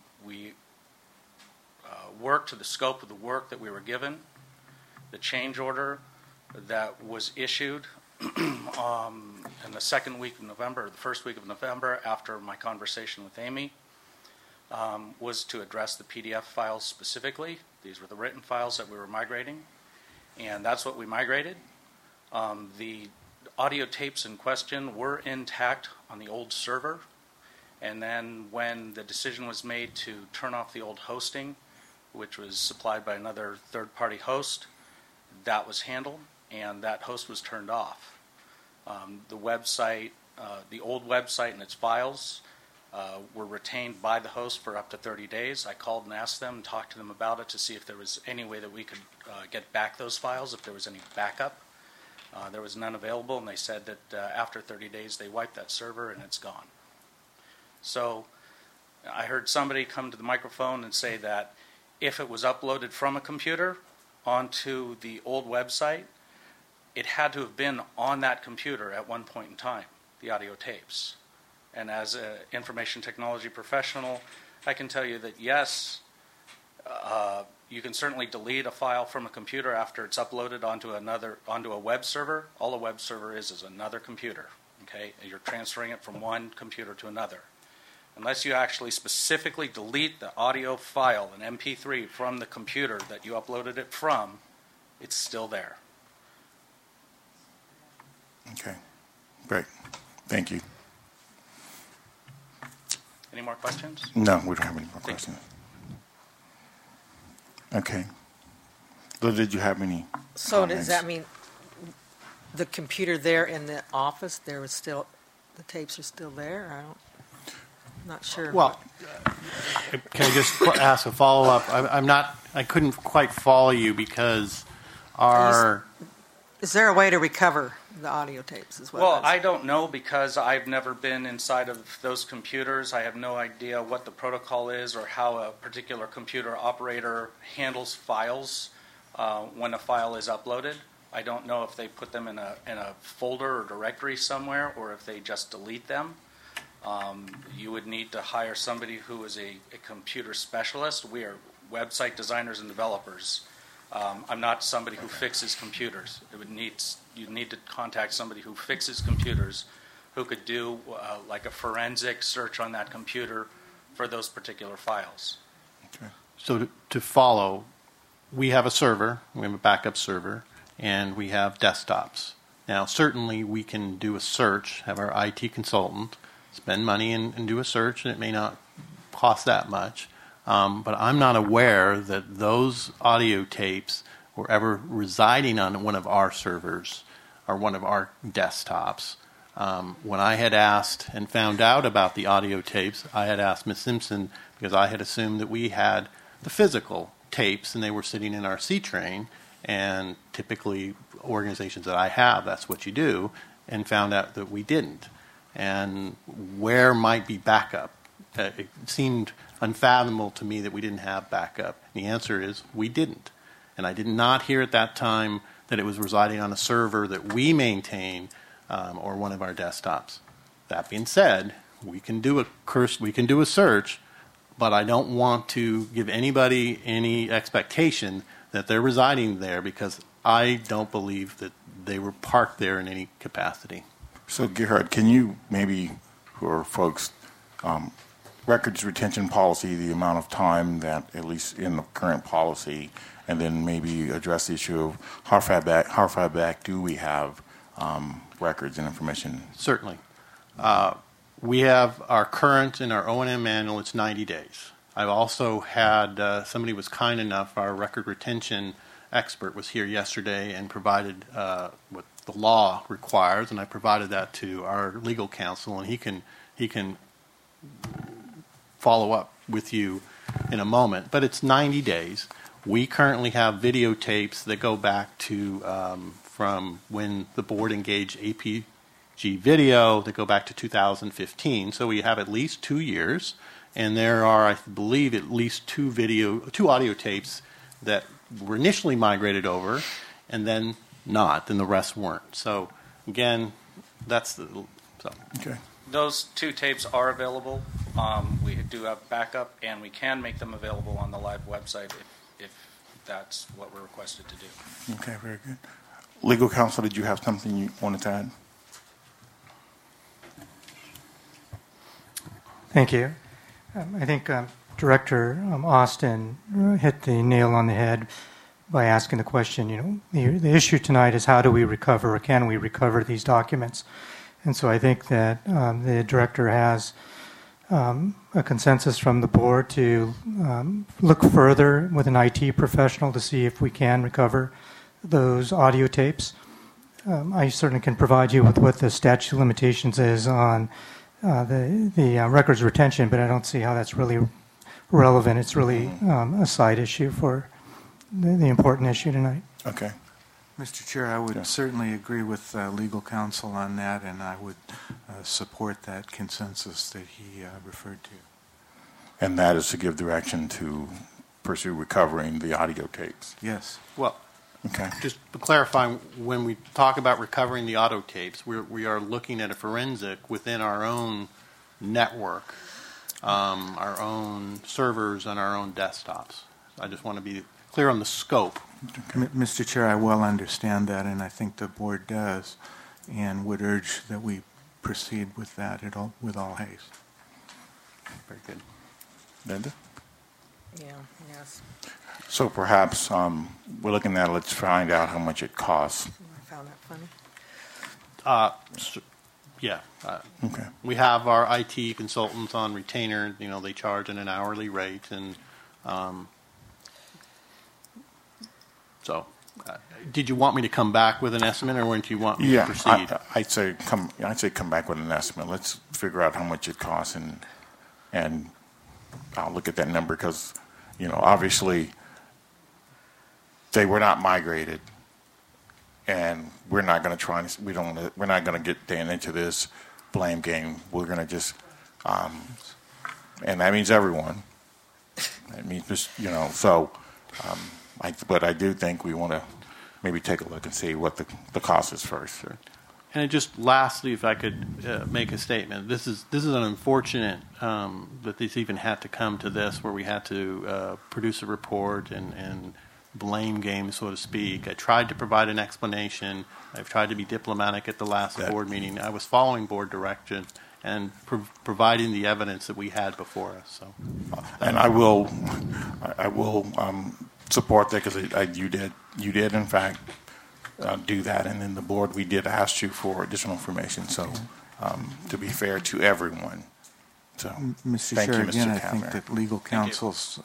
worked to the scope of the work that we were given. The change order that was issued in the second week of November, or the first week of November, after my conversation with Amy, was to address the PDF files specifically. These were the written files that we were migrating, and that's what we migrated. The audio tapes in question were intact on the old server, and then when the decision was made to turn off the old hosting, which was supplied by another third-party host, that was handled, and that host was turned off. The website, the old website and its files were retained by the host for up to 30 days. I called and asked them, talked to them about it to see if there was any way that we could get back those files, if there was any backup. There was none available, and they said that after 30 days they wiped that server and it's gone. So I heard somebody come to the microphone and say that if it was uploaded from a computer onto the old website, it had to have been on that computer at one point in time, the audio tapes. And as an information technology professional, I can tell you that yes, you can certainly delete a file from a computer after it's uploaded onto a web server. All a web server is another computer. Okay, and you're transferring it from one computer to another. Unless you actually specifically delete the audio file, an MP3, from the computer that you uploaded it from, it's still there. Okay, great. Thank you. Any more questions? No, we don't have any more questions. Okay. Liz, did you have any So comments? does that mean the computer there in the office, there was still, the tapes are still there? I'm not sure. Well, can I just ask a follow-up? I couldn't quite follow you because Is there a way to recover the audio tapes as well? Well, I don't know because I've never been inside of those computers. I have no idea what the protocol is or how a particular computer operator handles files when a file is uploaded. I don't know if they put them in a folder or directory somewhere or if they just delete them. You would need to hire somebody who is a computer specialist. We are website designers and developers. I'm not somebody who fixes computers. You'd need to contact somebody who fixes computers, who could do like a forensic search on that computer for those particular files. Okay. So to follow, we have a server, we have a backup server, and we have desktops. Now, certainly we can do a search, have our IT consultant spend money and do a search, and it may not cost that much. But I'm not aware that those audio tapes were ever residing on one of our servers or one of our desktops. When I had asked and found out about the audio tapes, I had asked Ms. Simpson because I had assumed that we had the physical tapes and they were sitting in our C-train, and typically organizations that I have, that's what you do, and found out that we didn't. And where might be backup? It seemed unfathomable to me that we didn't have backup. The answer is we didn't. And I did not hear at that time that it was residing on a server that we maintain or one of our desktops. That being said, we can do a search, but I don't want to give anybody any expectation that they're residing there because I don't believe that they were parked there in any capacity. So, Gerhard, can you maybe, for folks, records retention policy, the amount of time that, at least in the current policy, and then maybe address the issue of how far back do we have records and information? Certainly. We have our current in our O&M manual, it's 90 days. I've also had somebody was kind enough, our record retention expert was here yesterday and provided what the law requires, and I provided that to our legal counsel, and he can follow up with you in a moment. But it's 90 days. We currently have videotapes that go back to from when the board engaged APG Video that go back to 2015. So we have at least 2 years, and there are, I believe, at least two audio tapes that were initially migrated over, and then not, and the rest weren't. So again, that's the okay. Those two tapes are available. We do have backup, and we can make them available on the live website if that's what we're requested to do. Okay, very good. Legal counsel, did you have something you wanted to add? Thank you. I think Director Austin hit the nail on the head by asking the question, the issue tonight is how do we recover or can we recover these documents? And so I think that the director has a consensus from the board to look further with an IT professional to see if we can recover those audio tapes. I certainly can provide you with what the statute of limitations is on the records retention, but I don't see how that's really relevant. It's really a side issue for the important issue tonight. Okay. Mr. Chair, I would certainly agree with legal counsel on that, and I would support that consensus that he referred to. And that is to give direction to pursue recovering the audio tapes. Yes. Well, okay. Just to clarify, when we talk about recovering the audio tapes, we are looking at a forensic within our own network, our own servers and our own desktops. I just want to be clear on the scope. Mr. Chair, I well understand that, and I think the board does, and would urge that we proceed with that with all haste. Very good. Linda? Yeah, yes. So perhaps we're looking at, let's find out how much it costs. I found that funny. Yeah. Okay. We have our IT consultants on retainer. You know, they charge at an hourly rate, and so. Did you want me to come back with an estimate, or do you want me to proceed? I'd say come back with an estimate. Let's figure out how much it costs, and I'll look at that number because, you know, obviously they were not migrated, and we're not going to try. We're not going to get Dan into this blame game. We're going to just, and that means everyone. That means just, you know. So, but I do think we want to maybe take a look and see what the cost is first. Sure. And just lastly, if I could make a statement, this is an unfortunate that this even had to come to this, where we had to produce a report and blame game, so to speak. I tried to provide an explanation. I've tried to be diplomatic at the last board meeting. I was following board direction and providing the evidence that we had before us. So, and I will support that because you did in fact do that, and then the board, we did ask you for additional information. So to be fair to everyone. So Mr. thank Chair, you, Mr. again, I Kapner. think that legal counsel's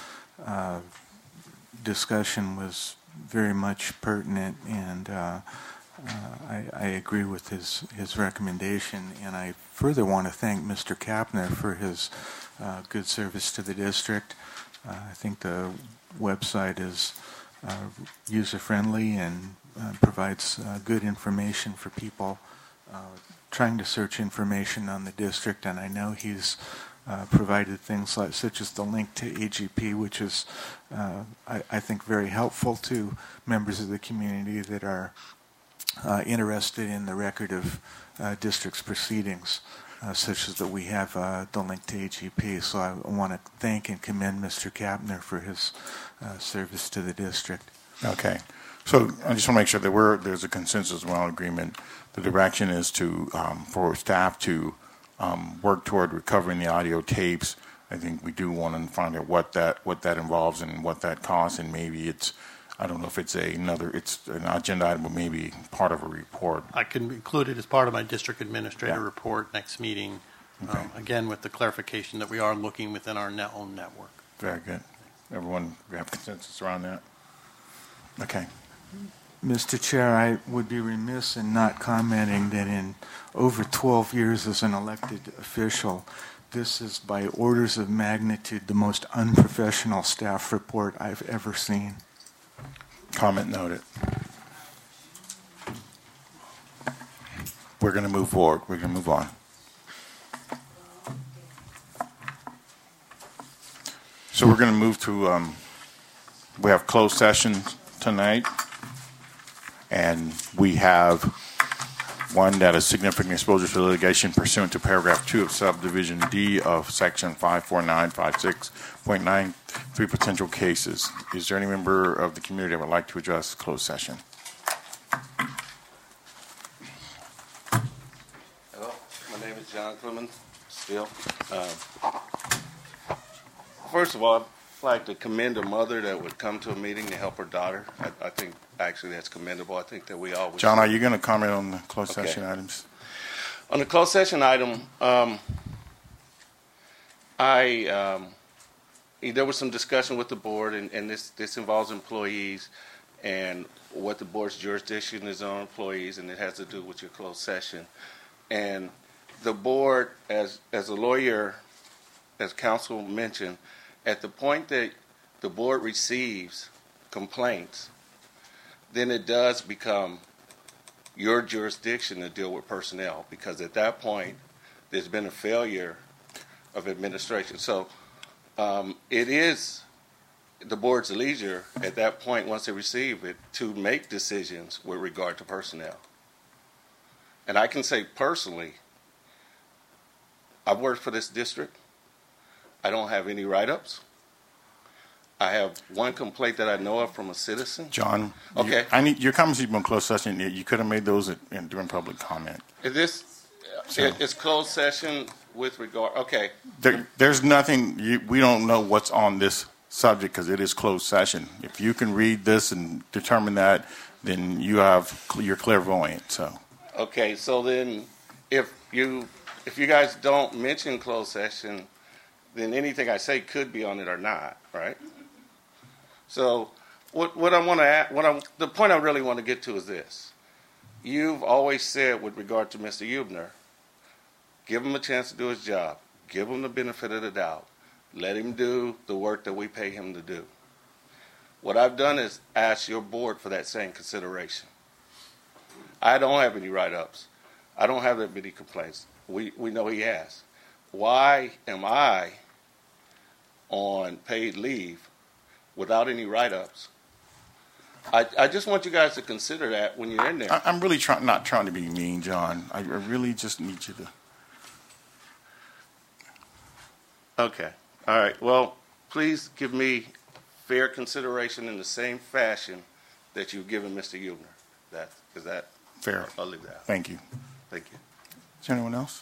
discussion was very much pertinent, and I agree with his recommendation. And I further want to thank Mr. Kapner for his good service to the district. I think the website is user-friendly and provides good information for people trying to search information on the district, and I know he's provided things such as the link to AGP, which is, I think, very helpful to members of the community that are interested in the record of district's proceedings, such as that we have the link to AGP. So I want to thank and commend Mr. Kapner for his service to the district. Okay. So I just want to make sure that there's a consensus, we're all in agreement. The direction is for staff to work toward recovering the audio tapes. I think we do want to find out what that involves and what that costs, and maybe I don't know if it's an agenda item, but maybe part of a report. I can include it as part of my district administrator report next meeting, Okay. again with the clarification that we are looking within our own network. Very good. Everyone, we have consensus around that? Okay. Mr. Chair, I would be remiss in not commenting that in over 12 years as an elected official, this is by orders of magnitude the most unprofessional staff report I've ever seen. Comment noted. We're going to move forward. We're going to move on. So we're going to move to, we have closed session tonight, and we have one that is significant exposure to litigation pursuant to paragraph 2 of subdivision D of section 54956.9, 3 potential cases. Is there any member of the community that would like to address closed session? Hello, my name is John Clemens, still. First of all, I'd like to commend a mother that would come to a meeting to help her daughter. I think actually that's commendable. I think that we all would. John, are you going to comment on the closed session items? On the closed session item, there was some discussion with the board, and this involves employees and what the board's jurisdiction is on employees, and it has to do with your closed session. And the board, as a lawyer, as counsel mentioned, at the point that the board receives complaints, then it does become your jurisdiction to deal with personnel, because at that point, there's been a failure of administration. So it is the board's leisure at that point, once they receive it, to make decisions with regard to personnel. And I can say personally, I've worked for this district. I don't have any write-ups. I have one complaint that I know of from a citizen. John, okay. Your comments have been closed session. You could have made those during public comment. Is this it's closed session with regard? Okay. There's nothing. We don't know what's on this subject because it is closed session. If you can read this and determine that, then you're clairvoyant. So. Okay. So then, if you guys don't mention closed session, then anything I say could be on it or not, right? So what I want to add, the point I really want to get to is this. You've always said with regard to Mr. Huebner, give him a chance to do his job. Give him the benefit of the doubt. Let him do the work that we pay him to do. What I've done is ask your board for that same consideration. I don't have any write-ups. I don't have that many complaints. We know he has. Why am I on paid leave without any write-ups? I just want you guys to consider that when you're in there. I'm really not trying to be mean, John. I really just need you to. Okay. All right. Well, please give me fair consideration in the same fashion that you've given Mr. Huebner. Is that fair? I'll leave that. Thank you. Thank you. Is there anyone else?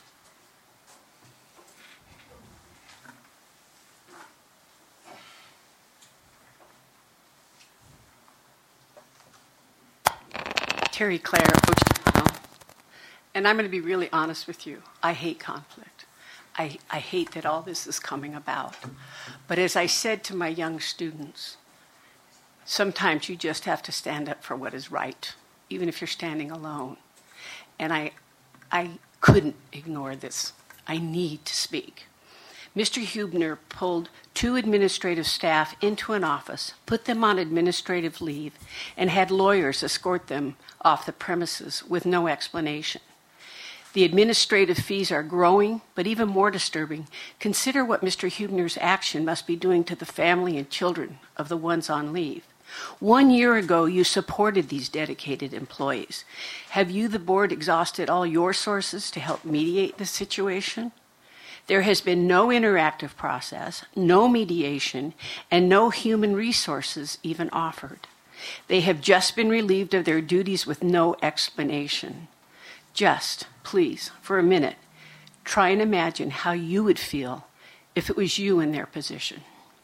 Terry Clare, Oceano. And I'm going to be really honest with you. I hate conflict. I hate that all this is coming about. But as I said to my young students, sometimes you just have to stand up for what is right, even if you're standing alone. And I couldn't ignore this. I need to speak. Mr. Huebner pulled 2 administrative staff into an office, put them on administrative leave, and had lawyers escort them off the premises with no explanation. The administrative fees are growing, but even more disturbing, consider what Mr. Huebner's action must be doing to the family and children of the ones on leave. 1 year ago, you supported these dedicated employees. Have you, the board, exhausted all your sources to help mediate the situation? There has been no interactive process, no mediation, and no human resources even offered. They have just been relieved of their duties with no explanation. Just, please, for a minute, try and imagine how you would feel if it was you in their position.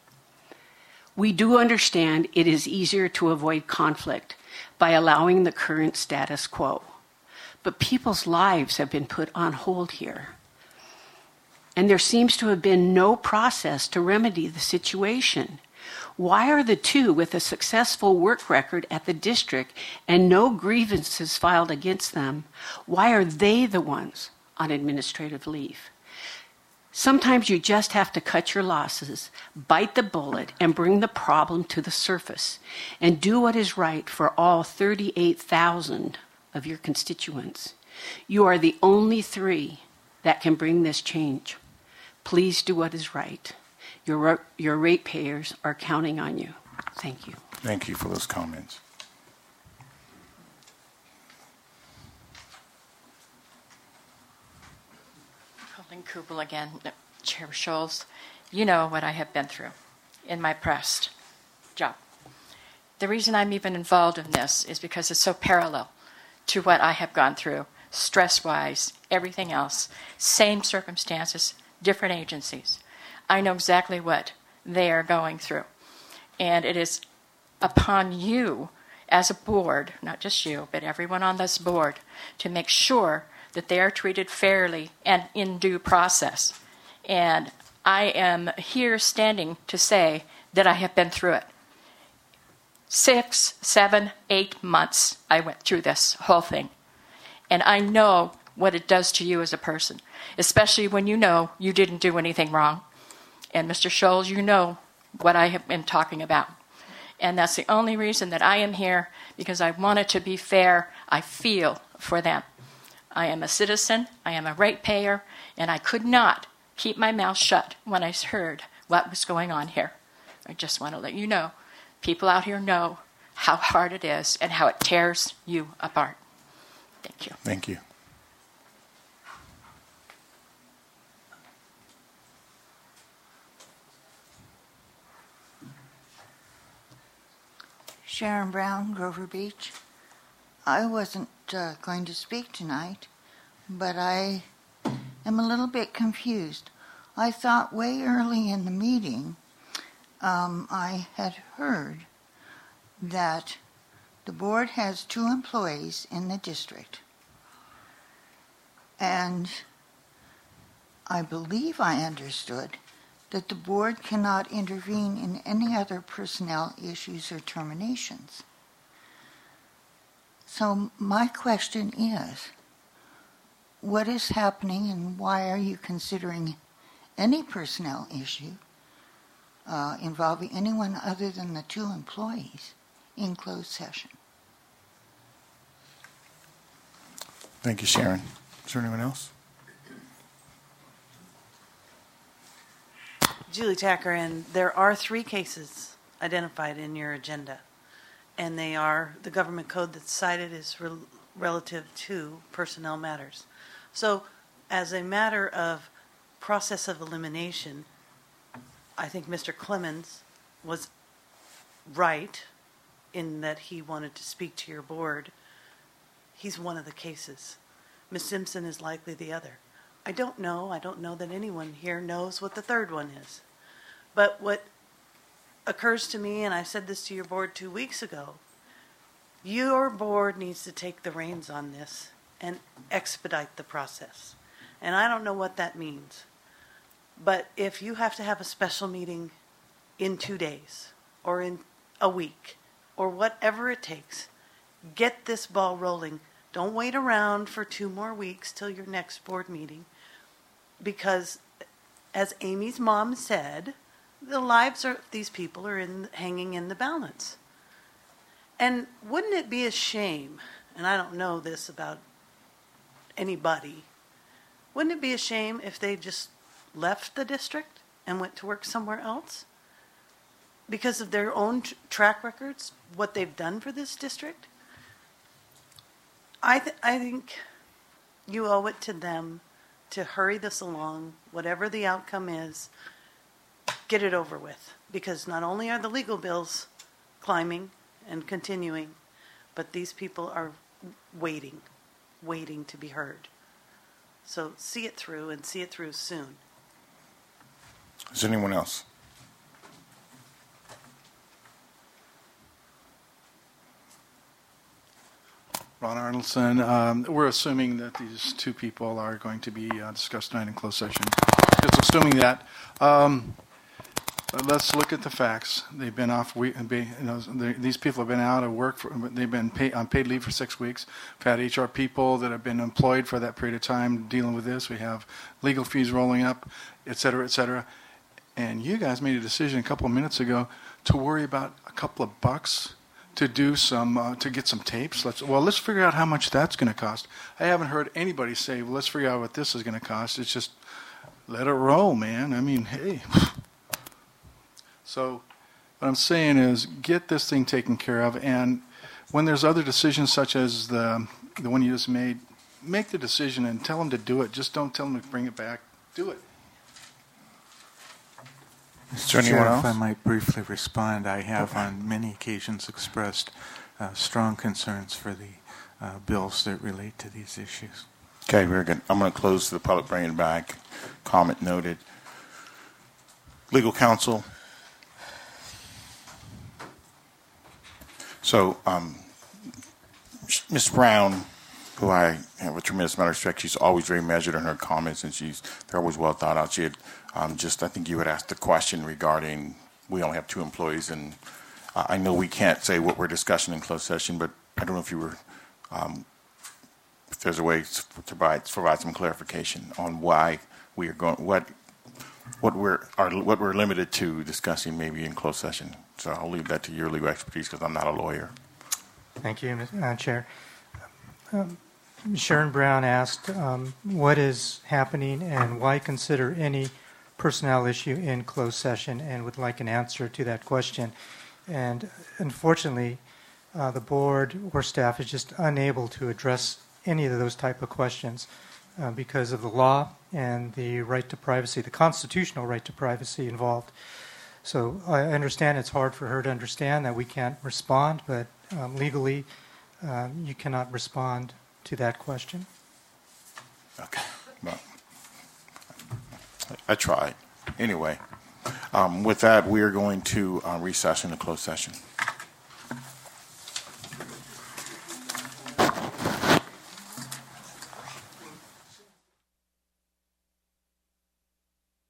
We do understand it is easier to avoid conflict by allowing the current status quo. But people's lives have been put on hold here. And there seems to have been no process to remedy the situation. Why are the 2 with a successful work record at the district and no grievances filed against them, why are they the ones on administrative leave? Sometimes you just have to cut your losses, bite the bullet, and bring the problem to the surface, and do what is right for all 38,000 of your constituents. You are the only 3 that can bring this change. Please do what is right. Your ratepayers are counting on you. Thank you. Thank you for those comments. Colleen Kubel again. Chair Scholes, you know what I have been through in my press job. The reason I'm even involved in this is because it's so parallel to what I have gone through, stress-wise, everything else, same circumstances, different agencies. I know exactly what they are going through. And it is upon you as a board, not just you, but everyone on this board, to make sure that they are treated fairly and in due process. And I am here standing to say that I have been through it. 6, 7, 8 months I went through this whole thing. And I know what it does to you as a person, especially when you know you didn't do anything wrong. And Mr. Scholes, you know what I have been talking about. And that's the only reason that I am here, because I want it to be fair. I feel for them. I am a citizen, I am a ratepayer, and I could not keep my mouth shut when I heard what was going on here. I just want to let you know, people out here know how hard it is and how it tears you apart. Thank you. Thank you. Sharon Brown, Grover Beach. I wasn't going to speak tonight, but I am a little bit confused. I thought way early in the meeting I had heard that the board has 2 employees in the district. And I believe I understood that the board cannot intervene in any other personnel issues or terminations. So my question is, what is happening and why are you considering any personnel issue involving anyone other than the 2 employees in closed session? Thank you, Sharon. Is there anyone else? Julie Tacker, and there are 3 cases identified in your agenda, and they are the government code that's cited is relative to personnel matters. So as a matter of process of elimination, I think Mr. Clemens was right in that he wanted to speak to your board. He's one of the cases. Ms. Simpson is likely the other. I don't know that anyone here knows what the third one is. But what occurs to me, and I said this to your board 2 weeks ago, your board needs to take the reins on this and expedite the process. And I don't know what that means. But if you have to have a special meeting in 2 days or in a week or whatever it takes, get this ball rolling. Don't wait around for 2 more weeks till your next board meeting. Because, as Amy's mom said, the lives of these people are hanging in the balance. And wouldn't it be a shame, and I don't know this about anybody, wouldn't it be a shame if they just left the district and went to work somewhere else? Because of their own track records, what they've done for this district? I think you owe it to them to hurry this along, whatever the outcome is, get it over with. Because not only are the legal bills climbing and continuing, but these people are waiting to be heard. So see it through, and see it through soon. Is there anyone else? Ron Arnoldson. We're assuming that these 2 people are going to be discussed tonight in closed session. Just assuming that. Let's look at the facts. They've been off. These people have been out of work. They've been on paid leave for 6 weeks. We've had HR people that have been employed for that period of time dealing with this. We have legal fees rolling up, et cetera, et cetera. And you guys made a decision a couple of minutes ago to worry about a couple of bucks to do some to get some tapes. Let's figure out how much that's going to cost. I haven't heard anybody say, well, let's figure out what this is going to cost. It's just let it roll, man. I mean, hey. So what I'm saying is get this thing taken care of, and when there's other decisions such as the one you just made, make the decision and tell them to do it. Just don't tell them to bring it back. Do it. Mr. Chair, if I might briefly respond, I have on many occasions expressed strong concerns for the bills that relate to these issues. Okay, very good. I'm going to close the public bringing it back. Comment noted. Legal counsel. So, Ms. Brown, who I have a tremendous amount of respect, she's always very measured in her comments, and they're always well thought out. She had I think you had asked the question regarding we only have 2 employees, and I know we can't say what we're discussing in closed session, but I don't know if you were, if there's a way to provide some clarification on why we are going, what we're limited to discussing maybe in closed session. So I'll leave that to your legal expertise because I'm not a lawyer. Thank you, Chair. Sharon Brown asked, what is happening and why consider any personnel issue in closed session, and would like an answer to that question. And unfortunately, the board or staff is just unable to address any of those type of questions because of the law and the right to privacy, the constitutional right to privacy involved. So I understand it's hard for her to understand that we can't respond, but legally you cannot respond to that question. Okay. Well, I tried. Anyway, with that, we are going to recess into closed session.